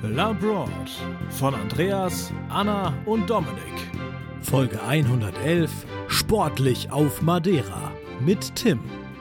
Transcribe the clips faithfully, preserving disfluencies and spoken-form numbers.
L'Abroad von Andreas, Anna und Dominik. Folge hundertelf: Sportlich auf Madeira mit Tim.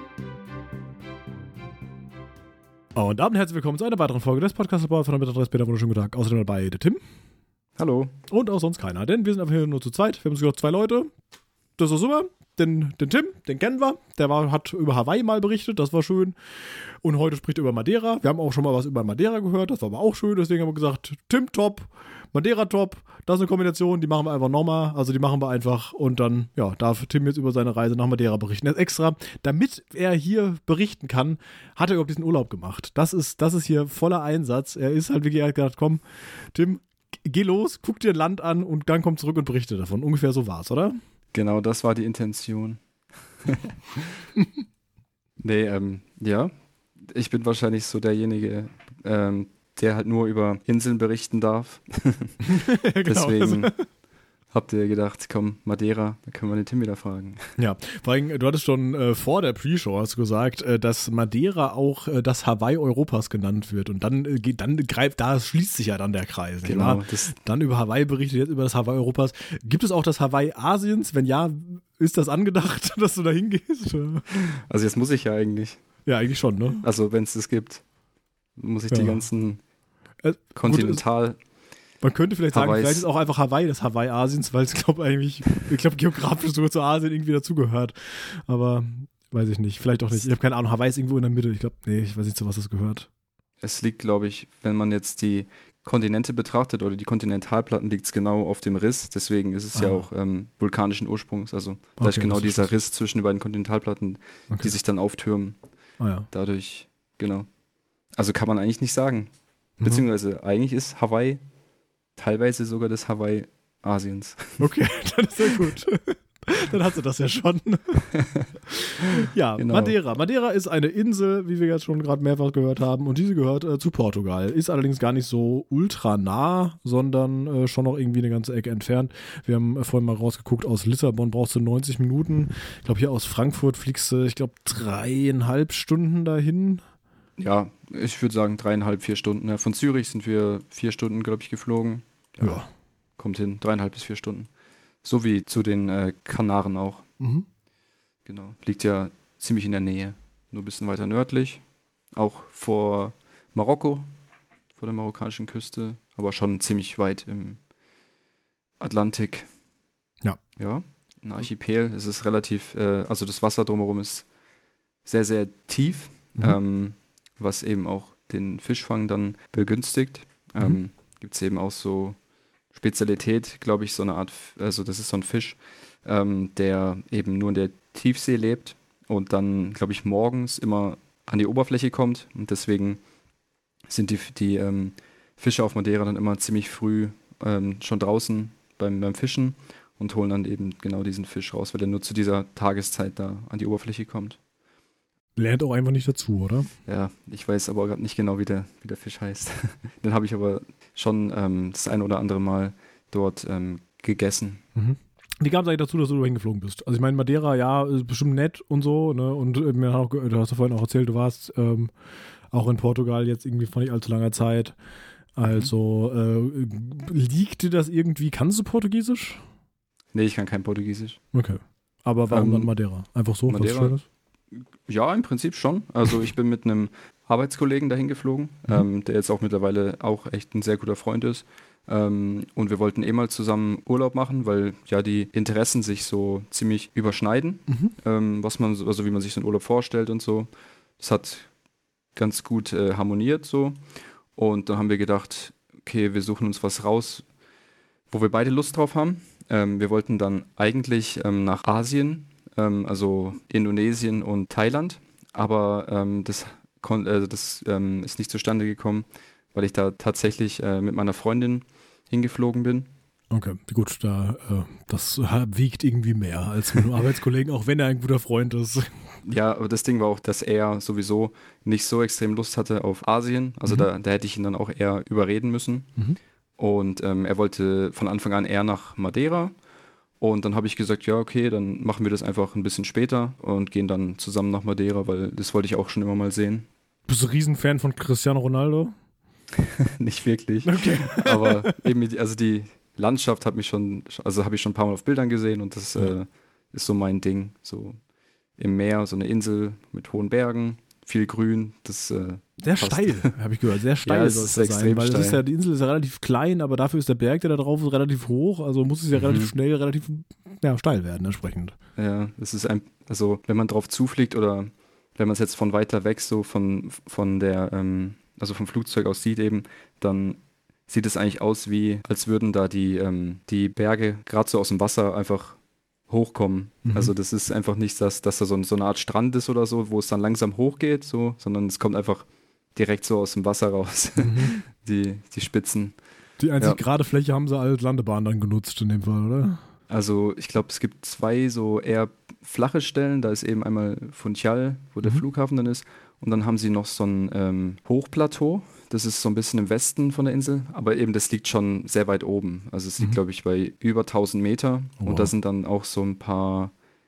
Und damit herzlich willkommen zu einer weiteren Folge des Podcasts von der Andreas Peter. Wunderschönen guten Tag. Außerdem dabei der Tim. Hallo. Und auch sonst keiner, denn wir sind einfach hier nur zu zweit. Wir haben sogar zwei Leute. Das ist super. Den, den Tim, den kennen wir. Der war, hat über Hawaii mal berichtet, das war schön. Und heute spricht er über Madeira. Wir haben auch schon mal was über Madeira gehört, das war aber auch schön. Deswegen haben wir gesagt, Tim top, Madeira top. Das ist eine Kombination, die machen wir einfach nochmal. Also die machen wir einfach und dann ja, darf Tim jetzt über seine Reise nach Madeira berichten. Er ist extra, damit er hier berichten kann, hat er überhaupt diesen Urlaub gemacht. Das ist, das ist hier voller Einsatz. Er ist halt, wie gesagt, gedacht, komm, Tim, geh los, guck dir ein Land an und dann komm zurück und berichte davon. Ungefähr so war's, oder? Genau, das war die Intention. nee, ähm, ja, ich bin wahrscheinlich so derjenige, ähm, der halt nur über Inseln berichten darf. Genau. Deswegen habt ihr gedacht, komm, Madeira, da können wir den Tim wieder fragen. Ja, vor allem, du hattest schon äh, vor der Pre-Show hast du gesagt, äh, dass Madeira auch äh, das Hawaii Europas genannt wird. Und dann, äh, geht, dann greift, da schließt sich ja dann der Kreis. Genau. Das dann über Hawaii berichtet, jetzt über das Hawaii Europas. Gibt es auch das Hawaii Asiens? Wenn ja, ist das angedacht, dass du da hingehst? Also jetzt muss ich ja eigentlich. Ja, eigentlich schon, ne? Also wenn es das gibt, muss ich ja. die ganzen äh, Kontinental... Gut, man könnte vielleicht sagen, Hawaiis. vielleicht ist auch einfach Hawaii das Hawaii Asiens, weil es, glaube eigentlich, ich glaube, geografisch sogar zu Asien irgendwie dazugehört. Aber weiß ich nicht, vielleicht auch nicht. Ich habe keine Ahnung, Hawaii ist irgendwo in der Mitte. Ich glaube, nee, ich weiß nicht, zu was das gehört. Es liegt, glaube ich, wenn man jetzt die Kontinente betrachtet oder die Kontinentalplatten, liegt es genau auf dem Riss. Deswegen ist es ah. ja auch ähm, vulkanischen Ursprungs. Also da okay, ist genau dieser Riss zwischen den beiden Kontinentalplatten, okay. die sich dann auftürmen. Ah, ja. Dadurch, genau. Also kann man eigentlich nicht sagen. Mhm. Beziehungsweise eigentlich ist Hawaii teilweise sogar das Hawaii Asiens. Okay, dann ist ja gut. Dann hast du das ja schon. Ja, genau. Madeira. Madeira ist eine Insel, wie wir jetzt schon gerade mehrfach gehört haben, und diese gehört äh, zu Portugal. Ist allerdings gar nicht so ultra nah, sondern äh, schon noch irgendwie eine ganze Ecke entfernt. Wir haben äh, vorhin mal rausgeguckt, aus Lissabon brauchst du neunzig Minuten. Ich glaube, hier aus Frankfurt fliegst du, ich glaube, dreieinhalb Stunden dahin. Ja, ich würde sagen dreieinhalb, vier Stunden. Ja, von Zürich sind wir vier Stunden, glaube ich, geflogen. Ja, ja. Kommt hin, dreieinhalb bis vier Stunden. So wie zu den äh, Kanaren auch. Mhm. Genau, liegt ja ziemlich in der Nähe. Nur ein bisschen weiter nördlich. Auch vor Marokko, vor der marokkanischen Küste. Aber schon ziemlich weit im Atlantik. Ja. Ja, ein Archipel. Es ist relativ, äh, also das Wasser drumherum ist sehr, sehr tief. Mhm. Ähm, was eben auch den Fischfang dann begünstigt. Mhm. Ähm, gibt es eben auch so Spezialität, glaube ich, so eine Art, also das ist so ein Fisch, ähm, der eben nur in der Tiefsee lebt und dann, glaube ich, morgens immer an die Oberfläche kommt und deswegen sind die, die ähm, Fische auf Madeira dann immer ziemlich früh ähm, schon draußen beim, beim Fischen und holen dann eben genau diesen Fisch raus, weil er nur zu dieser Tageszeit da an die Oberfläche kommt. Lernt auch einfach nicht dazu, oder? Ja, ich weiß aber gerade nicht genau, wie der, wie der Fisch heißt. Den habe ich aber schon ähm, das ein oder andere Mal dort ähm, gegessen. Mhm. Wie kam es eigentlich dazu, dass du hingeflogen bist? Also ich meine, Madeira, ja, ist bestimmt nett und so, ne? Und äh, mir auch, du hast ja vorhin auch erzählt, du warst ähm, auch in Portugal jetzt irgendwie vor nicht allzu langer Zeit. Also mhm. äh, liegt dir das irgendwie, kannst du Portugiesisch? Nee, ich kann kein Portugiesisch. Okay. Aber warum ähm, dann Madeira? Einfach so, Madeira, was Schönes? Ja, im Prinzip schon. Also ich bin mit einem Arbeitskollegen dahin geflogen, mhm. ähm, der jetzt auch mittlerweile auch echt ein sehr guter Freund ist. Ähm, und wir wollten eh mal zusammen Urlaub machen, weil ja die Interessen sich so ziemlich überschneiden, mhm. ähm, was man, also wie man sich so einen Urlaub vorstellt und so. Das hat ganz gut äh, harmoniert so. Und dann haben wir gedacht, okay, wir suchen uns was raus, wo wir beide Lust drauf haben. Ähm, wir wollten dann eigentlich ähm, nach Asien, also Indonesien und Thailand, aber ähm, das, kon- äh, das ähm, ist nicht zustande gekommen, weil ich da tatsächlich äh, mit meiner Freundin hingeflogen bin. Okay, gut, da, äh, das wiegt irgendwie mehr als mit einem Arbeitskollegen, auch wenn er ein guter Freund ist. Ja, aber das Ding war auch, dass er sowieso nicht so extrem Lust hatte auf Asien, also mhm. da, da hätte ich ihn dann auch eher überreden müssen. Mhm. Und ähm, er wollte von Anfang an eher nach Madeira. Und dann habe ich gesagt, ja, okay, dann machen wir das einfach ein bisschen später und gehen dann zusammen nach Madeira, weil das wollte ich auch schon immer mal sehen. Bist du Riesenfan von Cristiano Ronaldo? Nicht wirklich. Okay. Aber eben, die- also die Landschaft hat mich schon, also habe ich schon ein paar Mal auf Bildern gesehen und das Ja. äh, ist so mein Ding. So im Meer, so eine Insel mit hohen Bergen, viel Grün, das äh, Sehr passt. steil, habe ich gehört. Sehr steil Ja, es soll ist es da sein. extrem Weil es ist steil. ja, die Insel ist ja relativ klein, aber dafür ist der Berg, der da drauf ist, relativ hoch. Also muss es ja Mhm. relativ schnell, relativ ja, steil werden entsprechend. Ja, es ist ein, also wenn man drauf zufliegt oder wenn man es jetzt von weiter weg so von, von der, ähm, also vom Flugzeug aus sieht eben, dann sieht es eigentlich aus wie, als würden da die, ähm, die Berge gerade so aus dem Wasser einfach hochkommen. Mhm. Also das ist einfach nicht, dass, dass da so, ein, so eine Art Strand ist oder so, wo es dann langsam hochgeht, so, sondern es kommt einfach direkt so aus dem Wasser raus, Mhm. die, die Spitzen. Die einzig Ja. gerade Fläche haben sie als Landebahn dann genutzt in dem Fall, oder? Also ich glaube, es gibt zwei so eher flache Stellen. Da ist eben einmal Funchal, wo der Mhm. Flughafen dann ist. Und dann haben sie noch so ein ähm, Hochplateau. Das ist so ein bisschen im Westen von der Insel. Aber eben das liegt schon sehr weit oben. Also es liegt, Mhm. glaube ich, bei über tausend Meter. Oh, Und da wow. sind dann auch so ein paar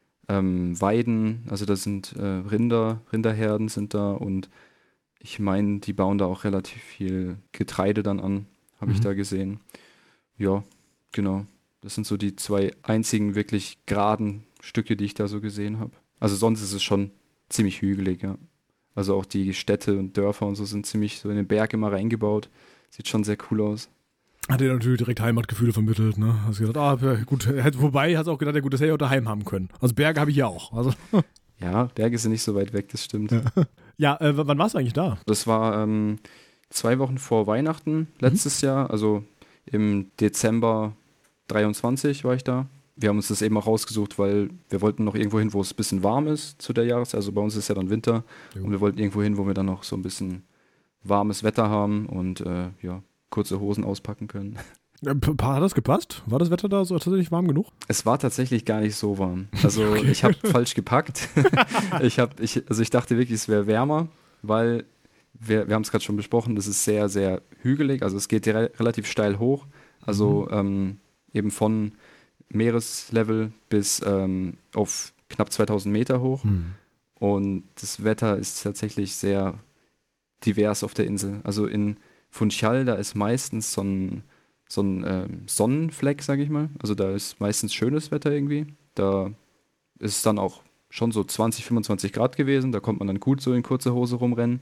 ähm, Weiden. Also da sind äh, Rinder, Rinderherden sind da. Und ich meine, die bauen da auch relativ viel Getreide dann an. Habe ich Mhm. da gesehen. Ja, genau. Das sind so die zwei einzigen wirklich geraden Stücke, die ich da so gesehen habe. Also sonst ist es schon ziemlich hügelig, ja. Also auch die Städte und Dörfer und so sind ziemlich so in den Berg immer reingebaut. Sieht schon sehr cool aus. Hat dir natürlich direkt Heimatgefühle vermittelt, ne? Hast gedacht, ah, ja, gut, hätte- wobei, hast auch gedacht, ja gut, das hätte ich auch daheim haben können. Also Berge habe ich ja auch. Also, Ja, Berge sind nicht so weit weg, das stimmt. Ja. ja, äh, w- wann warst du eigentlich da? Das war ähm, zwei Wochen vor Weihnachten letztes Jahr, also im Dezember dreiundzwanzig war ich da. Wir haben uns das eben auch rausgesucht, weil wir wollten noch irgendwo hin, wo es ein bisschen warm ist zu der Jahreszeit. Also bei uns ist ja dann Winter Jo. und wir wollten irgendwo hin, wo wir dann noch so ein bisschen warmes Wetter haben und äh, ja, kurze Hosen auspacken können. Äh, p- Hat das gepasst? War das Wetter da so tatsächlich warm genug? Es war tatsächlich gar nicht so warm. Also Okay. ich habe falsch gepackt. ich hab, ich, also ich dachte wirklich, es wäre wärmer, weil wir, wir haben es gerade schon besprochen, das ist sehr, sehr hügelig. Also es geht re relativ steil hoch. Also ähm, eben von Meereslevel bis ähm, auf knapp zweitausend Meter hoch. Hm. Und das Wetter ist tatsächlich sehr divers auf der Insel. Also in Funchal, da ist meistens so ein, so ein ähm, Sonnenfleck, sage ich mal. Also da ist meistens schönes Wetter irgendwie. Da ist es dann auch schon so zwanzig, fünfundzwanzig Grad gewesen. Da kommt man dann gut so in kurze Hose rumrennen.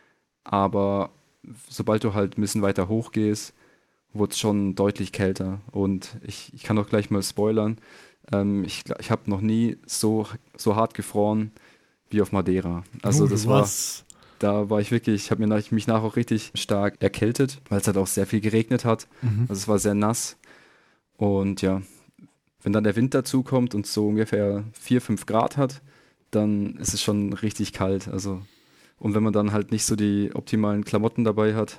Aber sobald du halt ein bisschen weiter hoch gehst, wurde es schon deutlich kälter. Und ich, ich kann auch gleich mal spoilern. Ähm, ich ich habe noch nie so, so hart gefroren wie auf Madeira. Also Oh, das du war, warst- da war ich wirklich, ich habe mir nach, mich nachher auch richtig stark erkältet, weil es halt auch sehr viel geregnet hat. Mhm. Also es war sehr nass. Und ja, wenn dann der Wind dazu kommt und so ungefähr vier, fünf Grad hat, dann ist es schon richtig kalt. Also, und wenn man dann halt nicht so die optimalen Klamotten dabei hat,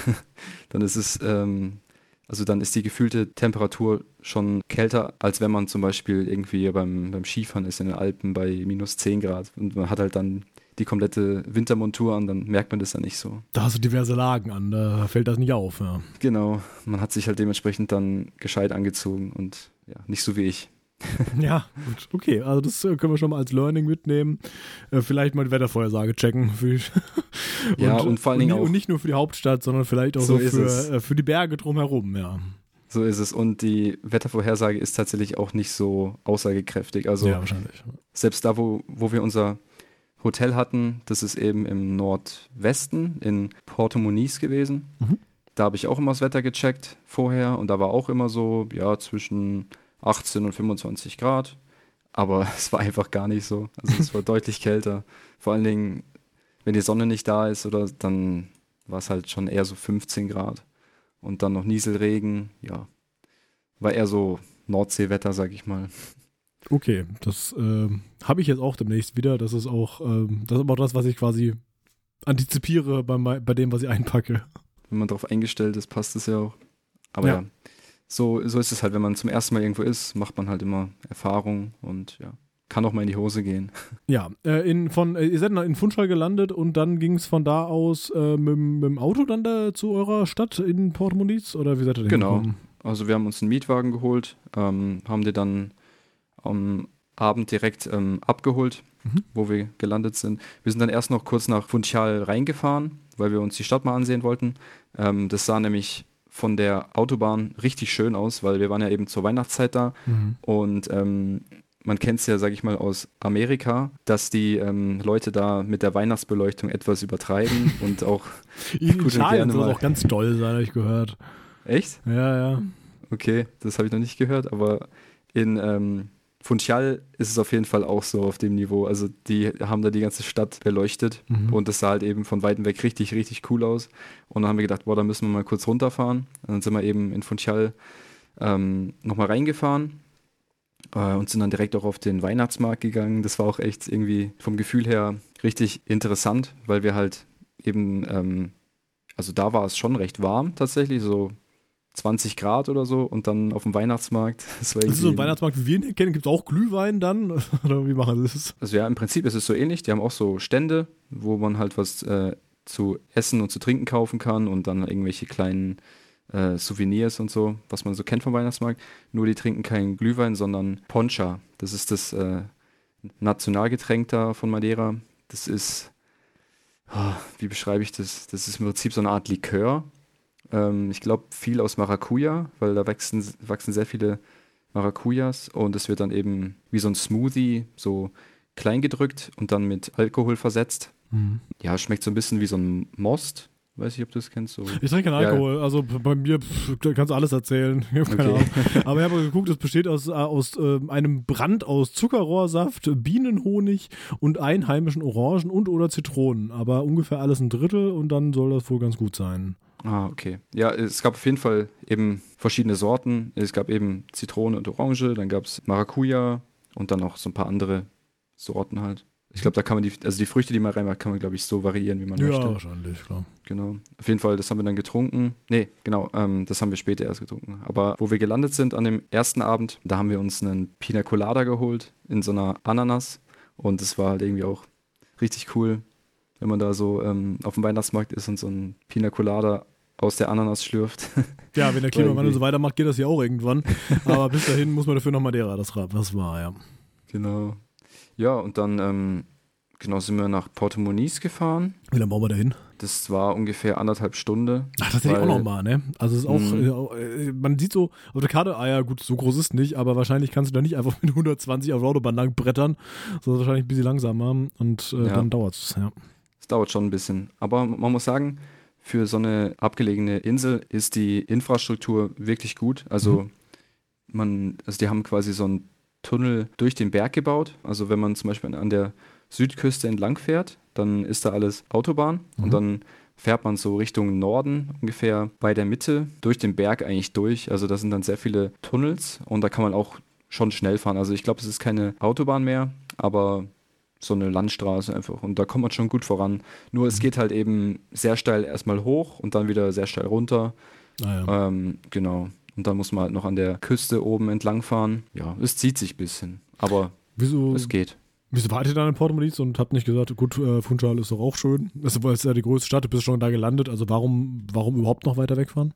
dann ist es, ähm, also dann ist die gefühlte Temperatur schon kälter, als wenn man zum Beispiel irgendwie beim, beim Skifahren ist in den Alpen bei minus zehn Grad und man hat halt dann die komplette Wintermontur an, dann merkt man das ja nicht so. Da hast du diverse Lagen an, da fällt das nicht auf. Ja. Genau, man hat sich halt dementsprechend dann gescheit angezogen und ja, nicht so wie ich. Ja, gut, okay, also das äh, können wir schon mal als Learning mitnehmen. Äh, vielleicht mal die Wettervorhersage checken. Für Ja, und vor allen Dingen und, auch- und nicht nur für die Hauptstadt, sondern vielleicht auch So so, ist es. für, äh, für die Berge drumherum, ja. So ist es. Und die Wettervorhersage ist tatsächlich auch nicht so aussagekräftig. Also ja, wahrscheinlich. selbst da, wo, wo wir unser Hotel hatten, das ist eben im Nordwesten in Porto Muniz gewesen. Mhm. Da habe ich auch immer das Wetter gecheckt vorher und da war auch immer so, ja, zwischen achtzehn und fünfundzwanzig Grad. Aber es war einfach gar nicht so. Also es war deutlich kälter. Vor allen Dingen, wenn die Sonne nicht da ist, oder dann war es halt schon eher so fünfzehn Grad. Und dann noch Nieselregen, ja. War eher so Nordseewetter, sag ich mal. Okay, das ähm, habe ich jetzt auch demnächst wieder. Das ist auch, ähm, das ist aber auch das, was ich quasi antizipiere bei, mei- bei dem, was ich einpacke. Wenn man darauf eingestellt ist, passt es ja auch. Aber ja, Ja. so, so ist es halt, wenn man zum ersten Mal irgendwo ist, macht man halt immer Erfahrung und ja, kann auch mal in die Hose gehen. Ja, äh, in, von, äh, ihr seid in Funchal gelandet und dann ging es von da aus äh, mit, mit dem Auto dann da zu eurer Stadt in Porto Muniz? Oder wie seid ihr denn Genau. gekommen? Also wir haben uns einen Mietwagen geholt, ähm, haben den dann am Abend direkt ähm, abgeholt, Mhm. wo wir gelandet sind. Wir sind dann erst noch kurz nach Funchal reingefahren, weil wir uns die Stadt mal ansehen wollten. Ähm, das sah nämlich von der Autobahn richtig schön aus, weil wir waren ja eben zur Weihnachtszeit da Mhm. und ähm, man kennt es ja, sag ich mal, aus Amerika, dass die ähm, Leute da mit der Weihnachtsbeleuchtung etwas übertreiben und auch In gut und Italien gerne soll es mal. auch ganz doll sein, habe ich gehört. Echt? Ja, ja. Okay, das habe ich noch nicht gehört, aber in ähm, Funchal ist es auf jeden Fall auch so auf dem Niveau. Also die haben da die ganze Stadt beleuchtet Mhm. und das sah halt eben von weitem weg richtig, richtig cool aus. Und dann haben wir gedacht, boah, da müssen wir mal kurz runterfahren. Und dann sind wir eben in Funchal ähm, nochmal reingefahren äh, und sind dann direkt auch auf den Weihnachtsmarkt gegangen. Das war auch echt irgendwie vom Gefühl her richtig interessant, weil wir halt eben, ähm, also da war es schon recht warm tatsächlich, so zwanzig Grad oder so und dann auf dem Weihnachtsmarkt. Das war Das ist so ein irgendwie, Weihnachtsmarkt, wie wir ihn kennen. Gibt es auch Glühwein dann? Oder wie machen sie das? also ja, im Prinzip ist es so ähnlich. Die haben auch so Stände, wo man halt was äh, zu essen und zu trinken kaufen kann und dann irgendwelche kleinen äh, Souvenirs und so, was man so kennt vom Weihnachtsmarkt. Nur die trinken keinen Glühwein, sondern Poncha. Das ist das äh, Nationalgetränk da von Madeira. Das ist, ah, wie beschreibe ich das? Das ist im Prinzip so eine Art Likör. Ähm, ich glaube, viel aus Maracuja, weil da wachsen, wachsen sehr viele Maracujas und es wird dann eben wie so ein Smoothie so klein gedrückt und dann mit Alkohol versetzt. Mhm. Ja, schmeckt so ein bisschen wie so ein Most. Weiß nicht, ob du das kennst. So. Ich trinke keinen Ja. Alkohol, also bei mir pff, kannst du alles erzählen. Ich habe keine Okay. Ahnung. Aber ich habe geguckt, es besteht aus, äh, aus äh, einem Brand aus Zuckerrohrsaft, Bienenhonig und einheimischen Orangen und oder Zitronen. Aber ungefähr alles ein Drittel und dann soll das wohl ganz gut sein. Ah, okay. Ja, es gab auf jeden Fall eben verschiedene Sorten. Es gab eben Zitrone und Orange, dann gab es Maracuja und dann noch so ein paar andere Sorten halt. Ich glaube, da kann man die, also die Früchte, die man reinmacht, kann man, glaube ich, so variieren, wie man Ja, möchte. wahrscheinlich, klar. Genau. Auf jeden Fall, das haben wir dann getrunken. Nee, genau, ähm, das haben wir später erst getrunken. Aber wo wir gelandet sind an dem ersten Abend, da haben wir uns einen Pina Colada geholt in so einer Ananas. Und das war halt irgendwie auch richtig cool, wenn man da so ähm, auf dem Weihnachtsmarkt ist und so ein Pina Colada aus der Ananas schlürft. Ja, wenn der Klimawandel Irgendwie. so weitermacht, geht das ja auch irgendwann. Aber bis dahin muss man dafür noch Madeira, das Rad, was war, ja. Genau. Ja, und dann ähm, genau sind wir nach Porto Muniz gefahren. Wie lange brauchen wir da hin? Das war ungefähr anderthalb Stunden. Ach, das hätte ich auch weil- nochmal, ne? Also es ist auch, Mhm. äh, man sieht so auf der Karte, ah ja gut, so groß ist nicht, aber wahrscheinlich kannst du da nicht einfach mit hundertzwanzig auf der Autobahn lang brettern, sondern wahrscheinlich ein bisschen langsamer und äh, Ja. dann dauert es, ja. Es dauert schon ein bisschen. Aber man muss sagen, für so eine abgelegene Insel ist die Infrastruktur wirklich gut. Also Mhm. man, also die haben quasi so einen Tunnel durch den Berg gebaut. Also wenn man zum Beispiel an der Südküste entlang fährt, dann ist da alles Autobahn Mhm. und dann fährt man so Richtung Norden, ungefähr bei der Mitte, durch den Berg eigentlich durch. Also da sind dann sehr viele Tunnels und da kann man auch schon schnell fahren. Also ich glaube, es ist keine Autobahn mehr, aber so eine Landstraße einfach. Und da kommt man schon gut voran. Nur es geht halt eben sehr steil erstmal hoch und dann wieder sehr steil runter. Naja. Ähm, genau. Und dann muss man halt noch an der Küste oben entlang fahren. Ja, es zieht sich ein bisschen. Aber Wieso, es geht. wieso wart ihr dann in Porto Muniz und habt nicht gesagt, gut, äh, Funchal ist doch auch schön. Das ist ja die größte Stadt, du bist schon da gelandet, also warum, warum überhaupt noch weiter wegfahren?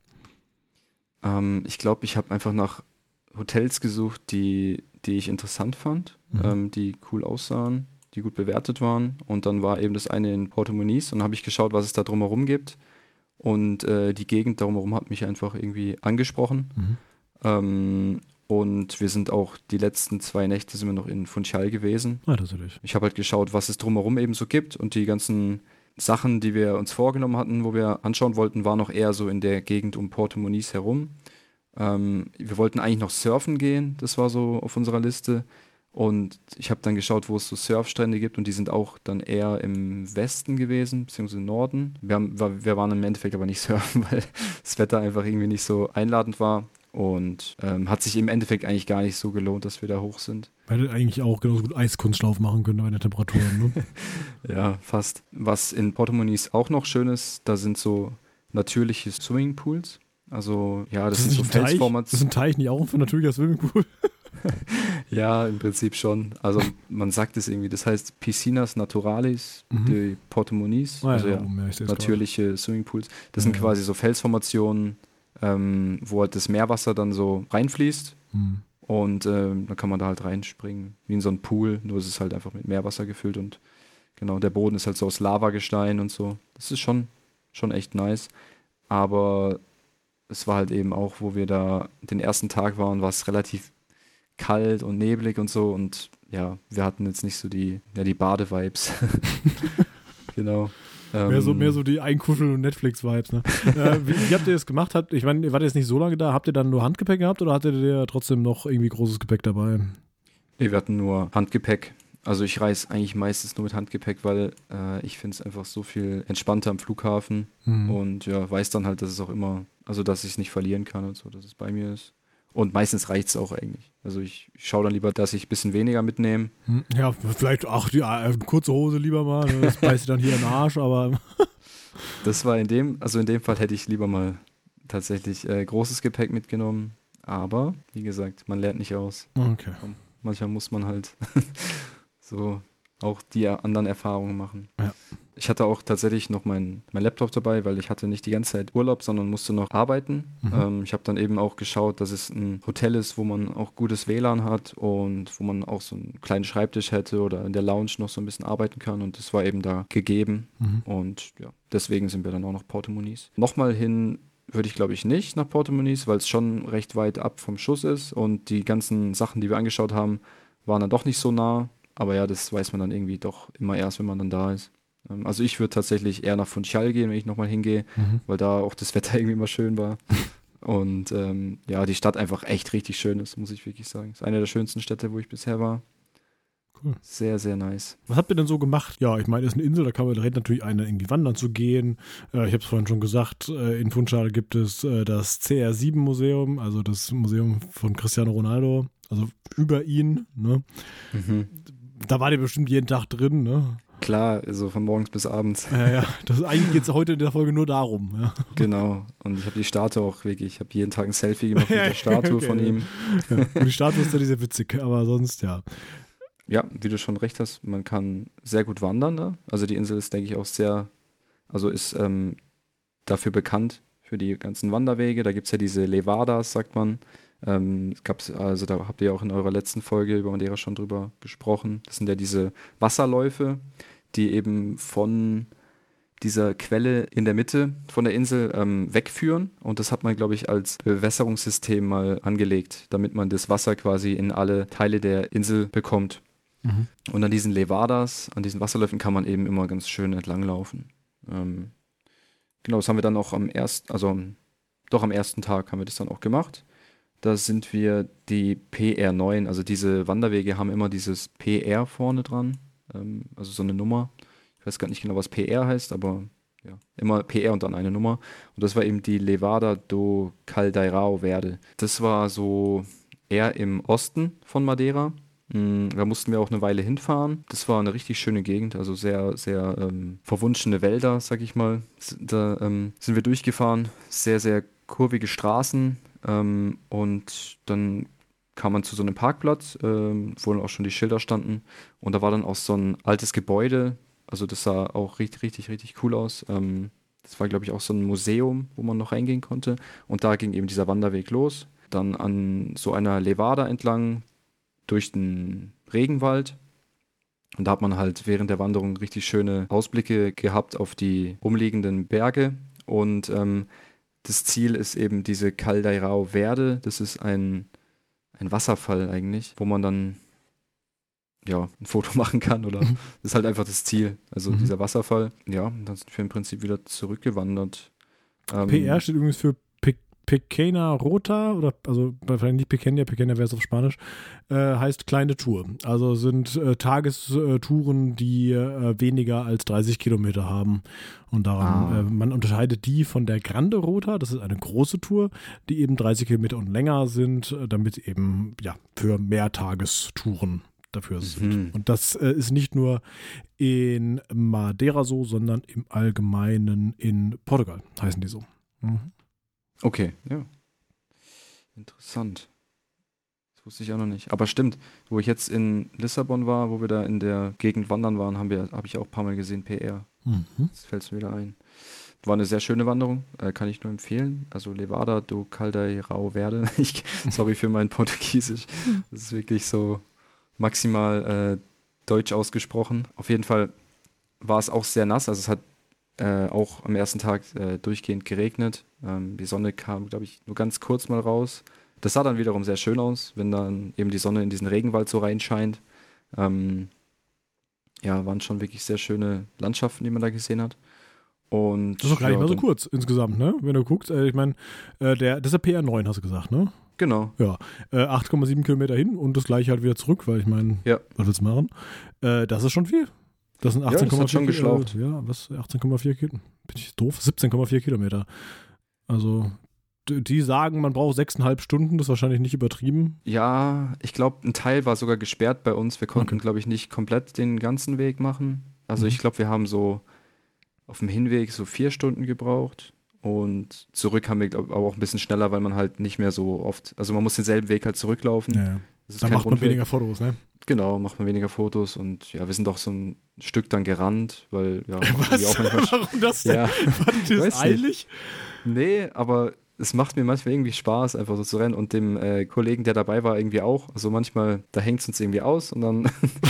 Ähm, ich glaube, ich habe einfach nach Hotels gesucht, die, die ich interessant fand, Mhm. ähm, die cool aussahen, die gut bewertet waren. Und dann war eben das eine in Porto Muniz und dann habe ich geschaut, was es da drumherum gibt. Und äh, die Gegend drumherum hat mich einfach irgendwie angesprochen. Mhm. Ähm, und wir sind auch die letzten zwei Nächte sind wir noch in Funchal gewesen. Ja, tatsächlich. Ich habe halt geschaut, was es drumherum eben so gibt und die ganzen Sachen, die wir uns vorgenommen hatten, wo wir anschauen wollten, waren noch eher so in der Gegend um Porto Muniz herum. Ähm, wir wollten eigentlich noch surfen gehen, das war so auf unserer Liste. Und ich habe dann geschaut, wo es so Surfstrände gibt und die sind auch dann eher im Westen gewesen, beziehungsweise im Norden. Wir, haben, war- wir waren im Endeffekt aber nicht surfen, weil das Wetter einfach irgendwie nicht so einladend war. Und ähm, hat sich im Endeffekt eigentlich gar nicht so gelohnt, dass wir da hoch sind. Hättet eigentlich auch genauso gut Eiskunstlauf machen können bei den Temperaturen, ne? Ja, fast. Was in Porto Muniz auch noch schön ist, da sind so natürliche Swimmingpools. Also ja, das, sind so nicht ein Teich? Das Felsformationen. ist ein Teich nicht auch ein natürlicher Swimmingpool? Ja, im Prinzip schon. Also man sagt es irgendwie, das heißt Piscinas Naturalis Mhm. de Porto Muniz. Ah, also ja, oben, ja, ich seh's natürliche Swimmingpools. Das Ja, sind ja. quasi so Felsformationen, ähm, wo halt das Meerwasser dann so reinfließt. gerade. Mhm. Und ähm, dann kann man da halt reinspringen, wie in so einen Pool, nur es ist halt einfach mit Meerwasser gefüllt und genau, der Boden ist halt so aus Lavagestein und so. Das ist schon schon echt nice. Aber es war halt eben auch, wo wir da den ersten Tag waren, war es relativ kalt und neblig und so. Und ja, wir hatten jetzt nicht so die, ja, die Bade-Vibes. Genau. Mehr so, mehr so die Einkuscheln- und Netflix-Vibes, ne? äh, wie, wie habt ihr das gemacht? Habt, ich meine, ihr wart jetzt nicht so lange da. Habt ihr dann nur Handgepäck gehabt oder hattet ihr trotzdem noch irgendwie großes Gepäck dabei? Nee, wir hatten nur Handgepäck. Also ich reise eigentlich meistens nur mit Handgepäck, weil äh, ich finde es einfach so viel entspannter am Flughafen. Mhm. Und ja, weiß dann halt, dass es auch immer, also dass ich es nicht verlieren kann und so, dass es bei mir ist. Und meistens reicht es auch eigentlich. Also ich, ich schaue dann lieber, dass ich ein bisschen weniger mitnehme. Ja, vielleicht, ach, die äh, kurze Hose lieber mal, ne? Das beißt dann hier in den Arsch, aber... Das war in dem, also in dem Fall hätte ich lieber mal tatsächlich äh, großes Gepäck mitgenommen. Aber, wie gesagt, man lernt nicht aus. Okay. Manchmal muss man halt so auch die anderen Erfahrungen machen. Ja. Ich hatte auch tatsächlich noch mein, mein Laptop dabei, weil ich hatte nicht die ganze Zeit Urlaub, sondern musste noch arbeiten. Mhm. Ähm, ich habe dann eben auch geschaut, dass es ein Hotel ist, wo man auch gutes W L A N hat und wo man auch so einen kleinen Schreibtisch hätte oder in der Lounge noch so ein bisschen arbeiten kann. Und das war eben da gegeben. Mhm. Und ja, deswegen sind wir dann auch nach Porto Muniz. Nochmal hin würde ich, glaube ich, nicht nach Porto Muniz, weil es schon recht weit ab vom Schuss ist. Und die ganzen Sachen, die wir angeschaut haben, waren dann doch nicht so nah. Aber ja, das weiß man dann irgendwie doch immer erst, wenn man dann da ist. Also ich würde tatsächlich eher nach Funchal gehen, wenn ich nochmal hingehe, Mhm. weil da auch das Wetter irgendwie immer schön war. Und ähm, ja, die Stadt einfach echt richtig schön ist, muss ich wirklich sagen. Ist eine der schönsten Städte, wo ich bisher war. Cool. Sehr, sehr nice. Was habt ihr denn so gemacht? Ja, ich meine, es ist eine Insel, da kann man direkt natürlich eine irgendwie wandern zu gehen. Äh, ich habe es vorhin schon gesagt, äh, in Funchal gibt es äh, das C R sieben Museum, also das Museum von Cristiano Ronaldo, also über ihn. Ne? Mhm. Da war der bestimmt jeden Tag drin, ne? Klar, so von morgens bis abends. Ja, ja, das ist, eigentlich geht es heute in der Folge nur darum. Ja. Genau. Und ich habe die Statue auch wirklich, ich habe jeden Tag ein Selfie gemacht mit Ja, der Statue okay, von ja. ihm. Ja. Und die Statue ist dann sehr witzig, aber sonst, ja. Ja, wie du schon recht hast, man kann sehr gut wandern da. Also die Insel ist, denke ich, auch sehr, also ist ähm, dafür bekannt, für die ganzen Wanderwege. Da gibt es ja diese Levadas, sagt man. Ähm, es gab's, also da habt ihr auch in eurer letzten Folge über Madeira schon drüber gesprochen. Das sind ja diese Wasserläufe, die eben von dieser Quelle in der Mitte von der Insel ähm, wegführen. Und das hat man, glaube ich, als Bewässerungssystem mal angelegt, damit man das Wasser quasi in alle Teile der Insel bekommt. Mhm. Und an diesen Levadas, an diesen Wasserläufen kann man eben immer ganz schön entlanglaufen. Ähm, genau, das haben wir dann auch am ersten, also am, doch am ersten Tag haben wir das dann auch gemacht. Da sind wir die P R neun, also diese Wanderwege haben immer dieses P R vorne dran, ähm, also so eine Nummer. Ich weiß gar nicht genau, was P R heißt, aber ja, immer P R und dann eine Nummer. Und das war eben die Levada do Caldeirão Verde. Das war so eher im Osten von Madeira. Da mussten wir auch eine Weile hinfahren. Das war eine richtig schöne Gegend, also sehr, sehr ähm, verwunschene Wälder, sag ich mal. Da ähm, sind wir durchgefahren, sehr, sehr kurvige Straßen ähm, und dann kam man zu so einem Parkplatz, ähm, wo dann auch schon die Schilder standen und da war dann auch so ein altes Gebäude, also das sah auch richtig, richtig, richtig cool aus. Ähm, das war, glaube ich, auch so ein Museum, wo man noch reingehen konnte und da ging eben dieser Wanderweg los. Dann an so einer Levada entlang, durch den Regenwald und da hat man halt während der Wanderung richtig schöne Ausblicke gehabt auf die umliegenden Berge und ähm, das Ziel ist eben diese Caldeirão Verde, das ist ein, ein Wasserfall eigentlich, wo man dann ja, ein Foto machen kann oder Mhm. das ist halt einfach das Ziel, also Mhm. dieser Wasserfall. Ja, und dann sind wir im Prinzip wieder zurückgewandert. Ähm, P R steht übrigens für Pe Pequeña Rota, oder also vielleicht nicht Pequeña, Pequeña wäre es auf Spanisch, äh, heißt kleine Tour. Also sind äh, Tagestouren, die äh, weniger als dreißig Kilometer haben. Und daran, Ah. äh, man unterscheidet die von der Grande Rota, das ist eine große Tour, die eben dreißig Kilometer und länger sind, äh, damit eben ja für Mehrtagestouren dafür sind. Mhm. Und das äh, ist nicht nur in Madeira so, sondern im Allgemeinen in Portugal heißen die so. Mhm. Okay, ja. Interessant. Das wusste ich auch noch nicht. Aber stimmt, wo ich jetzt in Lissabon war, wo wir da in der Gegend wandern waren, haben wir, habe ich auch ein paar Mal gesehen, P R. Mhm. Das fällt mir wieder ein. War eine sehr schöne Wanderung, äh, kann ich nur empfehlen. Also Levada do Caldeirão Verde. Ich, sorry für mein Portugiesisch. Das ist wirklich so maximal äh, deutsch ausgesprochen. Auf jeden Fall war es auch sehr nass. Also es hat äh, auch am ersten Tag äh, durchgehend geregnet. Ähm, die Sonne kam, glaube ich, nur ganz kurz mal raus. Das sah dann wiederum sehr schön aus, wenn dann eben die Sonne in diesen Regenwald so reinscheint. Ähm, ja, waren schon wirklich sehr schöne Landschaften, die man da gesehen hat. Und, Das ist doch gar nicht ja, mal so dann, kurz insgesamt, ne? Wenn du guckst, äh, ich meine, äh, der, das ist der P R neun, hast du gesagt, ne? Genau. Ja, äh, acht Komma sieben Kilometer hin und das gleiche halt wieder zurück, weil ich meine, Ja. was willst du machen? Äh, das ist schon viel. Das sind Ja, achtzehn Komma vier das hat schon geschlaucht. Äh, ja, was? achtzehn Komma vier Kilometer. Bin ich doof? siebzehn Komma vier Kilometer. Also, d- die sagen, man braucht sechseinhalb Stunden, das ist wahrscheinlich nicht übertrieben. Ja, ich glaube, ein Teil war sogar gesperrt bei uns. Wir konnten, Okay. glaube ich, nicht komplett den ganzen Weg machen. Also Mhm. ich glaube, wir haben so auf dem Hinweg so vier Stunden gebraucht und zurück haben wir glaub, aber auch ein bisschen schneller, weil man halt nicht mehr so oft, also man muss denselben Weg halt zurücklaufen. Ja, ja. Das ist Dann kein macht man Rundweg. weniger Fotos, ne? Genau, macht man weniger Fotos und ja, wir sind auch so ein Stück dann gerannt, weil ja, macht irgendwie Was? auch manchmal, Warum das denn? ja, Fand ihr das weiß nicht. eilig? Nee, aber es macht mir manchmal irgendwie Spaß, einfach so zu rennen und dem äh, Kollegen, der dabei war, irgendwie auch. Also manchmal, da hängt es uns irgendwie aus und dann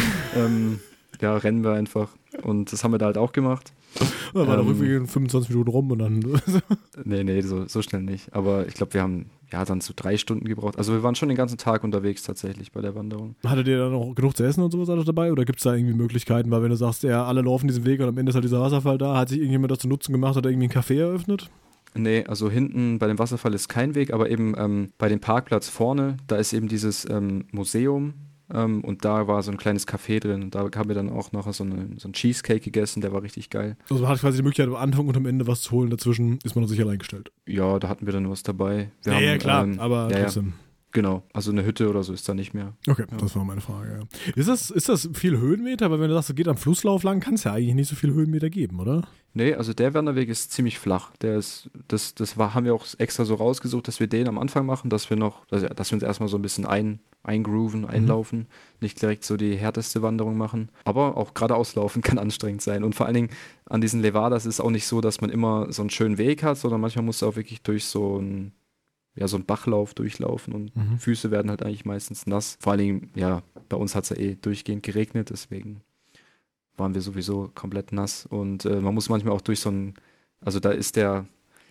ähm, ja, rennen wir einfach. Und das haben wir da halt auch gemacht. Da war der Ähm, Rückweg in fünfundzwanzig Minuten rum und dann. Nee, nee, so, so schnell nicht. Aber ich glaube, wir haben ja dann so drei Stunden gebraucht. Also wir waren schon den ganzen Tag unterwegs tatsächlich bei der Wanderung. Hattet ihr dann auch genug zu essen und sowas alles dabei? Oder gibt es da irgendwie Möglichkeiten? Weil wenn du sagst, ja, alle laufen diesen Weg und am Ende ist halt dieser Wasserfall da, hat sich irgendjemand das zu Nutzen gemacht, hat er irgendwie einen Café eröffnet? Nee, also hinten bei dem Wasserfall ist kein Weg, aber eben ähm, bei dem Parkplatz vorne, da ist eben dieses ähm, Museum ähm, und da war so ein kleines Café drin und da haben wir dann auch noch so, eine, so einen Cheesecake gegessen, der war richtig geil. Also man hat quasi die Möglichkeit, am Anfang und am Ende was zu holen. Dazwischen ist man auf sich allein gestellt. Ja, da hatten wir dann was dabei. Wir Ja, haben, ja, klar, ähm, aber ja, ja, trotzdem. genau, also eine Hütte oder so ist da nicht mehr. Okay, Ja. das war meine Frage. Ja. Ist, das, ist das viel Höhenmeter? Weil wenn du sagst, es geht am Flusslauf lang, kann es ja eigentlich nicht so viel Höhenmeter geben, oder? Nee, also der Wanderweg ist ziemlich flach. Der ist, das, das war, haben wir auch extra so rausgesucht, dass wir den am Anfang machen, dass wir noch, dass, dass wir uns erstmal so ein bisschen ein, eingrooven, einlaufen, nicht direkt so die härteste Wanderung machen. Aber auch geradeaus laufen kann anstrengend sein. Und vor allen Dingen an diesen Levadas ist es auch nicht so, dass man immer so einen schönen Weg hat, sondern manchmal musst du auch wirklich durch so einen, ja, so einen Bachlauf durchlaufen und Mhm. Füße werden halt eigentlich meistens nass. Vor allen Dingen, ja, bei uns hat es ja eh durchgehend geregnet, deswegen waren wir sowieso komplett nass und äh, man muss manchmal auch durch so ein, also da ist der,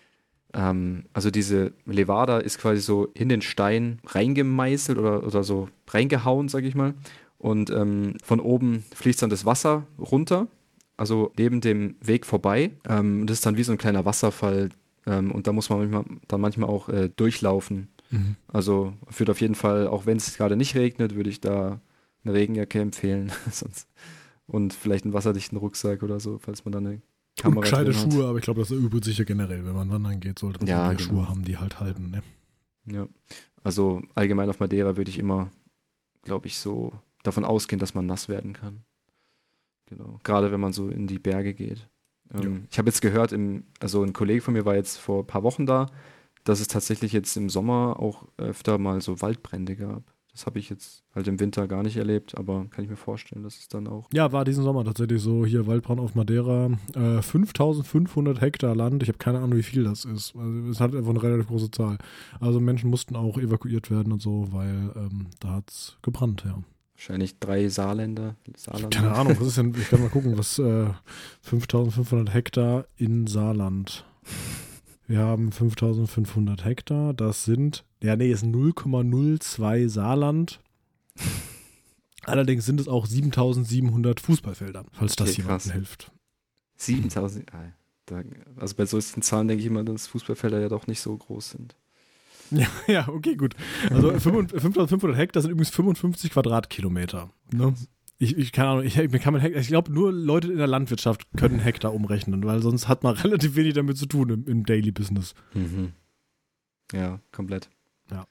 ähm, also diese Levada ist quasi so in den Stein reingemeißelt oder, oder so reingehauen, sag ich mal. Und ähm, von oben fließt dann das Wasser runter, also neben dem Weg vorbei. Ähm, das ist dann wie so ein kleiner Wasserfall ähm, und da muss man manchmal, dann manchmal auch äh, durchlaufen. Mhm. Also führt auf jeden Fall, auch wenn es gerade nicht regnet, würde ich da eine Regenjacke empfehlen. Sonst und vielleicht einen wasserdichten Rucksack oder so, falls man da eine Und Kamera gescheite drin hat. Schuhe, aber ich glaube, das übt sich ja generell. Wenn man wandern geht, sollte man Ja, ja, genau. Schuhe haben, die halt halten. Ne? Ja. Also allgemein auf Madeira würde ich immer, glaube ich, so davon ausgehen, dass man nass werden kann. Genau. Gerade wenn man so in die Berge geht. Ähm, Ja. Ich habe jetzt gehört, im, also ein Kollege von mir war jetzt vor ein paar Wochen da, dass es tatsächlich jetzt im Sommer auch öfter mal so Waldbrände gab. Das habe ich jetzt halt im Winter gar nicht erlebt, aber kann ich mir vorstellen, dass es dann auch. Ja, war diesen Sommer tatsächlich so. Hier Waldbrand auf Madeira. Äh, fünftausendfünfhundert Hektar Land. Ich habe keine Ahnung, wie viel das ist. Also, es hat einfach eine relativ große Zahl. Also Menschen mussten auch evakuiert werden und so, weil ähm, da hat es gebrannt, ja. Wahrscheinlich drei Saarländer. Saarland. Keine Ahnung, was ist denn, ich kann mal gucken, was äh, fünftausendfünfhundert Hektar in Saarland. Wir haben fünftausendfünfhundert Hektar, das sind, ja nee, ist null Komma null zwei Saarland. Allerdings sind es auch siebentausendsiebenhundert Fußballfelder, falls das Okay, jemandem krass. hilft. siebentausend. Ah, da, also bei solchen Zahlen denke ich immer, dass Fußballfelder ja doch nicht so groß sind. Ja, ja, okay, gut. Also fünftausendfünfhundert Hektar sind übrigens fünfundfünfzig Quadratkilometer. Ne? Ich, ich keine Ahnung, ich, mir kann man Hektar, ich glaube, nur Leute in der Landwirtschaft können Hektar umrechnen, weil sonst hat man relativ wenig damit zu tun im, im Daily Business. Mhm. Ja, komplett. Ja.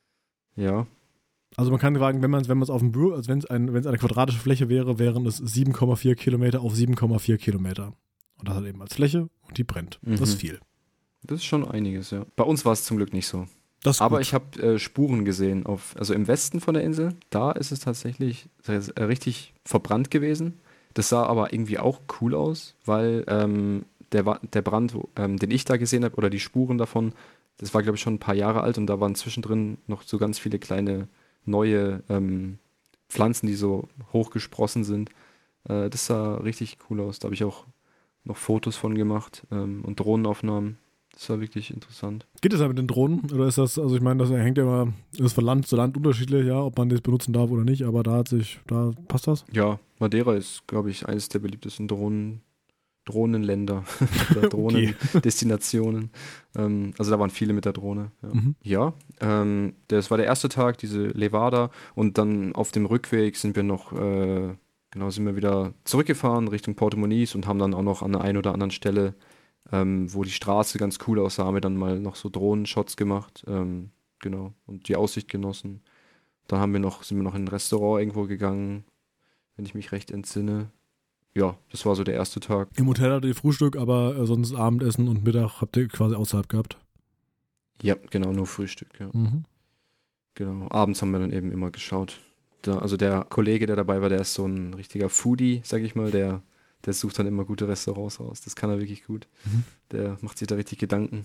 Ja, Also man kann sagen, wenn man es wenn man es auf dem Büro, also wenn es ein, wenn es eine quadratische Fläche wäre, wären es sieben Komma vier Kilometer auf sieben Komma vier Kilometer. Und das hat eben als Fläche und die brennt. Mhm. Das ist viel. das ist schon einiges, ja. Bei uns war es zum Glück nicht so. Das ist Aber gut. ich habe äh, Spuren gesehen, auf, also im Westen von der Insel, da ist es tatsächlich äh, richtig verbrannt gewesen. Das sah aber irgendwie auch cool aus, weil ähm, der, Wa- der Brand, ähm, den ich da gesehen habe, oder die Spuren davon, das war, glaube ich, schon ein paar Jahre alt und da waren zwischendrin noch so ganz viele kleine neue ähm, Pflanzen, die so hochgesprossen sind. Äh, das sah richtig cool aus. Da habe ich auch noch Fotos von gemacht ähm, und Drohnenaufnahmen. Das war wirklich interessant. Geht das ja mit den Drohnen? Oder ist das, also ich meine, das hängt ja immer, das ist von Land zu Land unterschiedlich, ja, ob man das benutzen darf oder nicht, aber da hat sich, da passt das? Ja, Madeira ist, glaube ich, eines der beliebtesten Drohnen, Drohnenländer oder Drohnendestinationen. ähm, also da waren viele mit der Drohne. Ja, Mhm. ja ähm, das war der erste Tag, diese Levada, und dann auf dem Rückweg sind wir noch, äh, genau, sind wir wieder zurückgefahren Richtung Porto Muniz und haben dann auch noch an der einen oder anderen Stelle, ähm, wo die Straße ganz cool aussah, haben wir dann mal noch so Drohnenshots gemacht, ähm, genau, und die Aussicht genossen. Dann haben wir noch, sind wir noch in ein Restaurant irgendwo gegangen, wenn ich mich recht entsinne. Ja, das war so der erste Tag. Im Hotel hattet ihr Frühstück, aber äh, sonst Abendessen und Mittag habt ihr quasi außerhalb gehabt. Ja, genau, nur Frühstück, ja. Mhm. Genau, abends haben wir dann eben immer geschaut. Da, also der Kollege, der dabei war, der ist so ein richtiger Foodie, sag ich mal, der, der sucht dann immer gute Restaurants raus. Das kann er wirklich gut. Mhm. Der macht sich da richtig Gedanken.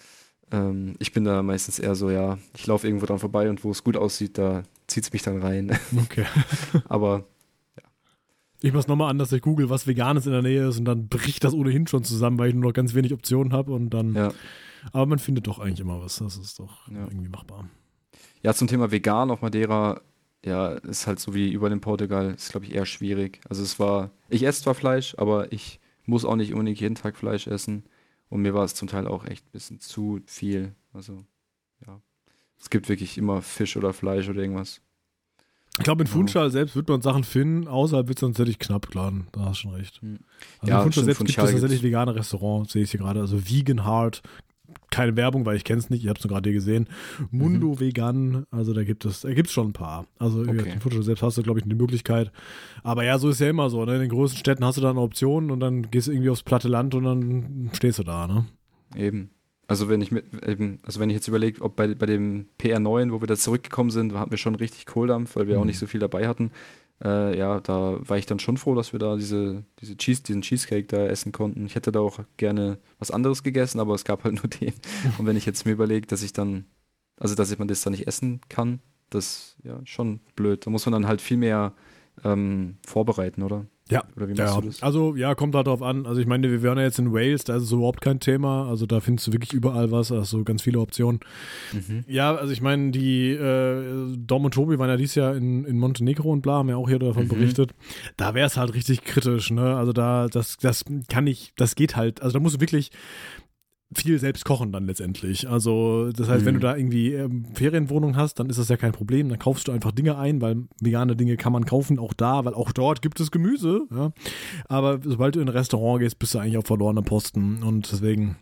Ähm, ich bin da meistens eher so, ja, ich laufe irgendwo dran vorbei und wo es gut aussieht, da zieht es mich dann rein. Okay. Aber Ich mach's nochmal an, dass ich google, was Veganes in der Nähe ist und dann bricht das ohnehin schon zusammen, weil ich nur noch ganz wenig Optionen habe und dann. ja. Aber man findet doch eigentlich immer was. Das ist doch Ja. irgendwie machbar. Ja, zum Thema vegan auf Madeira, ja, ist halt so wie überall in Portugal, ist glaube ich eher schwierig. Also es war, ich esse zwar Fleisch, aber ich muss auch nicht unbedingt jeden Tag Fleisch essen. Und mir war es zum Teil auch echt ein bisschen zu viel. Also, ja. Es gibt wirklich immer Fisch oder Fleisch oder irgendwas. Ich glaube, in Ja. Funchal selbst wird man Sachen finden, außerhalb wird es dann tatsächlich knapp, klar. Da hast du schon recht. Hm. Also Ja, in Funchal stimmt, selbst gibt es Funchal tatsächlich gibt's. vegane Restaurants, sehe ich hier gerade. Also Vegan Heart, keine Werbung, weil ich kenne es nicht, ich habe es nur gerade hier gesehen. Mundo Vegan, also da gibt es, da gibt es schon ein paar. Also Okay. in Funchal selbst hast du, glaube ich, die Möglichkeit. Aber ja, so ist ja immer so, ne? In den größten Städten hast du dann Optionen und dann gehst du irgendwie aufs platte Land und dann stehst du da, ne? Eben. Also wenn ich mit, eben, also wenn ich jetzt überlege, ob bei, bei dem P R neun, wo wir da zurückgekommen sind, hatten wir schon richtig Kohldampf, weil wir Mhm. auch nicht so viel dabei hatten. Äh, ja, da war ich dann schon froh, dass wir da diese, diese Cheese, diesen Cheesecake da essen konnten. Ich hätte da auch gerne was anderes gegessen, aber es gab halt nur den. Und wenn ich jetzt mir überlege, dass ich dann, also dass man das dann nicht essen kann, das ist ja schon blöd. Da muss man dann halt viel mehr ähm, vorbereiten, oder? Ja, Oder wie machst ja, du das? also ja, kommt halt drauf an. Also ich meine, wir wären ja jetzt in Wales, da ist es überhaupt kein Thema. Also da findest du wirklich überall was, also ganz viele Optionen. Mhm. Ja, also ich meine, die äh, Dom und Tobi waren ja dieses Jahr in, in Montenegro und bla, haben ja auch hier davon Mhm. berichtet. Da wäre es halt richtig kritisch, ne? Also da, das, das kann ich, das geht halt, also da musst du wirklich viel selbst kochen dann letztendlich. Also das heißt, Mhm. wenn du da irgendwie ähm, Ferienwohnung hast, dann ist das ja kein Problem. Dann kaufst du einfach Dinge ein, weil vegane Dinge kann man kaufen, auch da, weil auch dort gibt es Gemüse. Ja? Aber sobald du in ein Restaurant gehst, bist du eigentlich auf verlorener Posten. Und deswegen,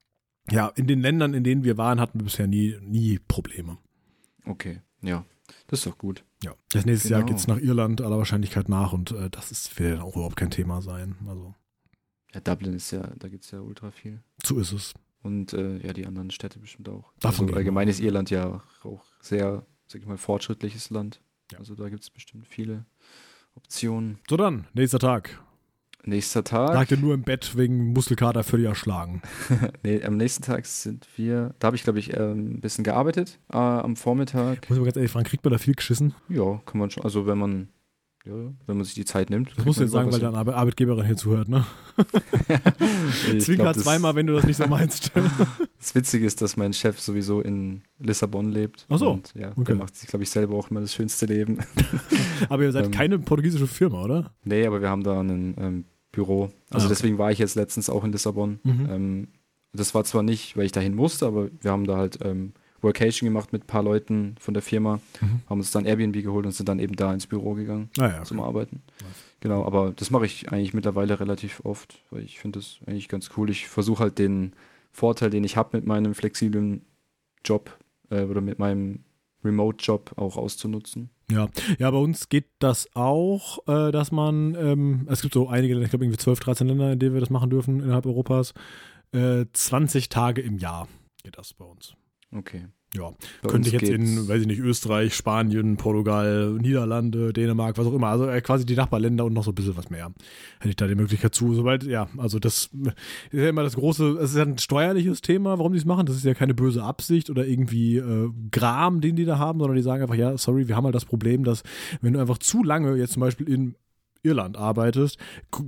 ja, in den Ländern, in denen wir waren, hatten wir bisher nie, nie Probleme. Okay, ja. Das ist doch gut. Ja. Das nächste Jahr Genau. geht es nach Irland aller Wahrscheinlichkeit nach und äh, das ist, wird dann auch überhaupt kein Thema sein. Also Ja, Dublin ist ja, da gibt es ja ultra viel. so ist es. Und äh, ja, die anderen Städte bestimmt auch. Davon also gehe ich allgemein mal ist Irland ja auch sehr, sag ich mal, fortschrittliches Land. Ja. Also da gibt es bestimmt viele Optionen. So dann, nächster Tag. Nächster Tag. Lag dir nur im Bett wegen Muskelkater völlig erschlagen. nee, am nächsten Tag sind wir, da habe ich glaube ich ähm, ein bisschen gearbeitet äh, am Vormittag. Muss ich mal ganz ehrlich fragen, kriegt man da viel geschissen? Ja, kann man schon, also wenn man, ja, wenn man sich die Zeit nimmt. Das musst du jetzt sagen, weil dann deine Arbe- Arbeitgeberin hier zuhört, ne? ich Zwinker glaub, das, zweimal, wenn du das nicht so meinst. das Witzige ist, dass mein Chef sowieso in Lissabon lebt. Ach so, Und ja, okay. der macht sich, glaube ich, selber auch immer das schönste Leben. Aber ihr seid Ähm, keine portugiesische Firma, oder? Nee, aber wir haben da ein ähm, Büro. Also Ah, okay. deswegen war ich jetzt letztens auch in Lissabon. Mhm. Ähm, das war zwar nicht, weil ich dahin musste, aber wir haben da halt ähm, Workation gemacht mit ein paar Leuten von der Firma, Mhm. haben uns dann Airbnb geholt und sind dann eben da ins Büro gegangen Naja, zum okay. Arbeiten. Nice. Genau, aber das mache ich eigentlich mittlerweile relativ oft, weil ich finde das eigentlich ganz cool. Ich versuche halt den Vorteil, den ich habe mit meinem flexiblen Job äh, oder mit meinem Remote-Job auch auszunutzen. Ja. ja, bei uns geht das auch, äh, dass man, ähm, es gibt so einige, ich glaube irgendwie zwölf, dreizehn Länder, in denen wir das machen dürfen innerhalb Europas, äh, zwanzig Tage im Jahr geht das bei uns. Okay. Ja, Bei könnte uns ich jetzt geht's- in, weiß ich nicht, Österreich, Spanien, Portugal, Niederlande, Dänemark, was auch immer, also äh, quasi die Nachbarländer und noch so ein bisschen was mehr. Hätte ich da die Möglichkeit zu, sobald, ja, also das ist ja immer das große, es ist ja ein steuerliches Thema, warum die es machen, das ist ja keine böse Absicht oder irgendwie äh, Gram, den die da haben, sondern die sagen einfach, ja, sorry, wir haben halt das Problem, dass wenn du einfach zu lange jetzt zum Beispiel in Irland arbeitest, k- k-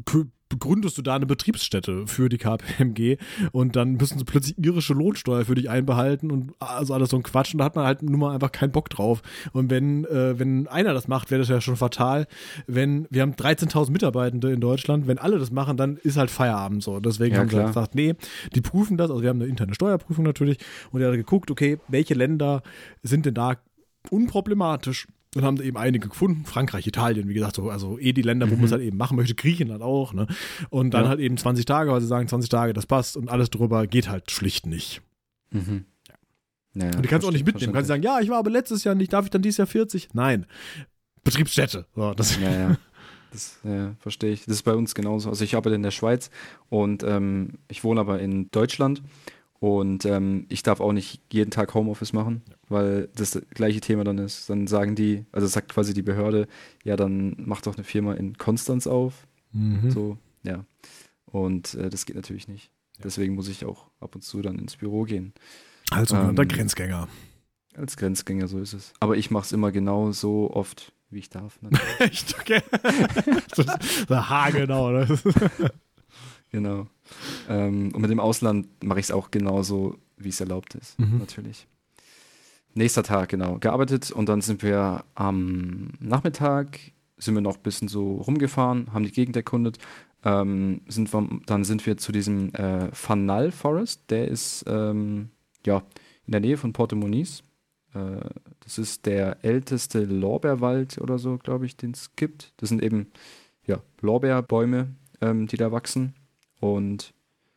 begründest du da eine Betriebsstätte für die K P M G und dann müssen sie plötzlich irische Lohnsteuer für dich einbehalten und also alles so ein Quatsch und da hat man halt nun mal einfach keinen Bock drauf. Und wenn, äh, wenn einer das macht, wäre das ja schon fatal. Wenn, wir haben dreizehntausend Mitarbeitende in Deutschland, wenn alle das machen, dann ist halt Feierabend so. Deswegen Ja, haben klar. sie gesagt, nee, die prüfen das, also wir haben eine interne Steuerprüfung natürlich und der hat geguckt, okay, welche Länder sind denn da unproblematisch? Und haben eben einige gefunden, Frankreich, Italien, wie gesagt, so, also eh die Länder, wo Mhm. man es halt eben machen möchte, Griechenland auch, ne? Und dann Ja. halt eben zwanzig Tage, weil sie sagen, zwanzig Tage, das passt und alles drüber geht halt schlicht nicht. Mhm. Ja, und die kannst du auch nicht mitnehmen. Kannst du sagen, ja, ich war aber letztes Jahr nicht, darf ich dann dieses Jahr vierzig? Nein. Betriebsstätte. So, das Ja, ja. Das ja, verstehe ich. Das ist bei uns genauso. Also ich arbeite in der Schweiz und ähm, ich wohne aber in Deutschland und ähm, ich darf auch nicht jeden Tag Homeoffice machen, weil das gleiche Thema dann ist. Dann sagen die, also sagt quasi die Behörde, ja, dann mach doch eine Firma in Konstanz auf. Mhm. So, ja. Und äh, das geht natürlich nicht. Deswegen muss ich auch ab und zu dann ins Büro gehen. Als sogenannter Ähm, Grenzgänger. Als Grenzgänger, so ist es. Aber ich mache es immer genau so oft, wie ich darf. Ne? Echt, okay. Das ist haargenau. Ne? Genau. Ähm, und mit dem Ausland mache ich es auch genauso, wie es erlaubt ist, Mhm. natürlich. Nächster Tag, genau. Gearbeitet und dann sind wir am Nachmittag, sind wir noch ein bisschen so rumgefahren, haben die Gegend erkundet. Ähm, sind wir, dann sind wir zu diesem äh, Fanal Forest, der ist ähm, ja, in der Nähe von Porto Muniz. Äh, das ist der älteste Lorbeerwald oder so, glaube ich, den es gibt. Das sind eben ja, Lorbeerbäume, ähm, die da wachsen. Und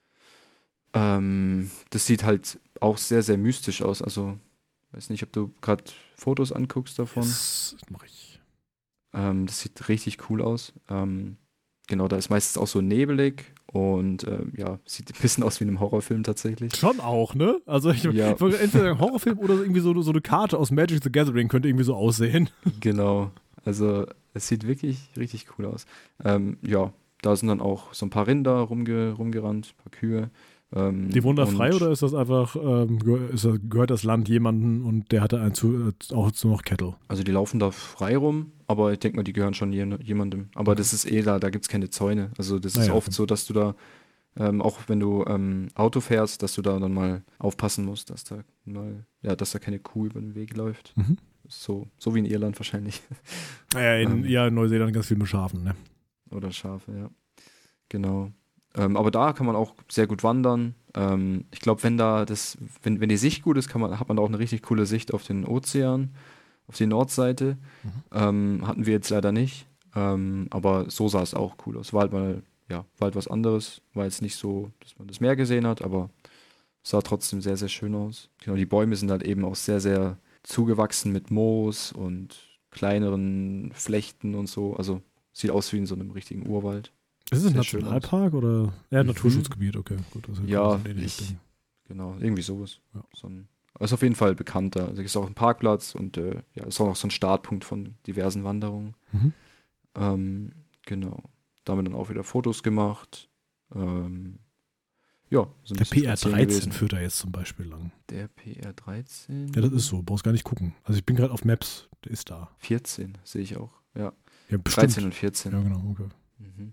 ähm, das sieht halt auch sehr, sehr mystisch aus. Also, weiß nicht, ob du gerade Fotos anguckst davon. Das mache ich. Ähm, das sieht richtig cool aus. Ähm, genau, da ist meistens auch so nebelig und ähm, ja, sieht ein bisschen aus wie in einem Horrorfilm tatsächlich. Schon auch, ne? Also ich, Ja. ich wollte entweder ein Horrorfilm oder so irgendwie so, so eine Karte aus Magic the Gathering könnte irgendwie so aussehen. Genau, also es sieht wirklich richtig cool aus. Ähm, ja, da sind dann auch so ein paar Rinder rumge rumgerannt, ein paar Kühe. Ähm, Die wohnen da frei und- oder ist das einfach, ähm, gehör- ist das, gehört das Land jemandem und der hatte ein zu, äh, auch zu noch Kettle? Also die laufen da frei rum, aber ich denke mal, die gehören schon je, jemandem. Aber das ist eh da, da gibt es keine Zäune. Also das ist Naja, oft okay. so, dass du da, ähm, auch wenn du ähm, Auto fährst, dass du da dann mal aufpassen musst, dass da mal, ja, dass da keine Kuh über den Weg läuft. Mhm. So, so wie in Irland wahrscheinlich. Naja, in, Ähm. ja, in Neuseeland ganz viel mit Schafen, ne? Oder Schafe, ja. Genau. Ähm, aber da kann man auch sehr gut wandern. Ähm, ich glaube, wenn da das, wenn, wenn die Sicht gut ist, kann man, hat man da auch eine richtig coole Sicht auf den Ozean, auf die Nordseite. Mhm. Ähm, hatten wir jetzt leider nicht. Ähm, aber so sah es auch cool aus. War halt mal, ja, war halt was anderes. War jetzt nicht so, dass man das Meer gesehen hat, aber sah trotzdem sehr, sehr schön aus. Genau, die Bäume sind halt eben auch sehr, sehr zugewachsen mit Moos und kleineren Flechten und so. Also sieht aus wie in so einem richtigen Urwald. Ist es ein Sehr schön Nationalpark oder? Ja, Mhm. Naturschutzgebiet, okay. Gut, das ist Ja, in die ich- Richtung. Genau, irgendwie sowas. Ja. So ein, ist auf jeden Fall bekannter. Also ist auch ein Parkplatz und äh, ja, ist auch noch so ein Startpunkt von diversen Wanderungen. Mhm. Ähm, genau. Da haben wir dann auch wieder Fotos gemacht. Ähm, ja, so ein Der bisschen P R spazieren dreizehn gewesen. führt da jetzt zum Beispiel lang. Der P R dreizehn? Ja, das ist so, brauchst gar nicht gucken. Also ich bin gerade auf Maps, der ist da. vierzehn sehe ich auch. Ja, Ja, bestimmt. dreizehn und vierzehn. Ja, genau, okay. Mhm.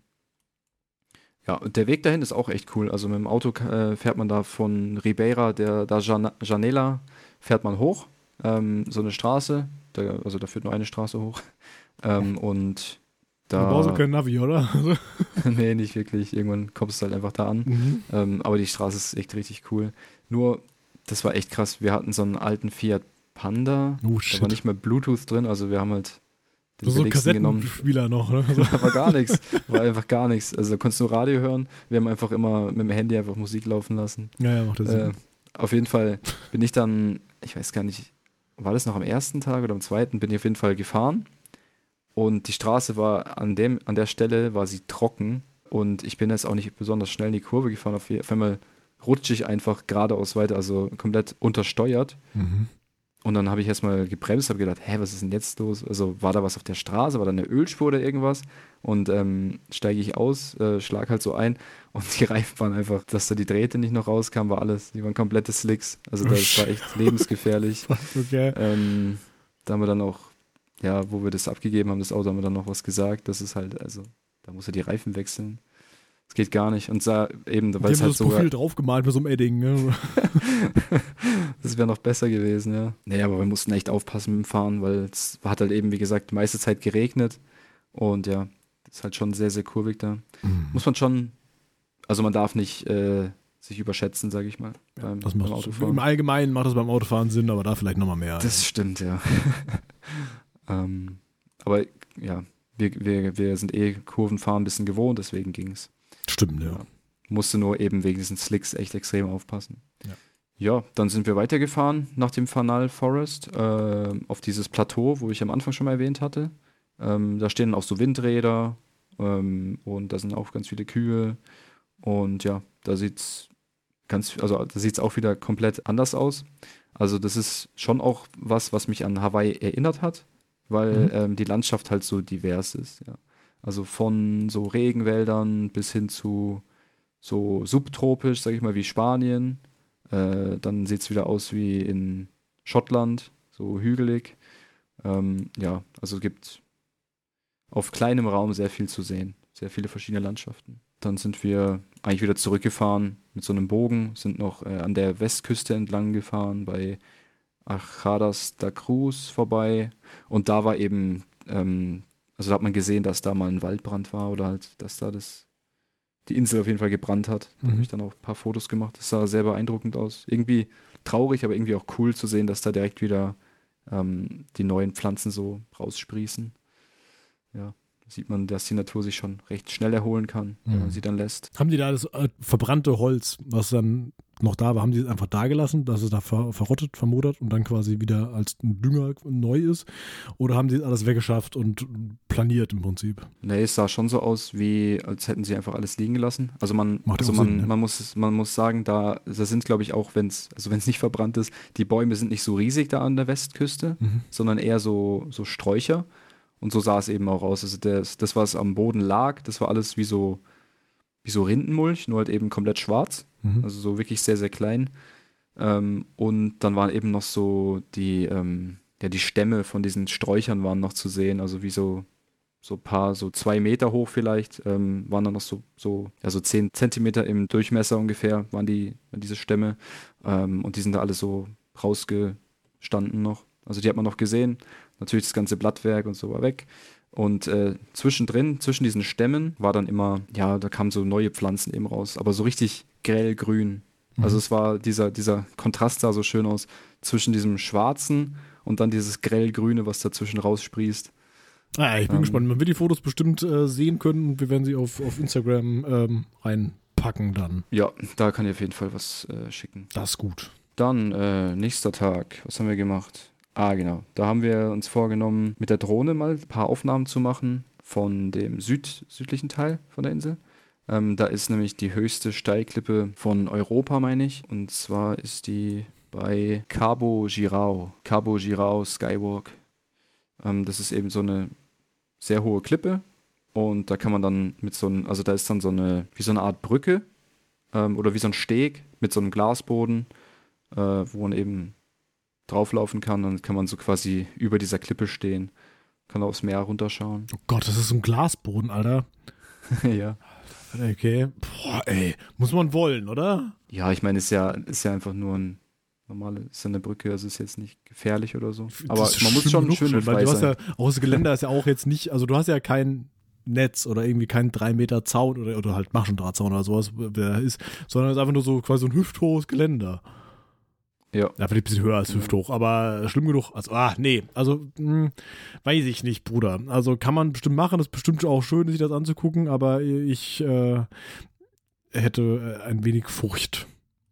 Ja, und der Weg dahin ist auch echt cool. Also mit dem Auto äh, fährt man da von Ribeira, der da Jan Janela, fährt man hoch, ähm, so eine Straße, da, also da führt nur eine Straße hoch. Ähm, und Da brauchst du da, kein Navi, oder? Also, nee, nicht wirklich. Irgendwann kommst du halt einfach da an. mhm. Ähm, aber die Straße ist echt richtig cool. Nur, das war echt krass. Wir hatten so einen alten Fiat Panda. Oh, Da war shit. nicht mal Bluetooth drin, also wir haben halt den So, so ein billigsten genommen. Kassettenspieler noch, ne? Also, Da war gar nichts. War einfach gar nichts. Also da konntest du nur Radio hören. Wir haben einfach immer mit dem Handy einfach Musik laufen lassen. ja, ja, macht das Äh, Sinn. auf jeden Fall bin ich dann, ich weiß gar nicht, war das noch am ersten Tag oder am zweiten, bin ich auf jeden Fall gefahren. Und die Straße war an dem, an der Stelle war sie trocken. Und ich bin jetzt auch nicht besonders schnell in die Kurve gefahren. Auf, je- auf einmal rutsche ich einfach geradeaus weiter, also komplett untersteuert. Mhm. Und dann habe ich erstmal gebremst, habe gedacht, hä, was ist denn jetzt los? Also war da was auf der Straße, war da eine Ölspur oder irgendwas? Und ähm, steige ich aus, äh, schlag halt so ein und die Reifen waren einfach, dass da die Drähte nicht noch rauskam, war alles, die waren komplette Slicks. Also das war echt lebensgefährlich. Okay. ähm, da haben wir dann auch, ja, wo wir das abgegeben haben, das Auto, haben wir dann noch was gesagt, das ist halt, also da muss er die Reifen wechseln. Es geht gar nicht. Und sah eben, Die weil es haben halt das so. Profil draufgemalt mit so einem Edding. Ne? Das wäre noch besser gewesen, ja. Nee, aber wir mussten echt aufpassen mit dem Fahren, weil es hat halt eben, wie gesagt, die meiste Zeit geregnet. Und ja, das ist halt schon sehr, sehr kurvig da. Mhm. Muss man schon, also man darf nicht äh, sich überschätzen, sage ich mal, Ja, beim, das beim macht Autofahren. Im Allgemeinen macht das beim Autofahren Sinn, aber da vielleicht nochmal mehr. Das stimmt, ja. ähm, aber ja, wir, wir, wir sind eh Kurvenfahren ein bisschen gewohnt, deswegen ging es. Stimmt, ja. Ja. Musste nur eben wegen diesen Slicks echt extrem aufpassen. Ja. Ja, dann sind wir weitergefahren nach dem Fanal Forest äh, auf dieses Plateau, wo ich am Anfang schon mal erwähnt hatte. Ähm, da stehen auch so Windräder ähm, und da sind auch ganz viele Kühe. Und ja, da sieht's ganz, also da sieht's auch wieder komplett anders aus. Also das ist schon auch was, was mich an Hawaii erinnert hat, weil Mhm. ähm, die Landschaft halt so divers ist. Ja. Also von so Regenwäldern bis hin zu so subtropisch, sag ich mal, wie Spanien. Äh, dann sieht es wieder aus wie in Schottland, so hügelig. Ähm, ja, also es gibt auf kleinem Raum sehr viel zu sehen, sehr viele verschiedene Landschaften. Dann sind wir eigentlich wieder zurückgefahren mit so einem Bogen, sind noch äh, an der Westküste entlang gefahren, bei Achadas da Cruz vorbei. Und da war eben, ähm, also da hat man gesehen, dass da mal ein Waldbrand war oder halt, dass da das die Insel auf jeden Fall gebrannt hat. Da Mhm. habe ich dann auch ein paar Fotos gemacht. Das sah sehr beeindruckend aus. Irgendwie traurig, aber irgendwie auch cool zu sehen, dass da direkt wieder ähm, die neuen Pflanzen so raussprießen. Ja, da sieht man, dass die Natur sich schon recht schnell erholen kann, wenn man Mhm. sie dann lässt. Haben die da das äh, verbrannte Holz, was dann noch da war, haben die es einfach da gelassen, dass es da ver verrottet, vermodert und dann quasi wieder als ein Dünger neu ist? Oder haben sie alles weggeschafft und planiert im Prinzip? Nee, es sah schon so aus, wie als hätten sie einfach alles liegen gelassen. Also man, Macht also auch man, Sinn, ne? man muss, man muss sagen, da, da sind, glaube ich, auch, wenn es, also wenn es nicht verbrannt ist, die Bäume sind nicht so riesig da an der Westküste, Mhm. sondern eher so, so Sträucher. Und so sah es eben auch aus. Also das, das, was am Boden lag, das war alles wie so, wie so Rindenmulch, nur halt eben komplett schwarz. Mhm. Also so wirklich sehr, sehr klein. Ähm, und dann waren eben noch so die, ähm, ja, die Stämme von diesen Sträuchern waren noch zu sehen. Also wie so, so ein paar, so zwei Meter hoch vielleicht, ähm, waren dann noch so, so, ja, so zehn Zentimeter im Durchmesser ungefähr, waren die, waren diese Stämme. Ähm, und die sind da alle so rausgestanden noch. Also die hat man noch gesehen. Natürlich das ganze Blattwerk und so war weg. Und äh, zwischendrin, zwischen diesen Stämmen, war dann immer, ja, da kamen so neue Pflanzen eben raus, aber so richtig grellgrün. Mhm. Also es war dieser, dieser Kontrast sah so schön aus zwischen diesem Schwarzen und dann dieses grellgrüne, was dazwischen raussprießt. Ah, ich bin Ähm. gespannt. Man wird die Fotos bestimmt äh, sehen können und wir werden sie auf, auf Instagram ähm, reinpacken dann. Ja, da kann ich auf jeden Fall was äh, schicken. Das ist gut. Dann äh, nächster Tag, was haben wir gemacht? Ah, genau. Da haben wir uns vorgenommen, mit der Drohne mal ein paar Aufnahmen zu machen von dem Süd südlichen Teil von der Insel. Ähm, da ist nämlich die höchste Steilklippe von Europa, meine ich. Und zwar ist die bei Cabo Girao. Cabo Girao Skywalk. Ähm, das ist eben so eine sehr hohe Klippe. Und da kann man dann mit so einem, also da ist dann so eine, wie so eine Art Brücke ähm, oder wie so ein Steg mit so einem Glasboden, äh, wo man eben drauflaufen kann, dann kann man so quasi über dieser Klippe stehen, kann aufs Meer runterschauen. Oh Gott, das ist so ein Glasboden, Alter. Ja. Okay. Boah, ey. Muss man wollen, oder? Ja, ich meine, ist ja, ist ja einfach nur ein normale, ist ja eine Brücke, also ist jetzt nicht gefährlich oder so. Aber Das ist man muss schlimm schon genug schön weil frei du hast sein. ja, auch das Geländer ist ja auch jetzt nicht, also du hast ja kein Netz oder irgendwie keinen drei Meter Zaun oder, oder halt Maschendrahtzaun oder sowas, der ist, sondern es ist einfach nur so quasi so ein hüfthohes Geländer. Ja. Ja, vielleicht ein bisschen höher als Ja. hüfthoch, aber schlimm genug. Also, ah, nee, also, mh, weiß ich nicht, Bruder. Also kann man bestimmt machen, ist bestimmt auch schön, sich das anzugucken, aber ich äh, hätte ein wenig Furcht.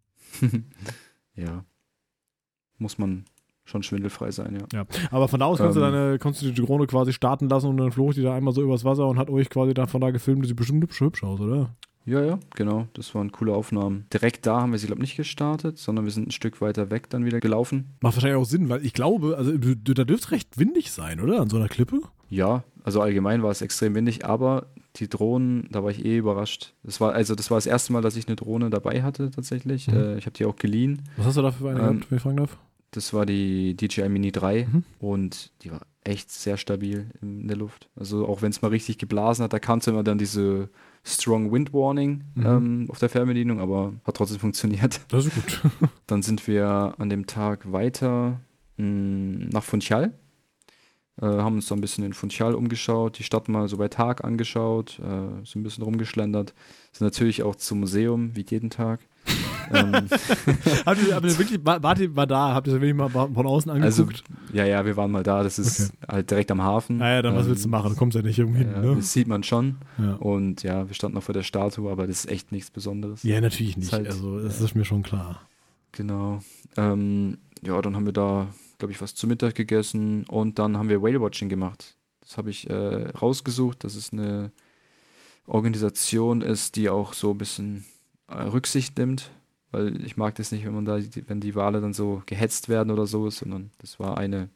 Ja. Muss man schon schwindelfrei sein, ja. Ja, aber von da aus kannst, Ähm. du deine, kannst du die Drohne quasi starten lassen und dann flog die da einmal so übers Wasser und hat euch quasi dann von da gefilmt. Das sieht bestimmt hübsch, hübsch aus, oder? Ja, ja, genau. Das waren coole Aufnahmen. Direkt da haben wir sie, glaube ich, nicht gestartet, sondern wir sind ein Stück weiter weg dann wieder gelaufen. Macht wahrscheinlich auch Sinn, weil ich glaube, also da dürfte es recht windig sein, oder? An so einer Klippe. Ja, also allgemein war es extrem windig, aber die Drohnen, da war ich eh überrascht. Das war, also das war das erste Mal, dass ich eine Drohne dabei hatte, tatsächlich. Mhm. Äh, ich habe die auch geliehen. Was hast du da für eine Ähm, gehabt, wenn ich fragen darf? Das war die D J I Mini drei Mhm. und die war echt sehr stabil in der Luft. Also auch wenn es mal richtig geblasen hat, da kannte immer dann diese Strong Wind Warning Mhm. ähm, auf der Fernbedienung, aber hat trotzdem funktioniert. Das ist gut. Dann sind wir an dem Tag weiter mh, nach Funchal. Äh, haben uns da ein bisschen in Funchal umgeschaut, die Stadt mal so bei Tag angeschaut, äh, so ein bisschen rumgeschlendert. Sind natürlich auch zum Museum, wie jeden Tag. ähm, habt ihr, habt ihr wirklich, war, wart ihr mal da, habt ihr das wirklich mal von außen also, angeguckt? ja, ja, wir waren mal da. Das ist halt direkt am Hafen. Naja, dann was Ähm, willst du machen? Du kommst ja nicht irgendwie hin, Ja, ne? das sieht man schon. Ja. Und ja, wir standen noch vor der Statue, aber das ist echt nichts Besonderes. Ja, natürlich nicht. Ist halt- also, das ja. ist mir schon klar. Genau. Ähm, ja, dann haben wir da, glaube ich, was zu Mittag gegessen und dann haben wir Whale-Watching gemacht. Das habe ich äh, rausgesucht, dass es eine Organisation ist, die auch so ein bisschen äh, Rücksicht nimmt, weil ich mag das nicht, wenn man da, die, wenn die Wale dann so gehetzt werden oder so, sondern das war eine,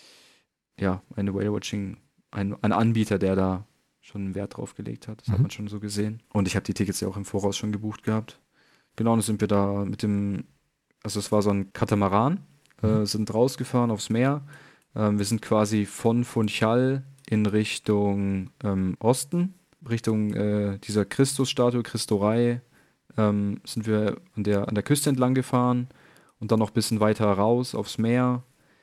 ja, eine Whale-Watching, ein, ein Anbieter, der da schon einen Wert drauf gelegt hat. Das hat Mhm. man schon so gesehen. Und ich habe die Tickets ja auch im Voraus schon gebucht gehabt. Genau, und dann sind wir da mit dem, also es war so ein Katamaran, äh, sind rausgefahren aufs Meer. Ähm, wir sind quasi von Funchal in Richtung ähm, Osten, Richtung äh, dieser Christusstatue, Christorei, ähm, sind wir an der, an der Küste entlang gefahren und dann noch ein bisschen weiter raus aufs Meer.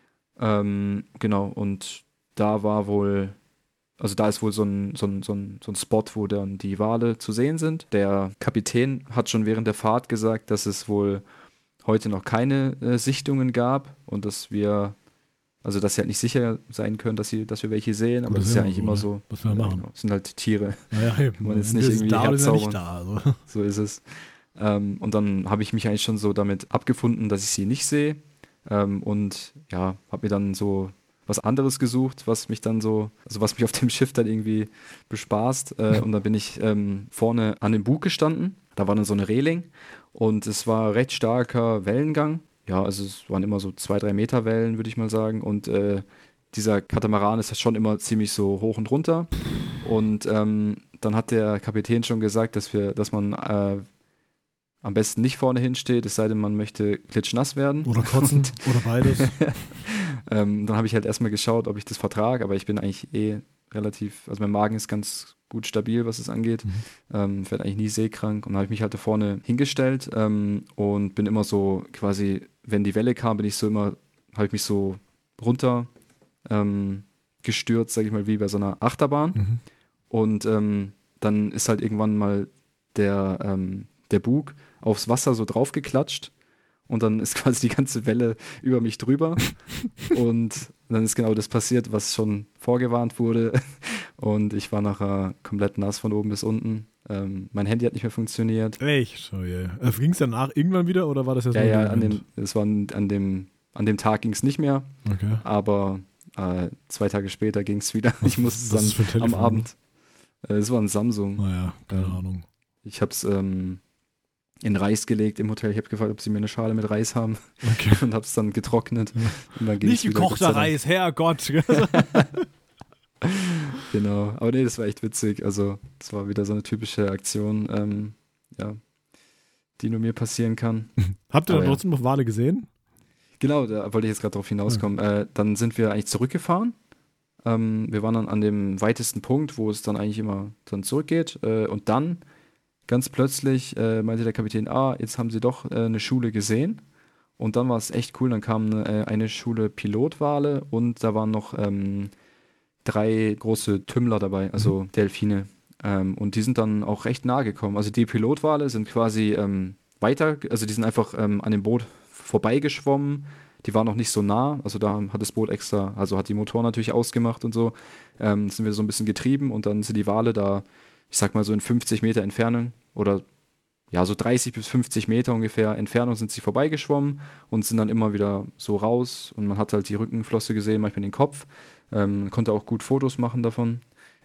Ähm, genau, und da war wohl, also da ist wohl so ein, so ein, so ein, so ein Spot, wo dann die Wale zu sehen sind. Der Kapitän hat schon während der Fahrt gesagt, dass es wohl heute noch keine äh, Sichtungen gab und dass wir, also dass sie halt nicht sicher sein können, dass, sie, dass wir welche sehen, aber Das das ist ist ja ja eigentlich so, immer ne? so. Was wir machen. Genau. Das sind halt Tiere, Naja, eben. man jetzt Entweder nicht ist es irgendwie da oder ist er nicht herzaubern. da. Also. So ist es. Ähm, und dann habe ich mich eigentlich schon so damit abgefunden, dass ich sie nicht sehe. Ähm, und ja, habe mir dann so was anderes gesucht, was mich dann so, also was mich auf dem Schiff dann irgendwie bespaßt. Äh, und dann bin ich ähm, vorne an dem Bug gestanden. Da war dann so eine Reling und es war recht starker Wellengang. Ja, also es waren immer so zwei, drei Meter Wellen, würde ich mal sagen. Und äh, dieser Katamaran ist schon immer ziemlich so hoch und runter. Und ähm, dann hat der Kapitän schon gesagt, dass wir, dass man äh, am besten nicht vorne hinsteht, es sei denn, man möchte klitschnass werden. Oder kotzen oder beides. ähm, dann habe ich halt erstmal geschaut, ob ich das vertrage, aber ich bin eigentlich eh relativ, also mein Magen ist ganz gut stabil, was es angeht. Mhm. Ähm, ich werde eigentlich nie seekrank und dann habe ich mich halt da vorne hingestellt ähm, und bin immer so quasi, wenn die Welle kam, bin ich so immer, habe ich mich so runter ähm, gestürzt, sage ich mal, wie bei so einer Achterbahn. Mhm. Und ähm, dann ist halt irgendwann mal der, ähm, der Bug aufs Wasser so draufgeklatscht und dann ist quasi die ganze Welle über mich drüber und dann ist genau das passiert, was schon vorgewarnt wurde und ich war nachher komplett nass von oben bis unten. Ähm, mein Handy hat nicht mehr funktioniert. Echt? Oh je. Äh, ging es danach irgendwann wieder oder war das jetzt Ja, nur ja, ein an Moment? dem, es war an an dem, an dem Tag ging es nicht mehr, Okay. aber äh, zwei Tage später ging es wieder. Ich musste was ist für ein dann am Telefon? Abend. Äh, es war ein Samsung. Naja, keine Ähm, Ahnung. Ich habe es ähm, in Reis gelegt im Hotel. Ich habe gefragt, ob sie mir eine Schale mit Reis haben Okay. und habe es dann getrocknet. Und dann ging's Nicht wieder, Gott sei gekochter Dank. Reis, Herrgott. Genau. Aber nee, das war echt witzig. Also, das war wieder so eine typische Aktion, ähm, ja, die nur mir passieren kann. Habt ihr Aber dann ja. trotzdem noch Wale gesehen? Genau, da wollte ich jetzt gerade drauf hinauskommen. Äh, dann sind wir eigentlich zurückgefahren. Ähm, wir waren dann an dem weitesten Punkt, wo es dann eigentlich immer dann zurückgeht. Äh, und dann ganz plötzlich äh, meinte der Kapitän, ah, jetzt haben sie doch äh, eine Schule gesehen. Und dann war es echt cool. Dann kam äh, eine Schule Pilotwale und da waren noch ähm, drei große Tümmler dabei, also Mhm. Delfine. Ähm, und die sind dann auch recht nah gekommen. Also die Pilotwale sind quasi ähm, weiter, also die sind einfach ähm, an dem Boot vorbeigeschwommen. Die waren noch nicht so nah, also da hat das Boot extra, also hat die Motoren natürlich ausgemacht und so. Ähm, sind wir so ein bisschen getrieben und dann sind die Wale da, ich sag mal so in fünfzig Meter Entfernung oder ja, so dreißig bis fünfzig Meter ungefähr Entfernung sind sie vorbeigeschwommen und sind dann immer wieder so raus und man hat halt die Rückenflosse gesehen, manchmal den Kopf. Ähm, konnte auch gut Fotos machen davon.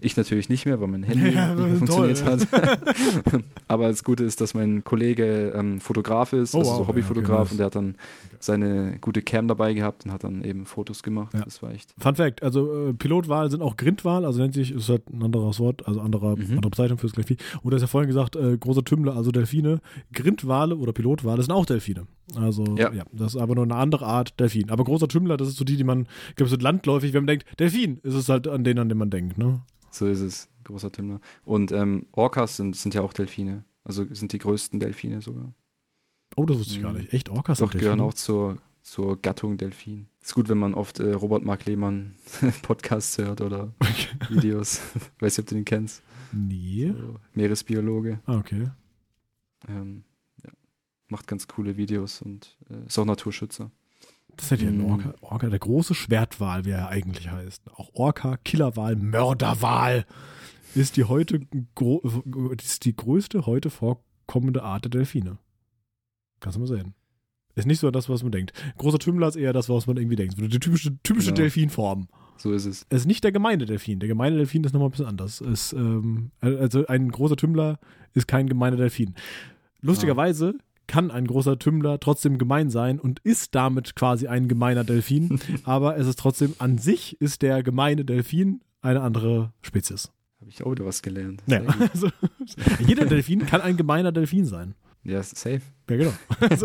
Ich natürlich nicht mehr, weil mein Handy Ja, nicht mehr toll, funktioniert hat. Aber das Gute ist, dass mein Kollege ähm, Fotograf ist, Oh, also wow, so Hobbyfotograf, ja, okay, nice. und der hat dann seine gute Cam dabei gehabt und hat dann eben Fotos gemacht. Ja. Das war echt. Fun Fact, also äh, Pilotwal sind auch Grindwal, also nennt sich, ist halt ein anderes Wort, also anderer, Mhm. andere Bezeichnung fürs gleiche Vieh. Und du hast ja vorhin gesagt, äh, große Tümmler, also Delfine. Grindwale oder Pilotwale sind auch Delfine. Also ja. Ja. das ist aber nur eine andere Art Delfin. Aber großer Tümmler, das ist so die, die man, ich glaube, so landläufig, wenn man denkt, Delfin, ist es halt an den, an den man denkt, ne? So ist es, großer Tümmler. Und ähm, Orcas sind, sind ja auch Delfine. Also sind die größten Delfine sogar. Oh, das wusste ich Mhm. gar nicht. Echt, Orcas Doch, sind gehören Delfine? auch zur, zur Gattung Delfin. Ist gut, wenn man oft äh, Robert Mark Lehmann Podcasts hört oder Videos. Weiß nicht, ob du den kennst. Nee. So, Meeresbiologe. Ah, okay. Ähm, ja. Macht ganz coole Videos und äh, ist auch Naturschützer. Das ist ja ein Mm. Orca, Orca, der große Schwertwal, wie er eigentlich heißt. Auch Orca, Killerwal, Mörderwal ist die heute gro- ist die größte heute vorkommende Art der Delfine. Kannst du mal sehen. Ist nicht so das, was man denkt. Großer Tümmler ist eher das, was man irgendwie denkt. Die typische, typische Genau. Delfinform. So ist es. Es ist nicht der gemeine Delfin. Der gemeine Delfin ist nochmal ein bisschen anders. Es, ähm, also ein großer Tümmler ist kein gemeiner Delfin. Lustigerweise kann ein großer Tümmler trotzdem gemein sein und ist damit quasi ein gemeiner Delfin, aber es ist trotzdem an sich ist der gemeine Delfin eine andere Spezies. Habe ich auch wieder was gelernt. Ja, Sehr gut. also, jeder Delfin kann ein gemeiner Delfin sein. Ja, safe. Ja, genau. Also,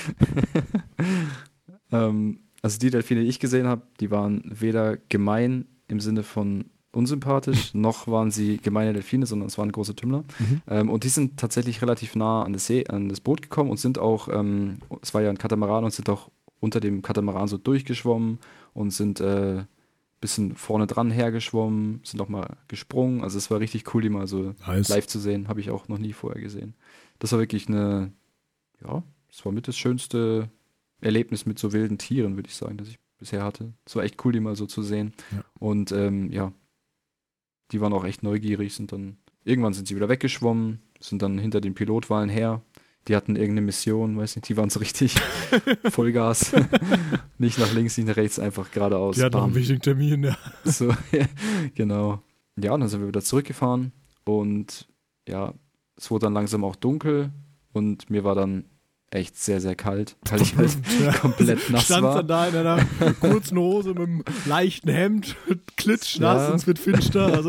ähm, also die Delfine, die ich gesehen habe, die waren weder gemein im Sinne von unsympathisch, noch waren sie gemeine Delfine, sondern es waren große Tümmler. Mhm. Ähm, und die sind tatsächlich relativ nah an das, See, an das Boot gekommen und sind auch, ähm, es war ja ein Katamaran, und sind auch unter dem Katamaran so durchgeschwommen und sind ein äh, bisschen vorne dran hergeschwommen, sind auch mal gesprungen. Also es war richtig cool, die mal so Nice. live zu sehen. Habe ich auch noch nie vorher gesehen. Das war wirklich eine, ja, das war mit das schönste Erlebnis mit so wilden Tieren, würde ich sagen, das ich bisher hatte. Es war echt cool, die mal so zu sehen. Ja. Und ähm, ja, die waren auch echt neugierig, sind dann, irgendwann sind sie wieder weggeschwommen, sind dann hinter den Pilotwalen her. Die hatten irgendeine Mission, weiß nicht, die waren so richtig Vollgas. Nicht nach links, nicht nach rechts, einfach geradeaus. Die hat noch Bam. einen wichtigen Termin, ja. So, genau. Ja, und dann sind wir wieder zurückgefahren und ja, es wurde dann langsam auch dunkel und mir war dann echt sehr, sehr kalt, weil ich halt Ja. komplett nass Stand war. dann da in einer kurzen Hose mit einem leichten Hemd, klitschnass Ja. und es wird finster. Also.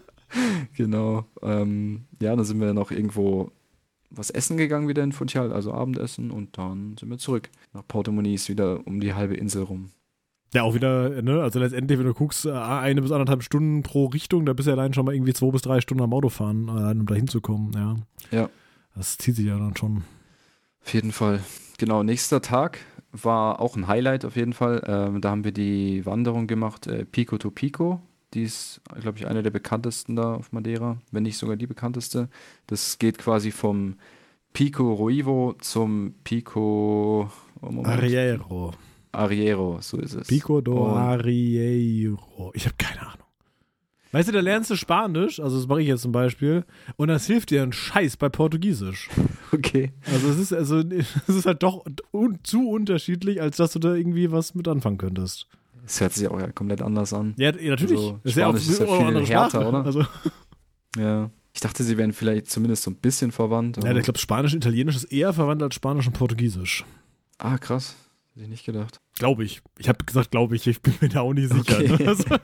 Genau. Ähm, ja, dann sind wir noch irgendwo was essen gegangen wieder in Funchal, also Abendessen, und dann sind wir zurück nach Porto Muniz, wieder um die halbe Insel rum. Ja, auch wieder, ne, also letztendlich, wenn du guckst, äh, eine bis anderthalb Stunden pro Richtung, da bist du ja allein schon mal irgendwie zwei bis drei Stunden am Auto fahren, allein um da hinzukommen, ja. Ja. Das zieht sich ja dann schon. Auf jeden Fall. Genau, nächster Tag war auch ein Highlight auf jeden Fall. Ähm, da haben wir die Wanderung gemacht, äh, Pico to Pico. Die ist, glaube ich, eine der bekanntesten da auf Madeira, wenn nicht sogar die bekannteste. Das geht quasi vom Pico Roivo zum Pico oh Moment. Arriero. Arriero, so ist es. Pico do Und- Arriero. Ich habe keine Ahnung. Weißt du, da lernst du Spanisch, also das mache ich jetzt zum Beispiel, und das hilft dir ein Scheiß bei Portugiesisch. Okay. Also es ist, also, es ist halt doch un zu unterschiedlich, als dass du da irgendwie was mit anfangen könntest. Das hört sich auch ja komplett anders an. Ja, ja natürlich. Also, ist ja auch Spanisch ist ja auch eine viel andere härter, Sprache, oder? Also, Ja. Ich dachte, sie wären vielleicht zumindest so ein bisschen verwandt. ja, aber- ich glaube, Spanisch und Italienisch ist eher verwandt als Spanisch und Portugiesisch. Ah, krass. Hätte ich nicht gedacht. Glaube ich. Ich habe gesagt, glaube ich. Ich bin mir da auch nicht sicher. Okay. Ne? Also,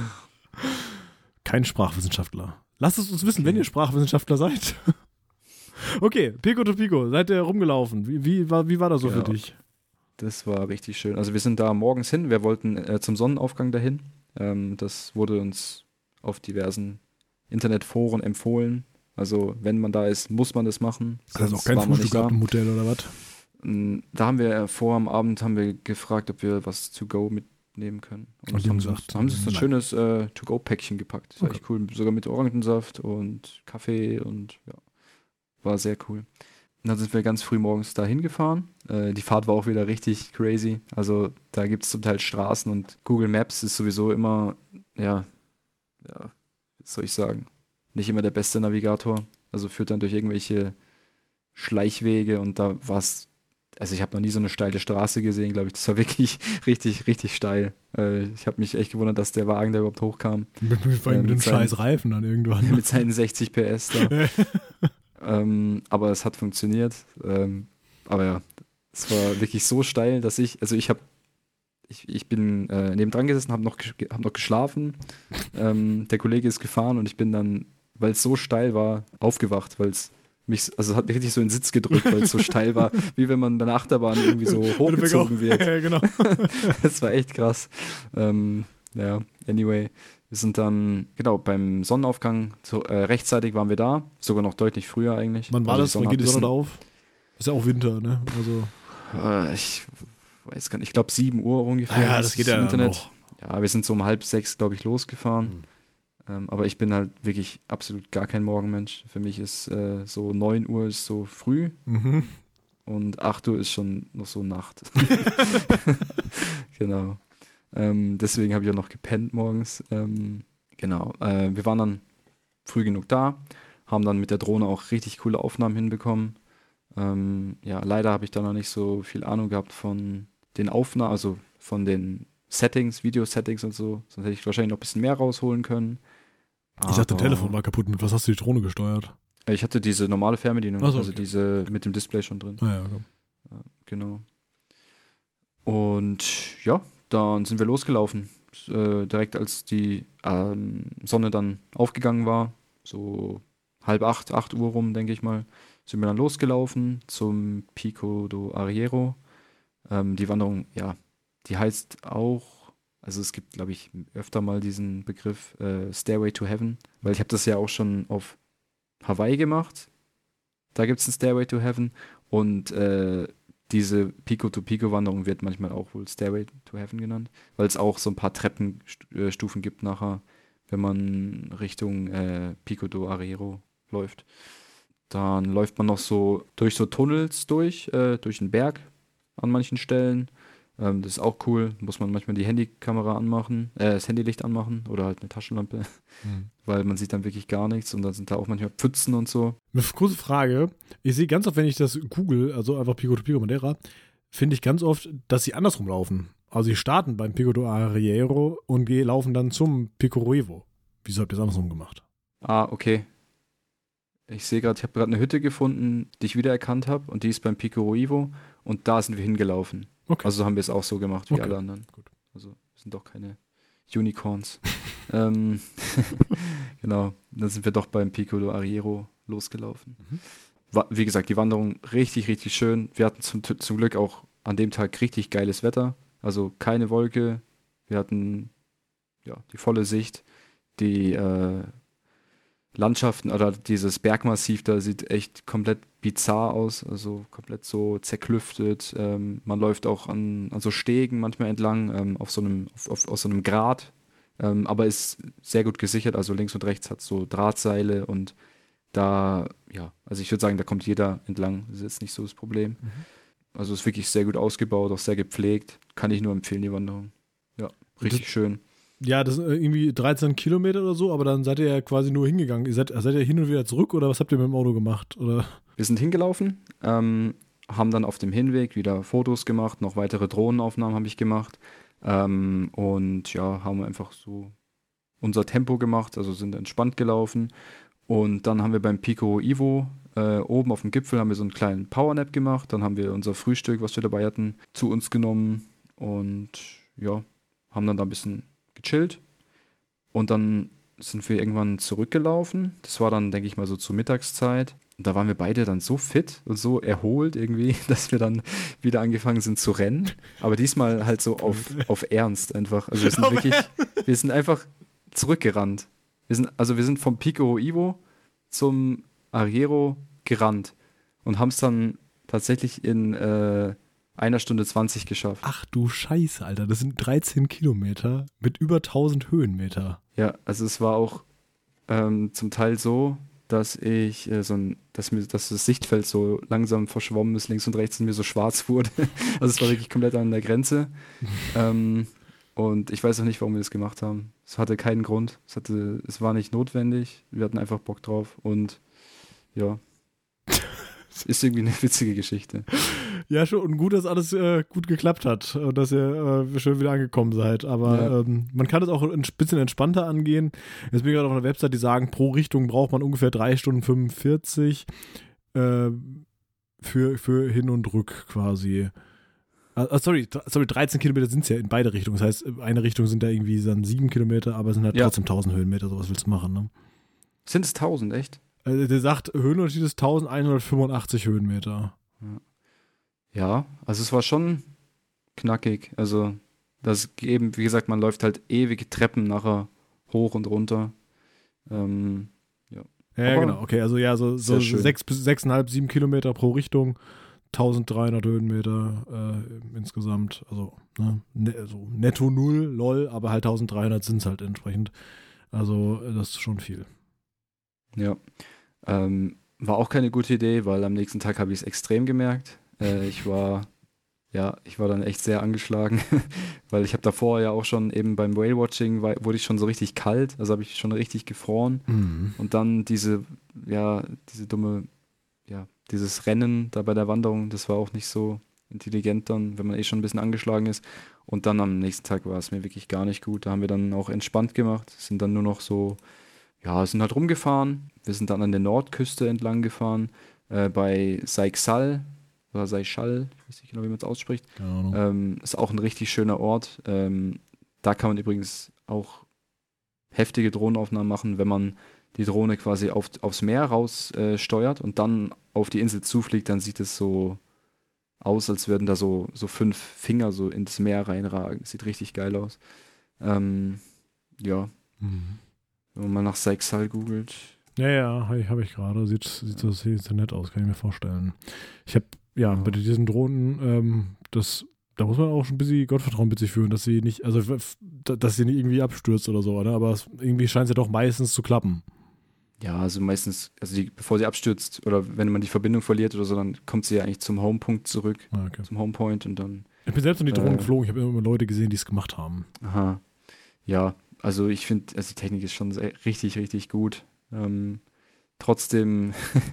kein Sprachwissenschaftler. Lasst es uns wissen, Okay. wenn ihr Sprachwissenschaftler seid. Okay, Pico to Pico. Seid ihr rumgelaufen? Wie, wie, war, wie war das so Ja. für dich? Das war richtig schön. Also wir sind da morgens hin. Wir wollten äh, zum Sonnenaufgang dahin. Ähm, das wurde uns auf diversen Internetforen empfohlen. Also wenn man da ist, muss man das machen. Also auch Sonst kein war man nicht Frühstück da. ab im Hotel oder was? Mm, Da haben wir äh, vor am Abend haben wir gefragt, ob wir was to go mitnehmen können. Und die haben haben sie uns, gesagt, haben sie uns ein nein. schönes äh, to-go-Päckchen gepackt. Das war Okay. echt cool. Sogar mit Orangensaft und Kaffee und ja, war sehr cool. Und dann sind wir ganz früh morgens da hingefahren. Äh, die Fahrt war auch wieder richtig crazy. Also da gibt es zum Teil Straßen und Google Maps ist sowieso immer, ja, ja, was soll ich sagen, nicht immer der beste Navigator. Also führt dann durch irgendwelche Schleichwege und da war es also ich habe noch nie so eine steile Straße gesehen, glaube ich. Das war wirklich richtig, richtig steil. Äh, ich habe mich echt gewundert, dass der Wagen da überhaupt hochkam. Mit, mit, äh, mit dem scheiß Reifen dann irgendwann. Mit seinen sechzig P S da. ähm, aber es hat funktioniert. Ähm, aber ja, es war wirklich so steil, dass ich, also ich habe, ich, ich bin äh, nebendran gesessen, habe noch, hab noch geschlafen. Ähm, der Kollege ist gefahren und ich bin dann, weil es so steil war, aufgewacht, weil es mich, also es hat mich richtig so in den Sitz gedrückt, weil es so steil war, wie wenn man bei einer Achterbahn irgendwie so hochgezogen wird. Ja, genau. Das war echt krass. Ähm, ja, anyway, wir sind dann, genau, beim Sonnenaufgang, so, äh, rechtzeitig waren wir da, sogar noch deutlich früher eigentlich. Wann war also das? Wann geht die Sonne da auf? Ist ja auch Winter, ne? Also. Äh, ich weiß gar nicht, ich glaube sieben Uhr ungefähr. Ah, ja, das geht ja im Internet. noch. Ja, wir sind so um halb sechs, glaube ich, losgefahren. Mhm. Ähm, aber ich bin halt wirklich absolut gar kein Morgenmensch. Für mich ist äh, so neun Uhr ist so früh mhm. und acht Uhr ist schon noch so Nacht. Genau. Ähm, deswegen habe ich auch noch gepennt morgens. Ähm, genau. Äh, wir waren dann früh genug da, haben dann mit der Drohne auch richtig coole Aufnahmen hinbekommen. Ähm, ja, leider habe ich da noch nicht so viel Ahnung gehabt von den Aufnahmen, also von den Settings, Video-Settings und so. Sonst hätte ich wahrscheinlich noch ein bisschen mehr rausholen können. Ich dachte, dein Telefon war kaputt. Mit was hast du die Drohne gesteuert? Ich hatte diese normale Fernbedienung, so, also okay. diese mit dem Display schon drin. Ah, ja, okay. Ja, genau. Und ja, dann sind wir losgelaufen. Äh, direkt als die ähm, Sonne dann aufgegangen war, so halb acht, acht Uhr rum, denke ich mal, sind wir dann losgelaufen zum Pico do Arriero. Ähm, die Wanderung, ja, die heißt auch, also es gibt, glaube ich, öfter mal diesen Begriff äh, Stairway to Heaven, weil ich habe das ja auch schon auf Hawaii gemacht. Da gibt es einen Stairway to Heaven und äh, diese Pico-to-Pico-Wanderung wird manchmal auch wohl Stairway to Heaven genannt, weil es auch so ein paar Treppenstufen gibt nachher, wenn man Richtung äh, Pico do Arriero läuft. Dann läuft man noch so durch so Tunnels durch, äh, durch den Berg an manchen Stellen. Ähm, das ist auch cool. Muss man manchmal die Handykamera anmachen, äh, das Handylicht anmachen oder halt eine Taschenlampe, mhm. weil man sieht dann wirklich gar nichts und dann sind da auch manchmal Pfützen und so. Eine kurze Frage. Ich sehe ganz oft, wenn ich das google, also einfach Pico to Pico Madeira, finde ich ganz oft, dass sie andersrum laufen. Also sie starten beim Pico do Arriero und laufen dann zum Pico Ruivo. Wieso habt ihr das andersrum gemacht? Ah, okay. Ich sehe gerade, ich habe gerade eine Hütte gefunden, die ich wiedererkannt habe und die ist beim Pico Ruivo und da sind wir hingelaufen. Okay. Also haben wir es auch so gemacht wie okay. alle anderen. Gut. Also wir sind doch keine Unicorns. ähm, genau, dann sind wir doch beim Pico do Arriero losgelaufen. Mhm. War, wie gesagt, die Wanderung richtig, richtig schön. Wir hatten zum, zum Glück auch an dem Tag richtig geiles Wetter. Also keine Wolke. Wir hatten ja die volle Sicht. Die äh, Landschaften oder dieses Bergmassiv da sieht echt komplett bizarr aus, also komplett so zerklüftet. Ähm, man läuft auch an, an so Stegen manchmal entlang, ähm, auf so einem, auf, auf, aus so einem Grat, ähm, aber ist sehr gut gesichert, also links und rechts hat so Drahtseile und da, ja, also ich würde sagen, da kommt jeder entlang, das ist jetzt nicht so das Problem. Mhm. Also ist wirklich sehr gut ausgebaut, auch sehr gepflegt, kann ich nur empfehlen, die Wanderung. Ja, richtig das, schön. Ja, das sind irgendwie dreizehn Kilometer oder so, aber dann seid ihr ja quasi nur hingegangen. Ihr seid, seid ihr hin und wieder zurück oder was habt ihr mit dem Auto gemacht? Oder? Wir sind hingelaufen, ähm, haben dann auf dem Hinweg wieder Fotos gemacht, noch weitere Drohnenaufnahmen habe ich gemacht ähm, und ja, haben einfach so unser Tempo gemacht, also sind entspannt gelaufen und dann haben wir beim Pico Ivo äh, oben auf dem Gipfel haben wir so einen kleinen Powernap gemacht, dann haben wir unser Frühstück, was wir dabei hatten, zu uns genommen und ja, haben dann da ein bisschen gechillt und dann sind wir irgendwann zurückgelaufen. Das war dann, denke ich mal, so zur Mittagszeit. Und da waren wir beide dann so fit und so erholt irgendwie, dass wir dann wieder angefangen sind zu rennen. Aber diesmal halt so auf, auf Ernst einfach. Also wir sind wirklich, wir sind einfach zurückgerannt. Wir sind, also wir sind vom Pico Ivo zum Arriero gerannt und haben es dann tatsächlich in äh, einer Stunde zwanzig geschafft. Ach du Scheiße, Alter. Das sind dreizehn Kilometer mit über tausend Höhenmeter. Ja, also es war auch ähm, zum Teil so, dass ich äh, so ein, dass mir, dass das Sichtfeld so langsam verschwommen ist, links und rechts und mir so schwarz wurde. Also es war wirklich komplett an der Grenze. ähm, und ich weiß auch nicht, warum wir das gemacht haben. Es hatte keinen Grund. Es hatte, es war nicht notwendig. Wir hatten einfach Bock drauf und ja. Ist irgendwie eine witzige Geschichte. Ja, schon. Und gut, dass alles äh, gut geklappt hat und dass ihr äh, schön wieder angekommen seid. Aber Ja. ähm, man kann es auch ein bisschen entspannter angehen. Jetzt bin ich gerade auf einer Website, die sagen, pro Richtung braucht man ungefähr drei Stunden fünfundvierzig äh, für, für Hin und Rück quasi. Ah, sorry, sorry, dreizehn Kilometer sind es ja in beide Richtungen. Das heißt, eine Richtung sind da irgendwie dann sieben Kilometer, aber es sind halt Ja. trotzdem tausend Höhenmeter. Sowas willst du machen, ne? Sind es tausend, echt? Also der sagt, Höhenunterschied ist elfhundertfünfundachtzig Höhenmeter. Ja, also es war schon knackig. Also das eben, wie gesagt, man läuft halt ewige Treppen nachher hoch und runter. Ähm, Ja, ja Aber genau. Okay, also ja, so, so sehr schön. sechs bis sechseinhalb, sieben Kilometer pro Richtung, dreizehnhundert Höhenmeter äh, insgesamt. Also, ne, ne, also netto null, lol, aber halt dreizehnhundert sind es halt entsprechend. Also das ist schon viel. ja. Ähm, war auch keine gute Idee, weil am nächsten Tag habe ich es extrem gemerkt. Äh, ich war, ja, ich war dann echt sehr angeschlagen, weil ich habe davor ja auch schon eben beim Whale-Watching war, wurde ich schon so richtig kalt, also habe ich schon richtig gefroren. Mhm. Und dann diese, ja, diese dumme, ja, dieses Rennen da bei der Wanderung, das war auch nicht so intelligent dann, wenn man eh schon ein bisschen angeschlagen ist. Und dann am nächsten Tag war es mir wirklich gar nicht gut. Da haben wir dann auch entspannt gemacht, sind dann nur noch so, ja, sind halt rumgefahren. Wir sind dann an der Nordküste entlang gefahren, äh, bei Seychal oder Seychal, ich weiß nicht genau, wie man es ausspricht. Keine Ahnung. Ähm, ist auch ein richtig schöner Ort. Ähm, da kann man übrigens auch heftige Drohnenaufnahmen machen, wenn man die Drohne quasi auf, aufs Meer raus äh, steuert und dann auf die Insel zufliegt, dann sieht es so aus, als würden da so, so fünf Finger so ins Meer reinragen. Sieht richtig geil aus. Ähm, ja, Mhm. wenn man mal nach Seychal googelt. Ja, ja, habe ich, hab ich gerade. Sieht, sieht, so, sieht so nett aus, kann ich mir vorstellen. Ich habe, ja, bei diesen Drohnen, ähm, das, da muss man auch schon ein bisschen Gottvertrauen mit sich führen, dass sie nicht, also f- dass sie nicht irgendwie abstürzt oder so, oder? Aber es, irgendwie scheint es ja doch meistens zu klappen. Ja, also meistens, also die, bevor sie abstürzt oder wenn man die Verbindung verliert oder so, dann kommt sie ja eigentlich zum Homepunkt zurück, Ah, okay. zum Homepoint und dann, Ich bin selbst in die Drohnen Äh. geflogen, ich habe immer Leute gesehen, die es gemacht haben. aha, ja, also ich finde, also die Technik ist schon sehr, richtig, richtig gut. Ähm, trotzdem,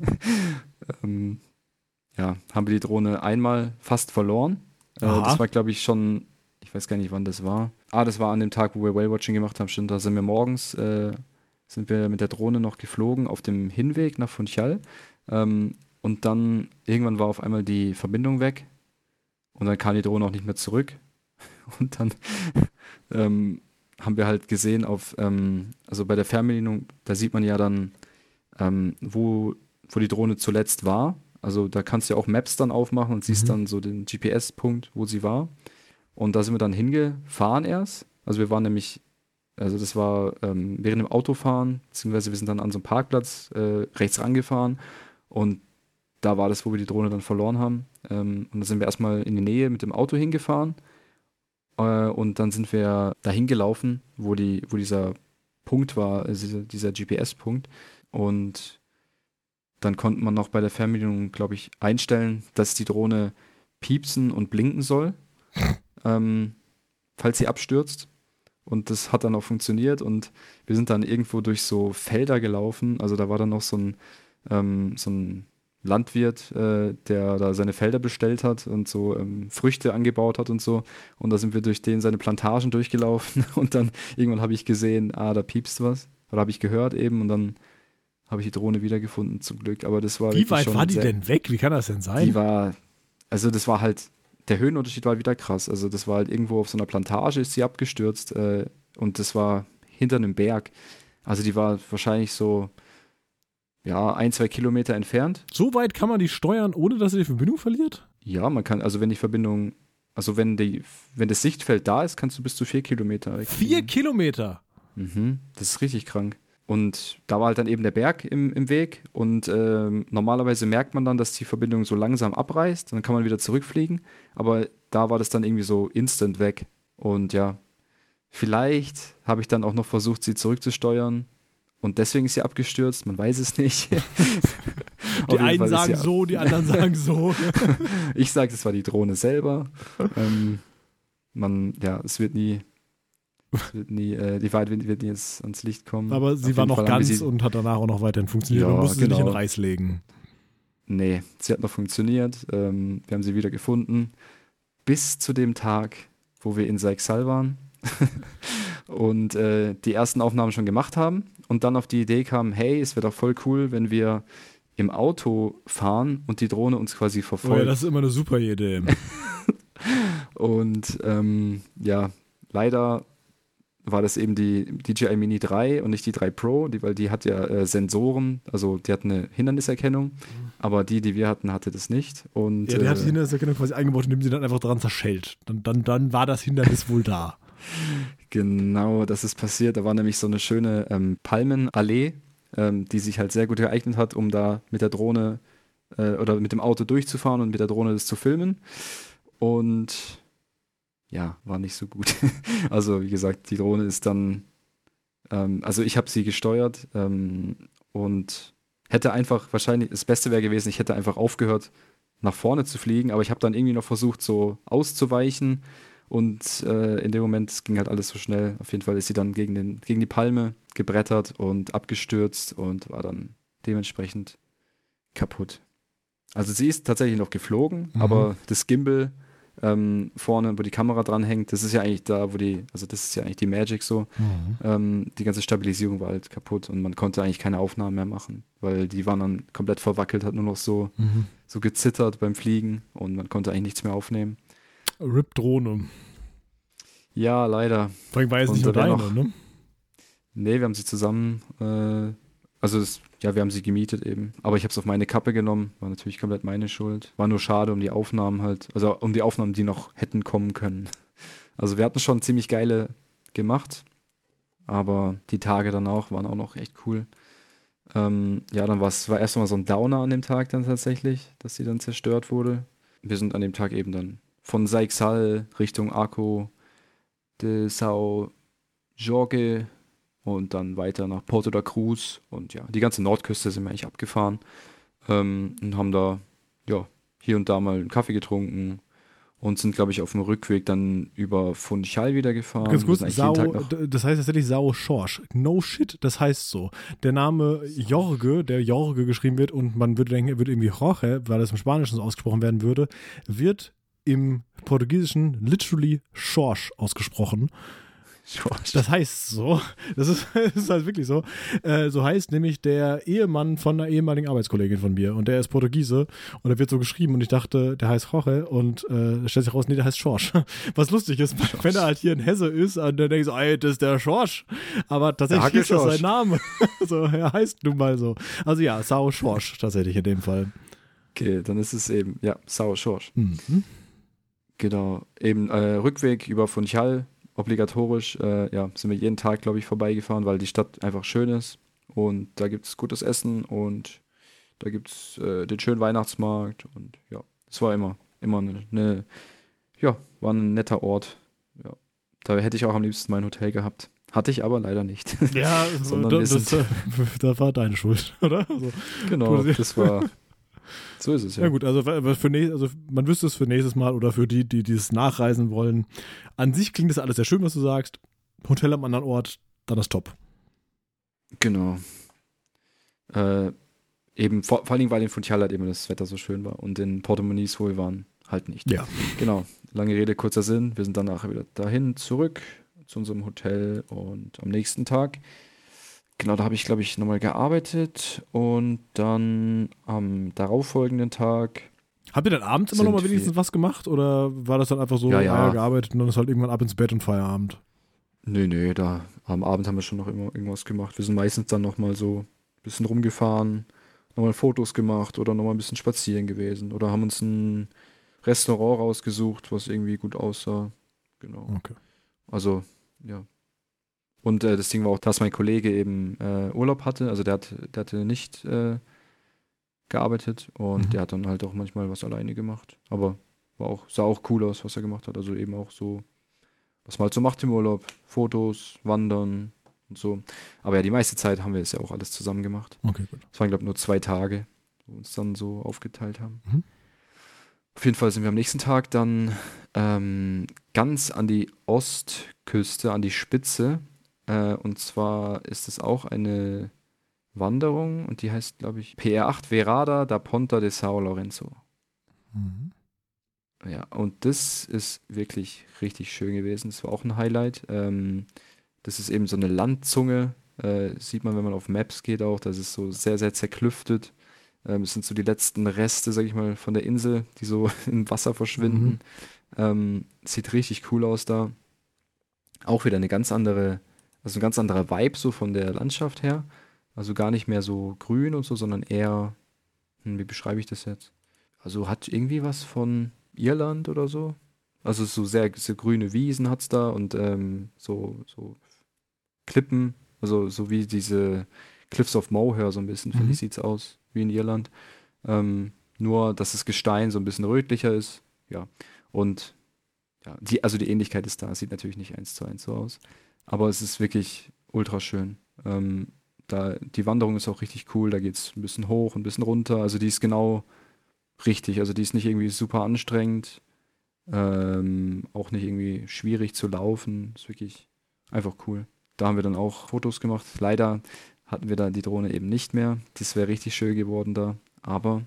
ähm, ja, haben wir die Drohne einmal fast verloren. Äh, Aha. das war, glaube ich, schon, ich weiß gar nicht, wann das war. Ah, das war an dem Tag, wo wir Whale-Watching gemacht haben, stimmt, da sind wir morgens, äh, sind wir mit der Drohne noch geflogen auf dem Hinweg nach Funchal. Ähm, und dann irgendwann war auf einmal die Verbindung weg und dann kam die Drohne auch nicht mehr zurück. Und dann ähm, haben wir halt gesehen auf, ähm, also bei der Fernbedienung, da sieht man ja dann, ähm, wo, wo die Drohne zuletzt war. Also da kannst du ja auch Maps dann aufmachen und siehst Mhm. dann so den G P S-Punkt, wo sie war. Und da sind wir dann hingefahren erst. Also wir waren nämlich, also das war ähm, während dem Autofahren, beziehungsweise wir sind dann an so einem Parkplatz äh, rechts rangefahren und da war das, wo wir die Drohne dann verloren haben. Ähm, und da sind wir erstmal in die Nähe mit dem Auto hingefahren äh, und dann sind wir dahin gelaufen, wo, die, wo dieser Punkt war, also dieser, dieser G P S-Punkt. Und dann konnte man noch bei der Fernbedienung, glaube ich, einstellen, dass die Drohne piepsen und blinken soll, ähm, falls sie abstürzt. Und das hat dann auch funktioniert und wir sind dann irgendwo durch so Felder gelaufen. Also da war dann noch so ein, ähm, so ein Landwirt, äh, der da seine Felder bestellt hat und so ähm, Früchte angebaut hat und so. Und da sind wir durch den seine Plantagen durchgelaufen und dann irgendwann habe ich gesehen, ah, da piepst was. Oder habe ich gehört eben und dann habe ich die Drohne wiedergefunden, zum Glück. Aber das war Wie wirklich weit schon war die sehr, denn weg? Wie kann das denn sein? Die war, also das war halt, der Höhenunterschied war wieder krass. Also das war halt irgendwo auf so einer Plantage, ist sie abgestürzt äh, und das war hinter einem Berg. Also die war wahrscheinlich so, ja, ein, zwei Kilometer entfernt. So weit kann man die steuern, ohne dass sie die Verbindung verliert? Ja, man kann, also wenn die Verbindung, also wenn die, wenn das Sichtfeld da ist, kannst du bis zu vier Kilometer weg. Vier Kilometer? Mhm, das ist richtig krank. Und da war halt dann eben der Berg im, im Weg und ähm, normalerweise merkt man dann, dass die Verbindung so langsam abreißt, dann kann man wieder zurückfliegen, aber da war das dann irgendwie so instant weg und ja, vielleicht habe ich dann auch noch versucht, sie zurückzusteuern und deswegen ist sie abgestürzt, man weiß es nicht. Die Auf jeden einen Fall ist sagen sie- so, die anderen sagen so. Ich sage, es war die Drohne selber. ähm, man, ja, es wird nie, es wird nie, äh, die Wahrheit wird, wird nie jetzt ans Licht kommen. Aber Auf sie war jeden noch Fall haben wir ganz sie- und hat danach auch noch weiterhin funktioniert. Ja, Man musste sie nicht in genau. Reis legen. Nee, sie hat noch funktioniert. Ähm, wir haben sie wieder gefunden. Bis zu dem Tag, wo wir in Seixal waren und äh, die ersten Aufnahmen schon gemacht haben und dann auf die Idee kam, hey, es wäre doch voll cool, wenn wir im Auto fahren und die Drohne uns quasi verfolgt. Oh ja, das ist immer eine super Idee. Und ähm, ja, leider war das eben die D J I Mini drei und nicht die drei Pro, die, weil die hat ja äh, Sensoren, also die hat eine Hinderniserkennung, mhm. aber die, die wir hatten, hatte das nicht. Und, ja, die äh, hat die Hinderniserkennung quasi eingebaut, indem sie dann einfach dran zerschellt. Dann, dann, dann war das Hindernis wohl da. Genau, das ist passiert. Da war nämlich so eine schöne ähm, Palmenallee, ähm, die sich halt sehr gut geeignet hat, um da mit der Drohne äh, oder mit dem Auto durchzufahren und mit der Drohne das zu filmen. Und ja, war nicht so gut. Also wie gesagt, die Drohne ist dann, ähm, also ich habe sie gesteuert ähm, und hätte einfach wahrscheinlich, das Beste wäre gewesen, ich hätte einfach aufgehört, nach vorne zu fliegen, aber ich habe dann irgendwie noch versucht, so auszuweichen und äh, in dem Moment ging halt alles so schnell. Auf jeden Fall ist sie dann gegen, den, gegen die Palme gebrettert und abgestürzt und war dann dementsprechend kaputt. Also sie ist tatsächlich noch geflogen, mhm. aber das Gimbal Ähm, vorne, wo die Kamera dran hängt, das ist ja eigentlich da, wo die, also das ist ja eigentlich die Magic so. Mhm. Ähm, die ganze Stabilisierung war halt kaputt und man konnte eigentlich keine Aufnahmen mehr machen, weil die waren dann komplett verwackelt, hat nur noch so, mhm. so gezittert beim Fliegen und man konnte eigentlich nichts mehr aufnehmen. R I P-Drohne. Ja, leider. Vor allem war jetzt nicht nur deine, ne? Nee, wir haben sie zusammen, äh, also es, ja, wir haben sie gemietet eben. Aber ich habe es auf meine Kappe genommen. War natürlich komplett meine Schuld. War nur schade um die Aufnahmen halt. Also um die Aufnahmen, die noch hätten kommen können. Also wir hatten schon ziemlich geile gemacht. Aber die Tage danach waren auch noch echt cool. Ähm, ja, dann war es war erst mal so ein Downer an dem Tag dann tatsächlich, dass sie dann zerstört wurde. Wir sind an dem Tag eben dann von Seixal Richtung Arco de São Jorge und dann weiter nach Porto da Cruz und ja, die ganze Nordküste sind wir eigentlich abgefahren ähm, und haben da ja hier und da mal einen Kaffee getrunken und sind, glaube ich, auf dem Rückweg dann über Funchal wieder gefahren. Ganz kurz, Sao, das heißt tatsächlich Sao Schorsch. No shit, das heißt so. Der Name Jorge, der Jorge geschrieben wird und man würde denken, er würde irgendwie Jorge, weil das im Spanischen so ausgesprochen werden würde, wird im Portugiesischen literally Schorsch ausgesprochen. Das heißt so, das ist, das ist halt wirklich so, äh, so heißt nämlich der Ehemann von einer ehemaligen Arbeitskollegin von mir und der ist Portugiese und der wird so geschrieben und ich dachte, der heißt Jorge und äh, stellt sich raus, nee, der heißt Schorsch. Was lustig ist, Schorsch. Wenn er halt hier in Hesse ist und der denkt so, ey, das ist der Schorsch, aber tatsächlich ist das sein Name. So, er heißt nun mal so. Also ja, Sao Schorsch tatsächlich in dem Fall. Okay, dann ist es eben, ja, Sao Schorsch. Mhm. Genau, eben äh, Rückweg über Funchal. Obligatorisch, äh, ja, sind wir jeden Tag, glaube ich, vorbeigefahren, weil die Stadt einfach schön ist und da gibt es gutes Essen und da gibt es äh, den schönen Weihnachtsmarkt und ja, es war immer, immer eine, eine, ja, war ein netter Ort. Ja, da hätte ich auch am liebsten mein Hotel gehabt. Hatte ich aber leider nicht. Ja, Sondern das, das, das war deine Schuld, oder? Also, genau, das war... So ist es, ja. Ja gut, also, für nächst, also man wüsste es für nächstes Mal oder für die, die dieses nachreisen wollen. An sich klingt das alles sehr schön, was du sagst. Hotel am anderen Ort, dann ist top. Genau. Äh, eben, vor, vor allen Dingen, weil in Funchal halt eben das Wetter so schön war und in Porto Muniz wohl waren halt nicht. Ja. Genau. Lange Rede, kurzer Sinn. Wir sind dann nachher wieder dahin, zurück zu unserem Hotel und am nächsten Tag Genau, da habe ich, glaube ich, nochmal gearbeitet und dann am darauffolgenden Tag. Habt ihr dann abends immer nochmal wenigstens was gemacht oder war das dann einfach so, ja, ja. gearbeitet und dann ist halt irgendwann ab ins Bett und Feierabend? Nee, nee, da am Abend haben wir schon noch immer irgendwas gemacht. Wir sind meistens dann nochmal so ein bisschen rumgefahren, nochmal Fotos gemacht oder nochmal ein bisschen spazieren gewesen oder haben uns ein Restaurant rausgesucht, was irgendwie gut aussah. Genau. Okay. Also, ja. Und äh, das Ding war auch, dass mein Kollege eben äh, Urlaub hatte, also der, hat, der hatte nicht äh, gearbeitet und mhm. der hat dann halt auch manchmal was alleine gemacht. Aber war auch, sah auch cool aus, was er gemacht hat. Also eben auch so, was man halt so macht im Urlaub. Fotos, Wandern und so. Aber ja, die meiste Zeit haben wir es ja auch alles zusammen gemacht. Okay, gut. Es waren, glaube ich, nur zwei Tage, wo wir uns dann so aufgeteilt haben. Mhm. Auf jeden Fall sind wir am nächsten Tag dann ähm, ganz an die Ostküste, an die Spitze. Äh, und zwar ist es auch eine Wanderung und die heißt, glaube ich, P R acht Verada da Ponta de São Lourenço. Mhm. Ja, und das ist wirklich richtig schön gewesen. Das war auch ein Highlight. Ähm, das ist eben so eine Landzunge, äh, sieht man, wenn man auf Maps geht auch. Das ist so sehr, sehr zerklüftet. Ähm, es sind so die letzten Reste, sag ich mal, von der Insel, die so im Wasser verschwinden. Mhm. Ähm, sieht richtig cool aus da. Auch wieder eine ganz andere, also ein ganz anderer Vibe so von der Landschaft her. Also gar nicht mehr so grün und so, sondern eher, hm, wie beschreibe ich das jetzt? Also hat irgendwie was von Irland oder so. Also so sehr, sehr grüne Wiesen hat's da und ähm, so, so Klippen, also so wie diese Cliffs of Moher so ein bisschen, finde Mhm. ich, sieht's aus, wie in Irland. Ähm, nur, dass das Gestein so ein bisschen rötlicher ist, ja. Und ja, die, also die Ähnlichkeit ist da, es sieht natürlich nicht eins zu eins so aus. Aber es ist wirklich ultra schön. Ähm, da, die Wanderung ist auch richtig cool, da geht's ein bisschen hoch, ein bisschen runter. Also die ist genau richtig, also die ist nicht irgendwie super anstrengend, ähm, auch nicht irgendwie schwierig zu laufen. Ist wirklich einfach cool. Da haben wir dann auch Fotos gemacht. Leider hatten wir da die Drohne eben nicht mehr. Das wäre richtig schön geworden da. Aber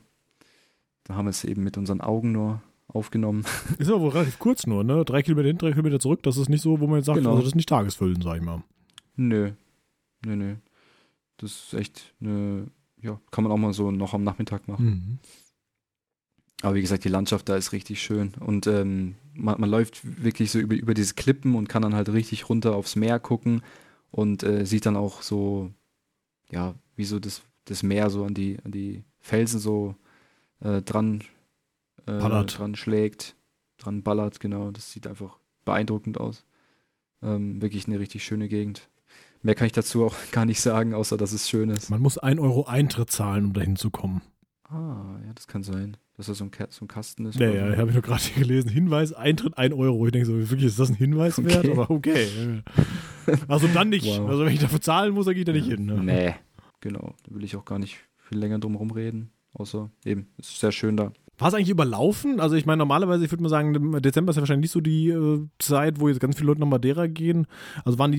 da haben wir es eben mit unseren Augen nur aufgenommen. Ist aber wohl relativ kurz nur, ne? Drei Kilometer hin, drei Kilometer zurück. Das ist nicht so, wo man jetzt sagt, Genau. also das ist nicht Tagesfüllen, sag ich mal. Nö, nö, nö. Das ist echt eine, ja, kann man auch mal so noch am Nachmittag machen. Mhm. Aber wie gesagt, die Landschaft da ist richtig schön. Und ähm, man, man läuft wirklich so über, über diese Klippen und kann dann halt richtig runter aufs Meer gucken und äh, sieht dann auch so, ja, wie so das, das Meer so an die, an die Felsen so äh, dran, äh, Ballert. dran schlägt, dran ballert, genau. Das sieht einfach beeindruckend aus. Ähm, wirklich eine richtig schöne Gegend. Mehr kann ich dazu auch gar nicht sagen, außer dass es schön ist. Man muss ein Euro Eintritt zahlen, um dahin zu kommen. Ah, ja, das kann sein, dass das so ein, Ka- so ein Kasten ist. Ja, oder ja, so. habe ich nur gerade hier gelesen. Hinweis, Eintritt ein Euro. Ich denke so, wirklich, ist das ein Hinweis Okay. wert? Aber okay. Also dann nicht. Wow. Also wenn ich dafür zahlen muss, dann geht er nicht hin. Ne? Nee, genau. Da will ich auch gar nicht viel länger drum rumreden. Außer eben, es ist sehr schön da. War es eigentlich überlaufen? Also ich meine, normalerweise, ich würde mal sagen, im Dezember ist ja wahrscheinlich nicht so die äh, Zeit, wo jetzt ganz viele Leute nach Madeira gehen. Also waren die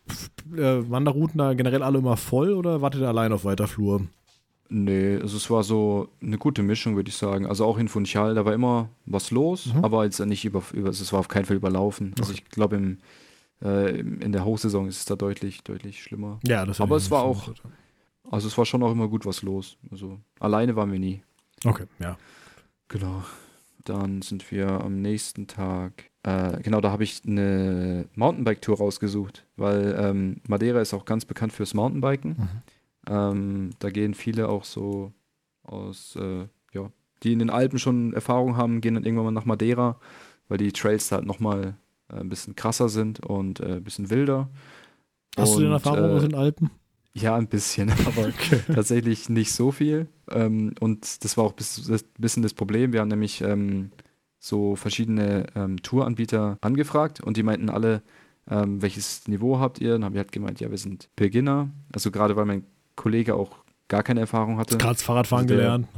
äh, Wanderrouten da generell alle immer voll oder wartet ihr allein auf weiter Flur? Nee, also es war so eine gute Mischung, würde ich sagen. Also auch in Funchal, da war immer was los, Mhm. aber jetzt nicht über, über, also es war auf keinen Fall überlaufen. Also ich glaube, im, äh, im- in der Hochsaison ist es da deutlich, deutlich schlimmer. Ja, das Aber hätte ich es war nicht auch- vermutet. Also es war schon auch immer gut was los. Also alleine waren wir nie. Okay, ja. Genau. Dann sind wir am nächsten Tag. Äh, genau, da habe ich eine Mountainbike-Tour rausgesucht, weil ähm, Madeira ist auch ganz bekannt fürs Mountainbiken. Mhm. Ähm, da gehen viele auch so aus, äh, ja, die in den Alpen schon Erfahrung haben, gehen dann irgendwann mal nach Madeira, weil die Trails da halt nochmal äh, ein bisschen krasser sind und äh, ein bisschen wilder. Hast du denn Und, Erfahrung äh, aus den Alpen? Ja, ein bisschen, aber tatsächlich nicht so viel. Ähm, und das war auch bis, ein bisschen das Problem. Wir haben nämlich ähm, so verschiedene ähm, Touranbieter angefragt und die meinten alle, ähm, welches Niveau habt ihr? Dann haben wir halt gemeint, ja, wir sind Beginner. Also gerade weil mein Kollege auch gar keine Erfahrung hatte. Gerade das Fahrradfahren Also der- gelernt.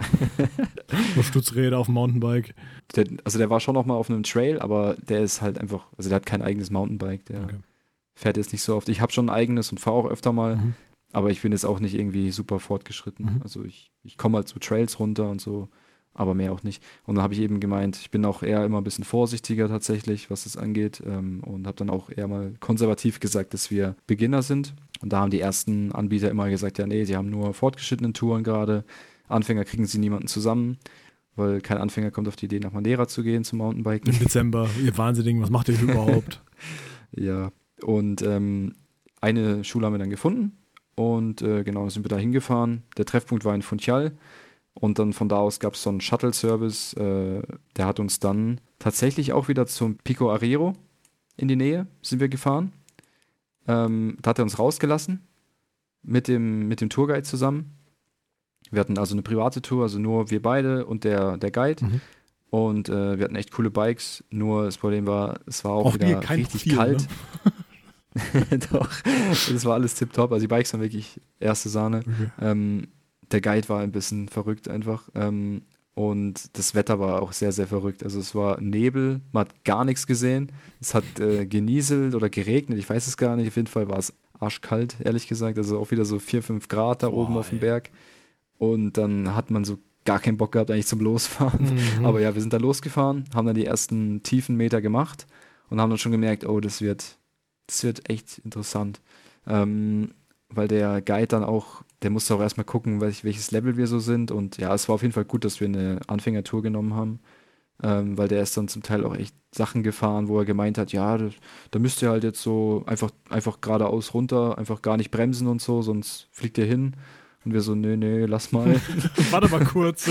Nur Stützräder auf dem Mountainbike. Der, also der war schon noch mal auf einem Trail, aber der ist halt einfach, also der hat kein eigenes Mountainbike. Der Okay. fährt jetzt nicht so oft. Ich habe schon ein eigenes und fahre auch öfter mal. Mhm. Aber ich bin jetzt auch nicht irgendwie super fortgeschritten. Mhm. Also ich, ich komme halt zu Trails runter und so, aber mehr auch nicht. Und dann habe ich eben gemeint, ich bin auch eher immer ein bisschen vorsichtiger tatsächlich, was das angeht. Ähm, und habe dann auch eher mal konservativ gesagt, dass wir Beginner sind. Und da haben die ersten Anbieter immer gesagt, ja nee, sie haben nur fortgeschrittene Touren gerade. Anfänger kriegen sie niemanden zusammen, weil kein Anfänger kommt auf die Idee, nach Madeira zu gehen zum Mountainbiken. Im Dezember, ihr Wahnsinnigen, was macht ihr hier überhaupt? Ja, und ähm, eine Schule haben wir dann gefunden und äh, genau, sind wir da hingefahren. Der Treffpunkt war in Funchal und dann von da aus gab es so einen Shuttle-Service, äh, der hat uns dann tatsächlich auch wieder zum Pico Arrero in die Nähe sind wir gefahren. Ähm, da hat er uns rausgelassen mit dem, mit dem Tourguide zusammen. Wir hatten also eine private Tour, also nur wir beide und der, der Guide. Mhm. Und äh, wir hatten echt coole Bikes, nur das Problem war, es war auch, Auch wieder hier kein richtig Profil, kalt. ne? Doch, das war alles tipptopp. Also die Bikes waren wirklich erste Sahne. Okay. Ähm, der Guide war ein bisschen verrückt einfach. Ähm, und das Wetter war auch sehr, sehr verrückt. Also es war Nebel, man hat gar nichts gesehen. Es hat äh, genieselt oder geregnet, ich weiß es gar nicht. Auf jeden Fall war es arschkalt, ehrlich gesagt. Also auch wieder so vier, fünf Grad da Boah, oben auf dem ey. Berg. Und dann hat man so gar keinen Bock gehabt eigentlich zum Losfahren. Mhm. Aber ja, wir sind da losgefahren, haben dann die ersten tiefen Meter gemacht und haben dann schon gemerkt, oh, das wird, das wird echt interessant. Ähm, weil der Guide dann auch, der musste auch erstmal gucken, welch, welches Level wir so sind. Und ja, es war auf jeden Fall gut, dass wir eine Anfängertour genommen haben. Ähm, weil der ist dann zum Teil auch echt Sachen gefahren, wo er gemeint hat, ja, da, da müsst ihr halt jetzt so einfach, einfach geradeaus runter, einfach gar nicht bremsen und so, sonst fliegt ihr hin. Und wir so, nee, nee, lass mal. Warte mal kurz.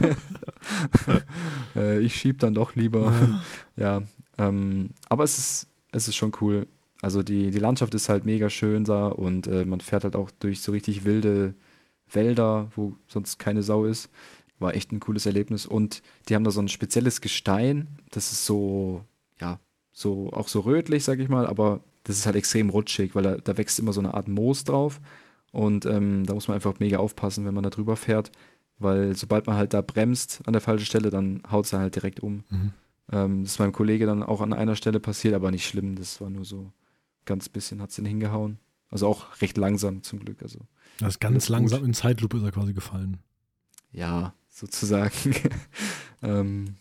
äh, ich schieb dann doch lieber. Ja, ähm, aber es ist, es ist schon cool. Also die, die Landschaft ist halt mega schön da und äh, man fährt halt auch durch so richtig wilde Wälder, wo sonst keine Sau ist. War echt ein cooles Erlebnis. Und die haben da so ein spezielles Gestein. Das ist so, ja, so auch so rötlich, sag ich mal, aber das ist halt extrem rutschig, weil da, da wächst immer so eine Art Moos drauf. Und ähm, da muss man einfach mega aufpassen, wenn man da drüber fährt, weil sobald man halt da bremst an der falschen Stelle, dann haut es halt direkt um. Mhm. Ähm, das ist meinem Kollege dann auch an einer Stelle passiert, aber nicht schlimm. Das war nur so ganz bisschen, hat es den hingehauen. Also auch recht langsam zum Glück. Also Das ist ganz langsam in Zeitlupe ist er quasi gefallen. ja, sozusagen. ähm,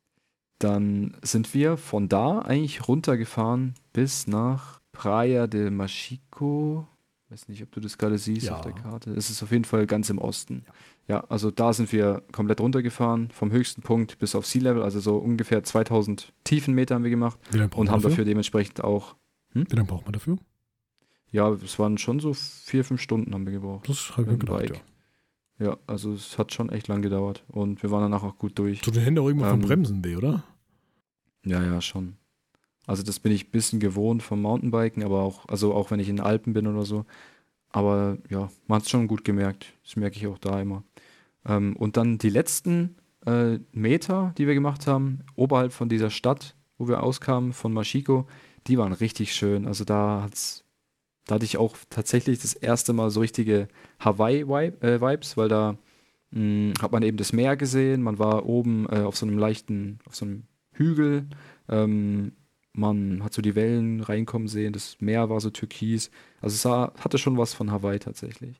dann sind wir von da eigentlich runtergefahren bis nach Praia de Machico. Weiß nicht, ob du das gerade siehst Ja. auf der Karte. Es ist auf jeden Fall ganz im Osten. Ja. ja, also da sind wir komplett runtergefahren, vom höchsten Punkt bis auf Sea Level, also so ungefähr zweitausend Tiefenmeter haben wir gemacht Wie lange braucht und man haben dafür? dafür dementsprechend auch, Wie lange braucht man dafür? ja, es waren schon so vier, fünf Stunden haben wir gebraucht. Das habe ich mir Mit dem gedacht, Bike. ja. Ja, also es hat schon echt lang gedauert und wir waren danach auch gut durch. Tut den Händen auch irgendwann vom Ähm, Bremsen weh, oder? Ja, ja, schon. Also das bin ich ein bisschen gewohnt vom Mountainbiken, aber auch, also auch wenn ich in den Alpen bin oder so. Aber ja, man hat es schon gut gemerkt. Das merke ich auch da immer. Ähm, und dann die letzten äh, Meter, die wir gemacht haben, oberhalb von dieser Stadt, wo wir auskamen, von Machico, die waren richtig schön. Also da hat's, da hatte ich auch tatsächlich das erste Mal so richtige Hawaii-Vibes, weil da mh, hat man eben das Meer gesehen. Man war oben äh, auf so einem leichten, auf so einem Hügel. Ähm, man hat so die Wellen reinkommen sehen. Das Meer war so türkis. Also es sah, hatte schon was von Hawaii tatsächlich.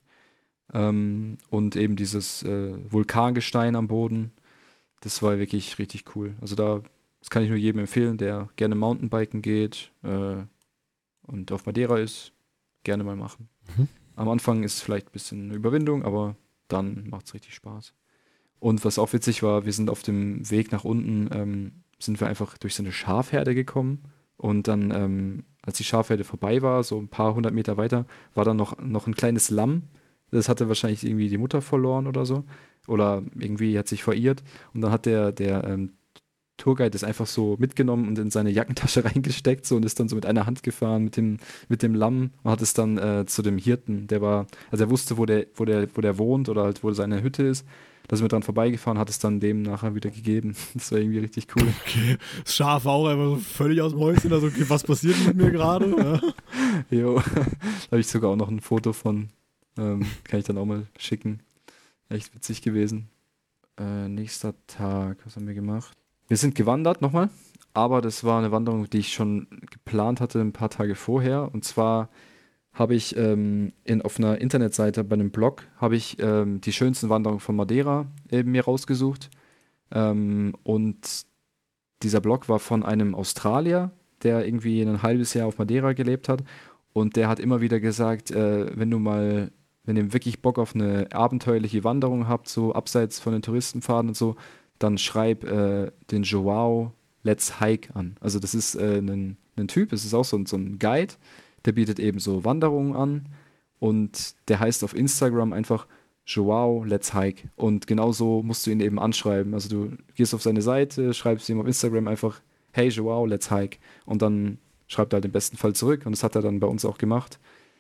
Ähm, und eben dieses äh, Vulkangestein am Boden, das war wirklich richtig cool. Also da, das kann ich nur jedem empfehlen, der gerne Mountainbiken geht äh, und auf Madeira ist, gerne mal machen. Mhm. Am Anfang ist es vielleicht ein bisschen eine Überwindung, aber dann macht es richtig Spaß. Und was auch witzig war, wir sind auf dem Weg nach unten, ähm, sind wir einfach durch so eine Schafherde gekommen. Und dann, ähm, als die Schafherde vorbei war, so ein paar hundert Meter weiter, war dann noch, noch ein kleines Lamm. Das hatte wahrscheinlich irgendwie die Mutter verloren oder so. Oder irgendwie hat sich verirrt. Und dann hat der, der ähm, Tourguide das einfach so mitgenommen und in seine Jackentasche reingesteckt so, und ist dann so mit einer Hand gefahren mit dem, mit dem Lamm und hat es dann äh, zu dem Hirten, der war, also er wusste, wo der, wo der, wo der wohnt oder halt, wo seine Hütte ist. Da sind wir dran vorbeigefahren, hat es dann dem nachher wieder gegeben. Das war irgendwie richtig cool. Okay, das Schaf war auch einfach so völlig aus dem Häuschen. Also, okay, was passiert mit mir gerade? Ja. Jo, da habe ich sogar auch noch ein Foto von. Ähm, kann ich dann auch mal schicken. Echt witzig gewesen. Äh, nächster Tag, was haben wir gemacht? Wir sind gewandert nochmal, aber das war eine Wanderung, die ich schon geplant hatte ein paar Tage vorher. Und zwar habe ich ähm, in, auf einer Internetseite bei einem Blog habe ich ähm, die schönsten Wanderungen von Madeira eben mir rausgesucht. Ähm, und dieser Blog war von einem Australier, der irgendwie ein halbes Jahr auf Madeira gelebt hat. Und der hat immer wieder gesagt, äh, wenn du mal, wenn ihr wirklich Bock auf eine abenteuerliche Wanderung habt, so abseits von den Touristenpfaden und so, dann schreib äh, den Joao Let's Hike an. Also das ist äh, ein, ein Typ, es ist auch so, ein- so ein Guide, der bietet eben so Wanderungen an und der heißt auf Instagram einfach Joao Let's Hike. Und genauso musst du ihn eben anschreiben. Also du gehst auf seine Seite, schreibst ihm auf Instagram einfach, hey Joao Let's Hike. Und dann schreibt er halt im besten Fall zurück und das hat er dann bei uns auch gemacht.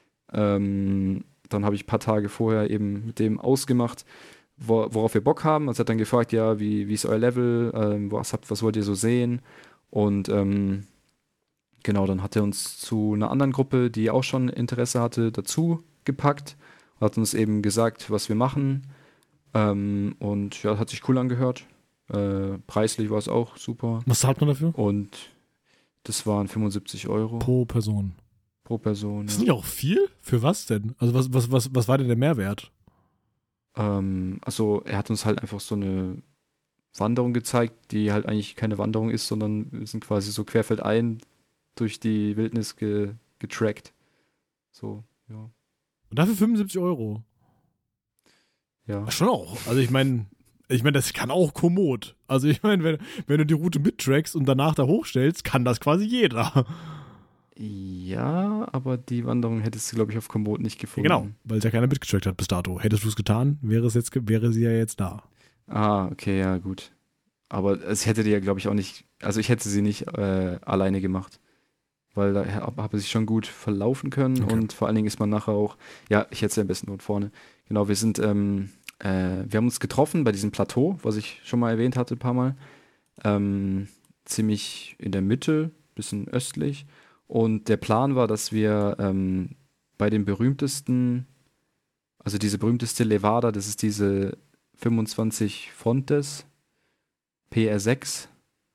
Ähm, dann habe ich ein paar Tage vorher eben mit dem ausgemacht, wo, worauf wir Bock haben. Also er hat dann gefragt, ja, wie, wie ist euer Level, ähm, was, habt, was wollt ihr so sehen? Und ähm, genau, dann hat er uns zu einer anderen Gruppe, die auch schon Interesse hatte, dazu gepackt. Hat uns eben gesagt, was wir machen. Ähm, und ja, hat sich cool angehört. Äh, preislich war es auch super. Was zahlt man dafür? Und das waren fünfundsiebzig Euro. Pro Person. pro Person. Das ist Ja. nicht auch viel? Für was denn? Also was, was, was, was war denn der Mehrwert? Ähm, also er hat uns halt einfach so eine Wanderung gezeigt, die halt eigentlich keine Wanderung ist, sondern wir sind quasi so querfeldein durch die Wildnis ge getrackt. So, ja. Und dafür fünfundsiebzig Euro. Ja. Ach, schon auch. Also ich meine, ich meine, das kann auch kommod. Also ich meine, wenn, wenn du die Route mittrackst und danach da hochstellst, kann das quasi jeder. Ja, aber die Wanderung hättest du, glaube ich, auf Komoot nicht Ja, gefunden. genau, weil es ja keiner mitgetrackt hat bis dato. Hättest du es getan, wäre, es jetzt, ge- wäre sie ja jetzt da. Ah, okay, ja, gut. Aber es hätte die ja, glaube ich, auch nicht, also ich hätte sie nicht äh, alleine gemacht. Weil da habe hab ich schon gut verlaufen können Okay. und vor allen Dingen ist man nachher auch, ja, ich hätte es ja am besten dort vorne. Genau, wir sind, ähm, äh, wir haben uns getroffen bei diesem Plateau, was ich schon mal erwähnt hatte, ein paar Mal. Ähm, ziemlich in der Mitte, bisschen östlich. Und der Plan war, dass wir ähm, bei dem berühmtesten, also diese berühmteste Levada, das ist diese fünfundzwanzig Fontes, P R sechs,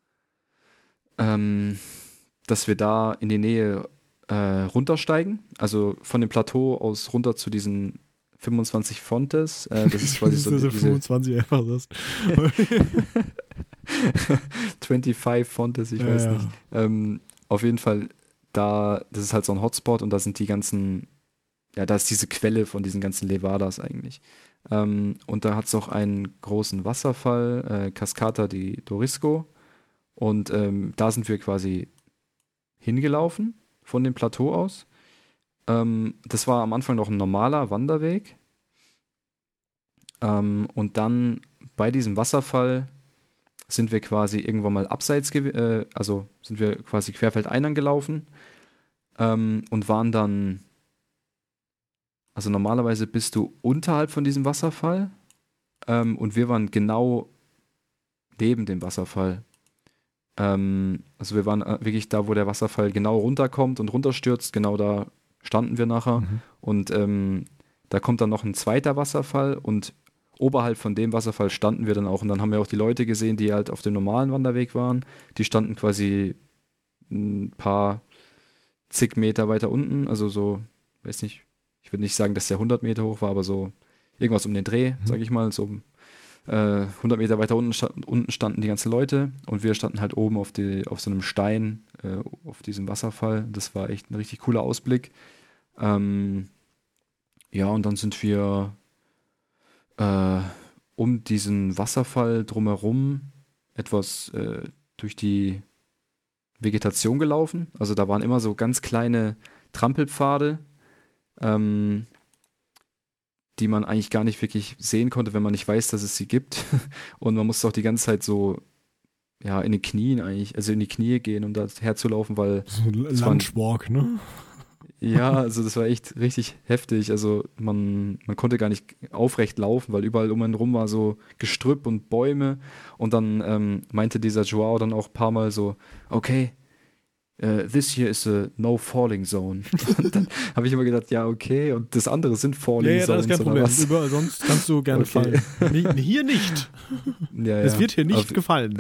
ähm, dass wir da in die Nähe äh, runtersteigen, also von dem Plateau aus runter zu diesen fünfundzwanzig Fontes. Äh, das ist quasi so diese diese fünfundzwanzig einfach das. fünfundzwanzig Fontes, ich Ja, weiß ja. nicht. Ähm, auf jeden Fall, da, das ist halt so ein Hotspot und da sind die ganzen, ja, da ist diese Quelle von diesen ganzen Levadas eigentlich. Ähm, und da hat es auch einen großen Wasserfall, äh, Cascata di Dorisco. Und ähm, da sind wir quasi hingelaufen von dem Plateau aus. Ähm, das war am Anfang noch ein normaler Wanderweg. Ähm, und dann bei diesem Wasserfall sind wir quasi irgendwann mal abseits, gew- äh, also sind wir quasi querfeldein angelaufen ähm, und waren dann, also normalerweise bist du unterhalb von diesem Wasserfall ähm, und wir waren genau neben dem Wasserfall. Ähm, also wir waren äh, wirklich da, wo der Wasserfall genau runterkommt und runterstürzt, genau da standen wir nachher. Mhm. Und ähm, da kommt dann noch ein zweiter Wasserfall und oberhalb von dem Wasserfall standen wir dann auch. Und dann haben wir auch die Leute gesehen, die halt auf dem normalen Wanderweg waren. Die standen quasi ein paar zig Meter weiter unten. Also so, weiß nicht, ich würde nicht sagen, dass der hundert Meter hoch war, aber so irgendwas um den Dreh, Mhm. sage ich mal. So äh, hundert Meter weiter unten, sta unten standen die ganzen Leute und wir standen halt oben auf, die, auf so einem Stein, äh, auf diesem Wasserfall. Das war echt ein richtig cooler Ausblick. Ähm, ja, und dann sind wir äh, um diesen Wasserfall drumherum etwas äh, durch die Vegetation gelaufen. Also da waren immer so ganz kleine Trampelpfade, ähm, die man eigentlich gar nicht wirklich sehen konnte, wenn man nicht weiß, dass es sie gibt. Und man musste auch die ganze Zeit so ja in den Knien eigentlich, also in die Knie gehen, um da herzulaufen, weil So ein es waren Lunchwalk, ne? ja, also das war echt richtig heftig. Also man, man konnte gar nicht aufrecht laufen, weil überall um einen rum war so Gestrüpp und Bäume. Und dann ähm, meinte dieser Joao dann auch ein paar Mal so, okay, uh, this here is a no falling zone. Und dann habe ich immer gedacht, ja, okay, und das andere sind Falling Ja, ja, das Zones ist kein oder Problem. was? Überall sonst kannst du gerne Okay. fallen. Nee, hier nicht. Ja, Es ja. wird hier nicht Auf- gefallen.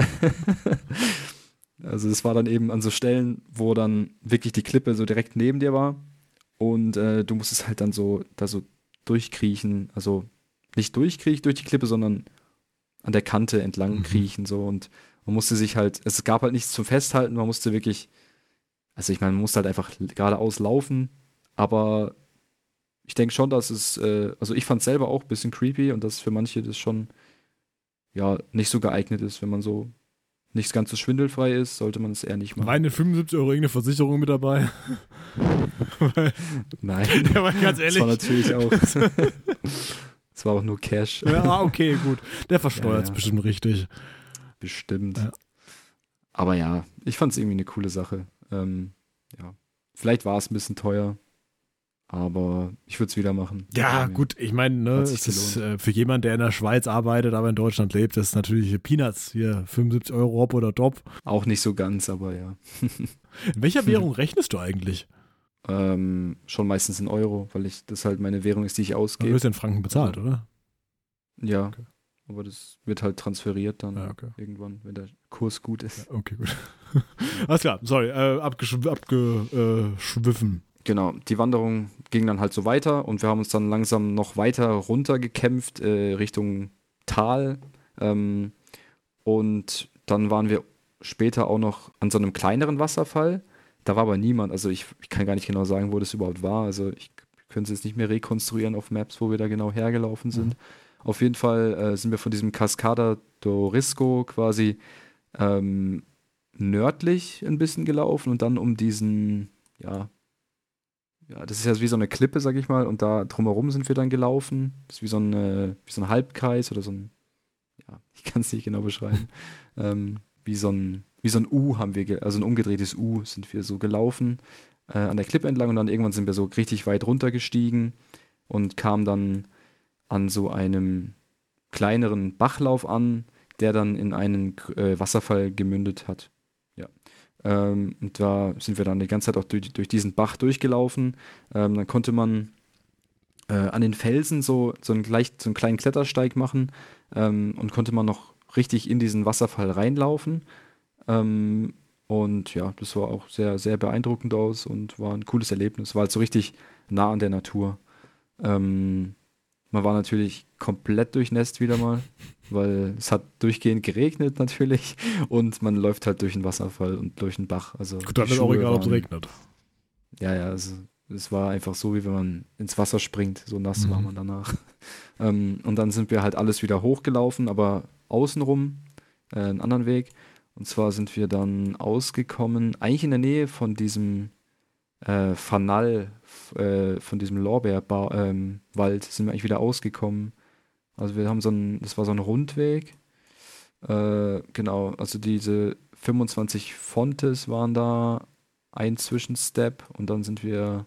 Also es war dann eben an so Stellen, wo dann wirklich die Klippe so direkt neben dir war und äh, du musstest halt dann so da so durchkriechen, also nicht durchkriechen durch die Klippe, sondern an der Kante entlang Mhm. kriechen so und man musste sich halt, es gab halt nichts zum Festhalten, man musste wirklich, also ich meine, man musste halt einfach geradeaus laufen, aber ich denke schon, dass es, äh, also ich fand es selber auch ein bisschen creepy und dass für manche das schon ja nicht so geeignet ist, wenn man so nicht ganz so schwindelfrei ist, sollte man es eher nicht machen. Meine fünfundsiebzig Euro irgendeine Versicherung mit dabei. Weil, Nein, ja, aber ganz das ehrlich. war natürlich auch, das war auch nur Cash, Ja, ah, okay, gut. Der versteuert es Ja, ja. bestimmt richtig. bestimmt. Ja. Aber ja, ich fand es irgendwie eine coole Sache. Ähm, ja, vielleicht war es ein bisschen teuer, aber ich würde es wieder machen. Ja, Ähm, gut, ich meine, ne, Hat sich es ist äh, für jemanden, der in der Schweiz arbeitet, aber in Deutschland lebt, das ist natürlich Peanuts. Hier, fünfundsiebzig Euro Hop oder Top. Auch nicht so ganz, aber ja. In welcher Währung rechnest du eigentlich? Ähm, schon meistens in Euro, weil ich das halt meine Währung ist, die ich Du ausgebe. wirst ja in Franken bezahlt, oder? Ja, Okay. aber das wird halt transferiert dann Ja, okay. irgendwann, wenn der Kurs gut ist. Okay, gut. Alles klar, sorry, äh, abgeschw abgeschwiffen. genau, die Wanderung ging dann halt so weiter und wir haben uns dann langsam noch weiter runtergekämpft äh, Richtung Tal. Ähm, und dann waren wir später auch noch an so einem kleineren Wasserfall. Da war aber niemand. Also ich, ich kann gar nicht genau sagen, wo das überhaupt war. Also ich könnte es jetzt nicht mehr rekonstruieren auf Maps, wo wir da genau hergelaufen sind. Mhm. Auf jeden Fall äh, sind wir von diesem Cascada do Risco quasi ähm, nördlich ein bisschen gelaufen und dann um diesen, ja, ja, das ist ja wie so eine Klippe, sag ich mal, und da drumherum sind wir dann gelaufen. Das ist wie so, eine, wie so ein Halbkreis oder so ein, ja, ich kann es nicht genau beschreiben. ähm, wie so ein, wie so ein U haben wir, ge- also ein umgedrehtes U sind wir so gelaufen äh, an der Klippe entlang und dann irgendwann sind wir so richtig weit runtergestiegen und kamen dann an so einem kleineren Bachlauf an, der dann in einen äh, Wasserfall gemündet hat. Ja. Ähm, und da sind wir dann die ganze Zeit auch durch, durch diesen Bach durchgelaufen. Ähm, dann konnte man äh, an den Felsen so, so, einen, gleich, so einen kleinen Klettersteig machen ähm, und konnte man noch richtig in diesen Wasserfall reinlaufen. Ähm, und ja, das war auch sehr, sehr beeindruckend aus und war ein cooles Erlebnis. War halt so richtig nah an der Natur. Ähm, man war natürlich komplett durchnässt wieder mal, weil es hat durchgehend geregnet natürlich und man läuft halt durch einen Wasserfall und durch einen Bach. Also Gut, dann die ist auch Schuhe egal, ob es waren- regnet. Ja, ja, also es war einfach so, wie wenn man ins Wasser springt. So nass Mhm. war man danach. ähm, und dann sind wir halt alles wieder hochgelaufen, aber außenrum äh, einen anderen Weg. Und zwar sind wir dann ausgekommen, eigentlich in der Nähe von diesem äh, Fanal, f- äh, von diesem Lorbeerwald ähm, Wald sind wir eigentlich wieder ausgekommen. Also wir haben so ein, das war so ein Rundweg. Äh, genau, also diese fünfundzwanzig Fontes waren da, ein Zwischenstep und dann sind wir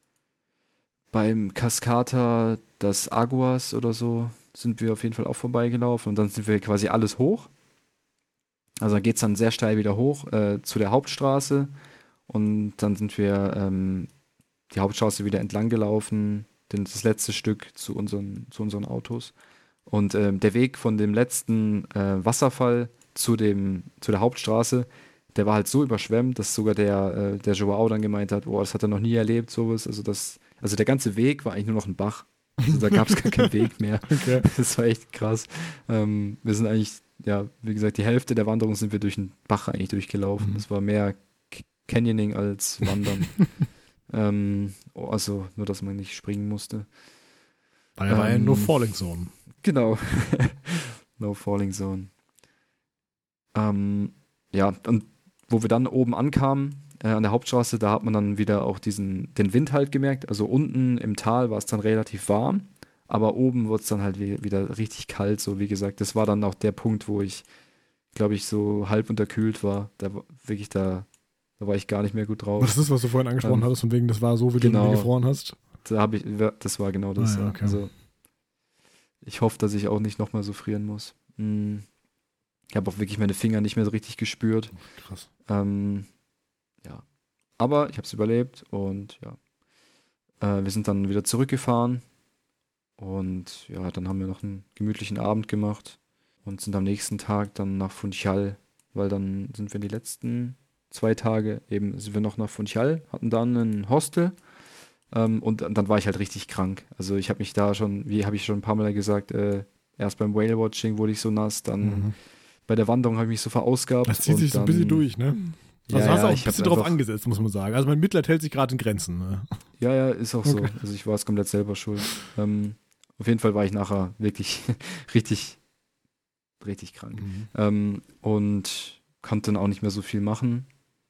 beim Cascata das Aguas oder so, sind wir auf jeden Fall auch vorbeigelaufen und dann sind wir quasi alles hoch. Also da geht es dann sehr steil wieder hoch äh, zu der Hauptstraße und dann sind wir ähm, die Hauptstraße wieder entlang gelaufen, denn das letzte Stück zu unseren, zu unseren Autos. Und ähm, der Weg von dem letzten äh, Wasserfall zu, dem, zu der Hauptstraße, der war halt so überschwemmt, dass sogar der, äh, der Joao dann gemeint hat, boah, das hat er noch nie erlebt, sowas. Also, das, also der ganze Weg war eigentlich nur noch ein Bach. Also da gab es gar keinen Weg mehr. Okay. Das war echt krass. Ähm, wir sind eigentlich, ja, wie gesagt, die Hälfte der Wanderung sind wir durch einen Bach eigentlich durchgelaufen. Mhm. Das war mehr K- Canyoning als Wandern. ähm, oh, also nur, dass man nicht springen musste. Weil er war ja Ähm, nur Falling Zone. Genau. No Falling Zone. Ähm, ja, und wo wir dann oben ankamen, äh, an der Hauptstraße, da hat man dann wieder auch diesen, den Wind halt gemerkt. Also unten im Tal war es dann relativ warm, aber oben wurde es dann halt wie, wieder richtig kalt, so wie gesagt. Das war dann auch der Punkt, wo ich, glaube ich, so halb unterkühlt war. Da war wirklich da, da war ich gar nicht mehr gut drauf. Was ist das, was du vorhin angesprochen Ähm, hattest, von wegen, das war so, wie genau. du nie gefroren hast? Da habe ich, das war genau das. Ah, ja, ja. okay. Also ich hoffe, dass ich auch nicht nochmal so frieren muss. Mm. Ich habe auch wirklich meine Finger nicht mehr so richtig gespürt. Krass. Ähm, ja. Aber ich habe es überlebt und ja. Äh, wir sind dann wieder zurückgefahren und ja, dann haben wir noch einen gemütlichen Abend gemacht und sind am nächsten Tag dann nach Funchal, weil dann sind wir die letzten zwei Tage eben, sind wir noch nach Funchal, hatten dann ein Hostel ähm, und dann war ich halt richtig krank. Also ich habe mich da schon, wie habe ich schon ein paar Mal gesagt, äh, erst beim Whale-Watching wurde ich so nass, dann Mhm. bei der Wanderung habe ich mich so verausgabt. Das zieht und sich so ein dann, bisschen durch, ne? Also Ja, hast du ja, auch ein ich hab bisschen drauf einfach- angesetzt, muss man sagen. Also mein Mitleid hält sich gerade in Grenzen. Ne? Ja, ja, ist auch so. Okay. Also ich war es komplett selber schuld. Ähm, auf jeden Fall war ich nachher wirklich richtig, richtig krank. Mhm. Ähm, und konnte dann auch nicht mehr so viel machen.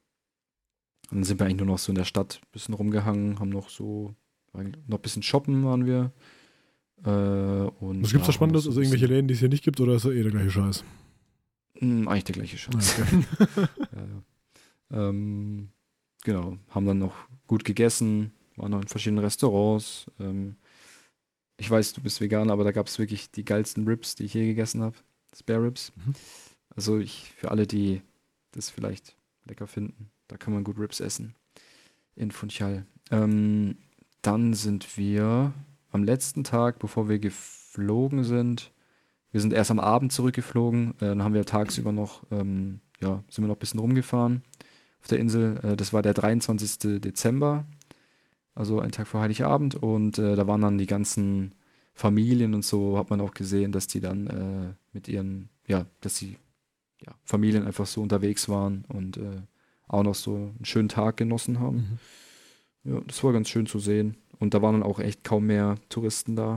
Und dann sind wir eigentlich nur noch so in der Stadt ein bisschen rumgehangen, haben noch so, noch ein bisschen shoppen waren wir. Äh, und Was gibt's ja, da haben Spannendes? noch so Also ein irgendwelche Läden, die es hier nicht gibt, oder ist das eh der gleiche Scheiß? bisschen- Hm, eigentlich der gleiche Scheiß. Ja, okay. Ja, ja. Ähm, genau, haben dann noch gut gegessen, waren noch in verschiedenen Restaurants. Ähm, ich weiß, du bist Veganer, aber da gab es wirklich die geilsten Ribs, die ich je gegessen habe. Spare Ribs. Mhm. Also ich, für alle, die das vielleicht lecker finden, da kann man gut Ribs essen. In Funchal. Ähm, dann sind wir am letzten Tag, bevor wir geflogen sind, wir sind erst am Abend zurückgeflogen, äh, dann haben wir tagsüber noch, ähm, ja, sind wir noch ein bisschen rumgefahren auf der Insel. Äh, das war der dreiundzwanzigste Dezember. also einen Tag vor Heiligabend. Und äh, da waren dann die ganzen Familien und so, hat man auch gesehen, dass die dann äh, mit ihren, ja, dass die ja, Familien einfach so unterwegs waren und äh, auch noch so einen schönen Tag genossen haben. Mhm. Ja, das war ganz schön zu sehen. Und da waren dann auch echt kaum mehr Touristen da.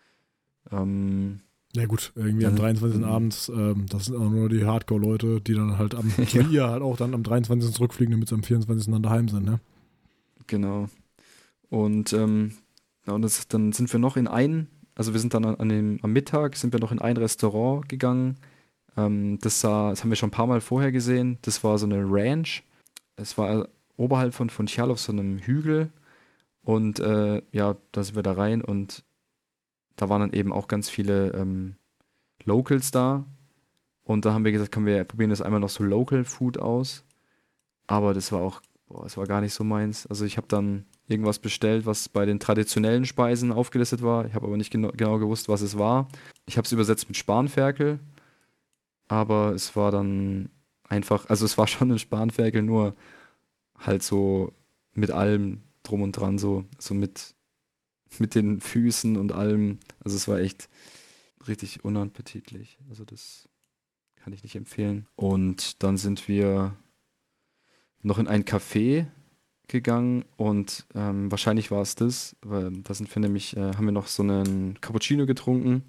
Ähm, Ja gut, irgendwie am dreiundzwanzigsten abends, ähm, das sind auch nur die Hardcore-Leute, die dann halt am Turnier halt auch dann am dreiundzwanzigsten zurückfliegen, damit sie am vierundzwanzigsten dann daheim sind, ne? Genau. Und, ähm, ja, und das, dann sind wir noch in ein, also wir sind dann an, an dem, am Mittag sind wir noch in ein Restaurant gegangen. Ähm, das, sah, das haben wir schon ein paar Mal vorher gesehen. Das war so eine Ranch. Es war oberhalb von Funchal auf so einem Hügel. Und äh, ja, da sind wir da rein und da waren dann eben auch ganz viele ähm, Locals da. Und da haben wir gesagt, komm, wir probieren das einmal noch so Local Food aus. Aber das war auch, boah, das war gar nicht so meins. Also ich habe dann irgendwas bestellt, was bei den traditionellen Speisen aufgelistet war. Ich habe aber nicht genau, genau gewusst, was es war. Ich habe es übersetzt mit Spanferkel. Aber es war dann einfach, also es war schon ein Spanferkel, nur halt so mit allem drum und dran, so, so mit mit den Füßen und allem. Also es war echt richtig unappetitlich. Also das kann ich nicht empfehlen. Und dann sind wir noch in ein Café gegangen und ähm, wahrscheinlich war es das, weil da sind wir nämlich, äh, haben wir noch so einen Cappuccino getrunken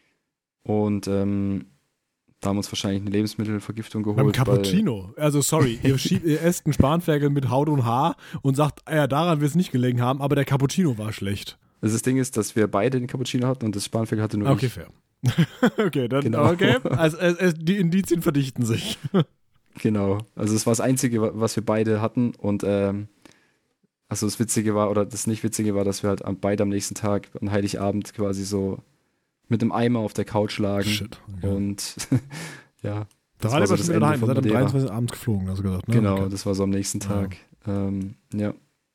und ähm, da haben wir uns wahrscheinlich eine Lebensmittelvergiftung geholt. Beim Cappuccino. Also sorry, ihr, schiebt, ihr esst einen Spanferkel mit Haut und Haar und sagt, ja, daran wird es nicht gelegen haben, aber der Cappuccino war schlecht. Also das Ding ist, dass wir beide den Cappuccino hatten und das Spanferkel hatte nur okay, ich. Okay, fair. okay, dann, genau. okay. Also, also die Indizien verdichten sich. Genau. Also es war das Einzige, was wir beide hatten und ähm, also das Witzige war, oder das nicht Witzige war, dass wir halt beide am nächsten Tag an Heiligabend quasi so mit einem Eimer auf der Couch lagen. Shit. Okay. Und ja. Da war der aber schon wieder daheim. Wir sind am dreiundzwanzigsten abends geflogen, hast du gesagt, ne? Genau, okay. Das war so am nächsten Tag. Ja. Ähm, ja.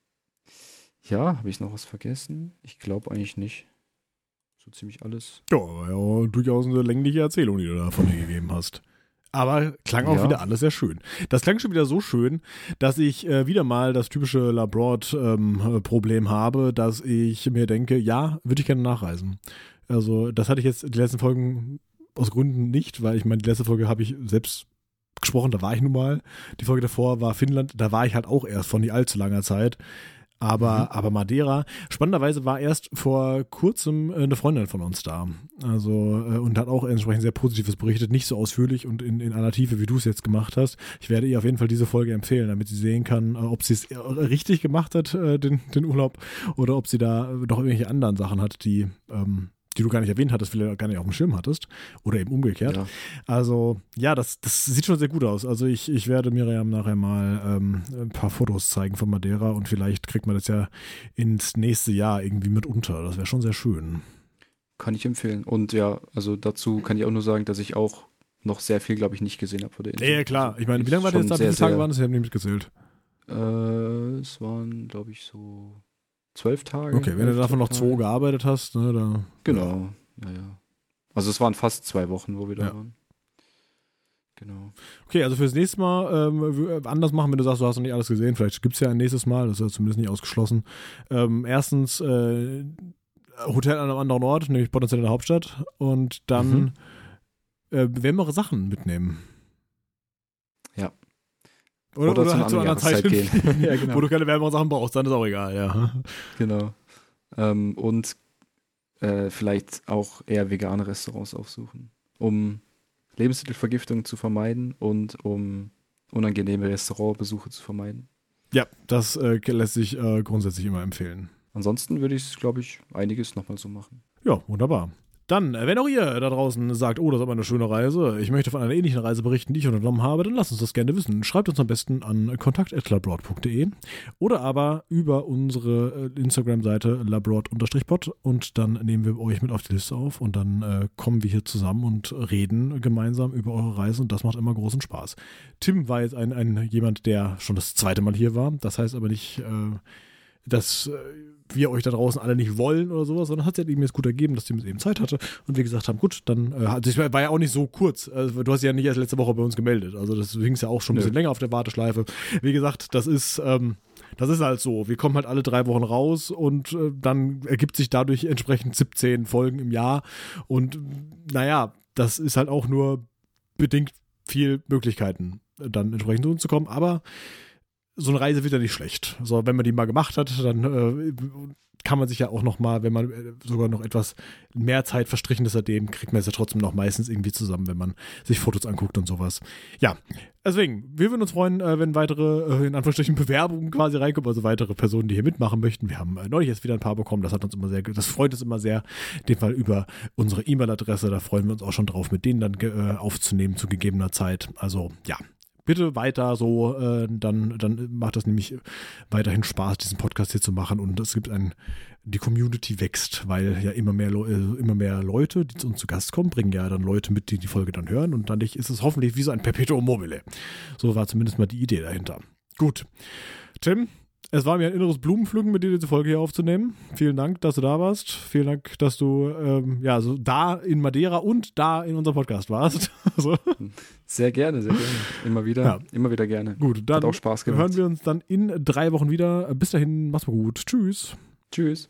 Ja, habe ich noch was vergessen? Ich glaube eigentlich nicht. So ziemlich alles. Ja, aber ja, durchaus eine längliche Erzählung, die du da von dir gegeben hast. Aber klang auch ja. wieder alles sehr schön. Das klang schon wieder so schön, dass ich äh, wieder mal das typische Labroad-Problem ähm, habe, dass ich mir denke, ja, würde ich gerne nachreisen. Also das hatte ich jetzt die letzten Folgen aus Gründen nicht, weil ich meine, die letzte Folge habe ich selbst gesprochen, da war ich nun mal. Die Folge davor war Finnland, da war ich halt auch erst von nicht allzu langer Zeit. Aber, mhm. aber Madeira, spannenderweise war erst vor kurzem eine Freundin von uns da. Also, und hat auch entsprechend sehr Positives berichtet, nicht so ausführlich und in, in einer Tiefe, wie du es jetzt gemacht hast. Ich werde ihr auf jeden Fall diese Folge empfehlen, damit sie sehen kann, ob sie es richtig gemacht hat, den, den Urlaub, oder ob sie da doch irgendwelche anderen Sachen hat, die, ähm, die du gar nicht erwähnt hattest, vielleicht gar nicht auf dem Schirm hattest. Oder eben umgekehrt. Ja. Also, ja, das, das sieht schon sehr gut aus. Also ich, ich werde Miriam nachher mal ähm, ein paar Fotos zeigen von Madeira und vielleicht kriegt man das ja ins nächste Jahr irgendwie mit unter. Das wäre schon sehr schön. Kann ich empfehlen. Und ja, also dazu kann ich auch nur sagen, dass ich auch noch sehr viel, glaube ich, nicht gesehen habe vor der Insel. Ja, klar. Ich meine, wie lange war das da? Wie viele Tage waren das? Ich habe nicht mitgezählt. Äh, es waren, glaube ich, so zwölf Tage. Okay, wenn du davon noch zwei gearbeitet hast, ne, da. Genau, ja, ja. Also es waren fast zwei Wochen, wo wir da ja. waren. Genau. Okay, also fürs nächste Mal ähm, anders machen, wenn du sagst, du hast noch nicht alles gesehen. Vielleicht gibt es ja ein nächstes Mal, das ist ja zumindest nicht ausgeschlossen. Ähm, erstens äh, Hotel an einem anderen Ort, nämlich potenziell in der Hauptstadt. Und dann mhm. äh, mehrere Sachen mitnehmen. Ja. Oder, oder, oder halt zu einer Zeit gehen. ja, genau. Wo du keine wärmeren Sachen brauchst, dann ist auch egal, ja. Genau. Ähm, und äh, vielleicht auch eher vegane Restaurants aufsuchen, um Lebensmittelvergiftung zu vermeiden und um unangenehme Restaurantbesuche zu vermeiden. Ja, das äh, lässt sich äh, grundsätzlich immer empfehlen. Ansonsten würde ich, glaube ich, einiges nochmal so machen. Ja, wunderbar. Dann, wenn auch ihr da draußen sagt, oh, das ist aber eine schöne Reise, ich möchte von einer ähnlichen Reise berichten, die ich unternommen habe, dann lasst uns das gerne wissen. Schreibt uns am besten an kontakt at labroad punkt de oder aber über unsere Instagram-Seite labroad-pod und dann nehmen wir euch mit auf die Liste auf und dann äh, kommen wir hier zusammen und reden gemeinsam über eure Reise und das macht immer großen Spaß. Tim war jetzt ein, ein jemand, der schon das zweite Mal hier war, das heißt aber nicht, äh, dass äh, wir euch da draußen alle nicht wollen oder sowas, sondern hat es ja eben jetzt gut ergeben, dass Tim eben Zeit hatte und wir gesagt haben, gut, dann äh, also ich war ja auch nicht so kurz, also du hast ja nicht erst letzte Woche bei uns gemeldet, also das ging ja auch schon ein bisschen ja. länger auf der Warteschleife. Wie gesagt, das ist ähm, das ist halt so. Wir kommen halt alle drei Wochen raus und äh, dann ergibt sich dadurch entsprechend siebzehn Folgen im Jahr. Und naja, das ist halt auch nur bedingt viel Möglichkeiten, dann entsprechend zu uns zu kommen. Aber so eine Reise wird ja nicht schlecht. Also wenn man die mal gemacht hat, dann äh, kann man sich ja auch noch mal, wenn man äh, sogar noch etwas mehr Zeit verstrichen ist seitdem, kriegt man es ja trotzdem noch meistens irgendwie zusammen, wenn man sich Fotos anguckt und sowas. Ja, deswegen, wir würden uns freuen, äh, wenn weitere, äh, in Anführungsstrichen, Bewerbungen quasi reinkommen, also weitere Personen, die hier mitmachen möchten. Wir haben äh, neulich jetzt wieder ein paar bekommen, das hat uns immer sehr, das freut uns immer sehr, in dem Fall über unsere E-Mail-Adresse, da freuen wir uns auch schon drauf, mit denen dann äh, aufzunehmen zu gegebener Zeit. Also, ja. Bitte weiter so, äh, dann, dann macht das nämlich weiterhin Spaß, diesen Podcast hier zu machen und es gibt ein, die Community wächst, weil ja immer mehr, Le äh, immer mehr Leute, die zu uns zu Gast kommen, bringen ja dann Leute mit, die die Folge dann hören und dann ist es hoffentlich wie so ein Perpetuum mobile. So war zumindest mal die Idee dahinter. Gut. Tim, es war mir ein inneres Blumenpflücken, mit dir diese Folge hier aufzunehmen. Vielen Dank, dass du da warst. Vielen Dank, dass du ähm, ja so da in Madeira und da in unserem Podcast warst. so. Sehr gerne, sehr gerne. Immer wieder, ja. immer wieder gerne. Gut, dann hat auch Spaß gemacht. Hören wir uns dann in drei Wochen wieder. Bis dahin, mach's mal gut. Tschüss. Tschüss.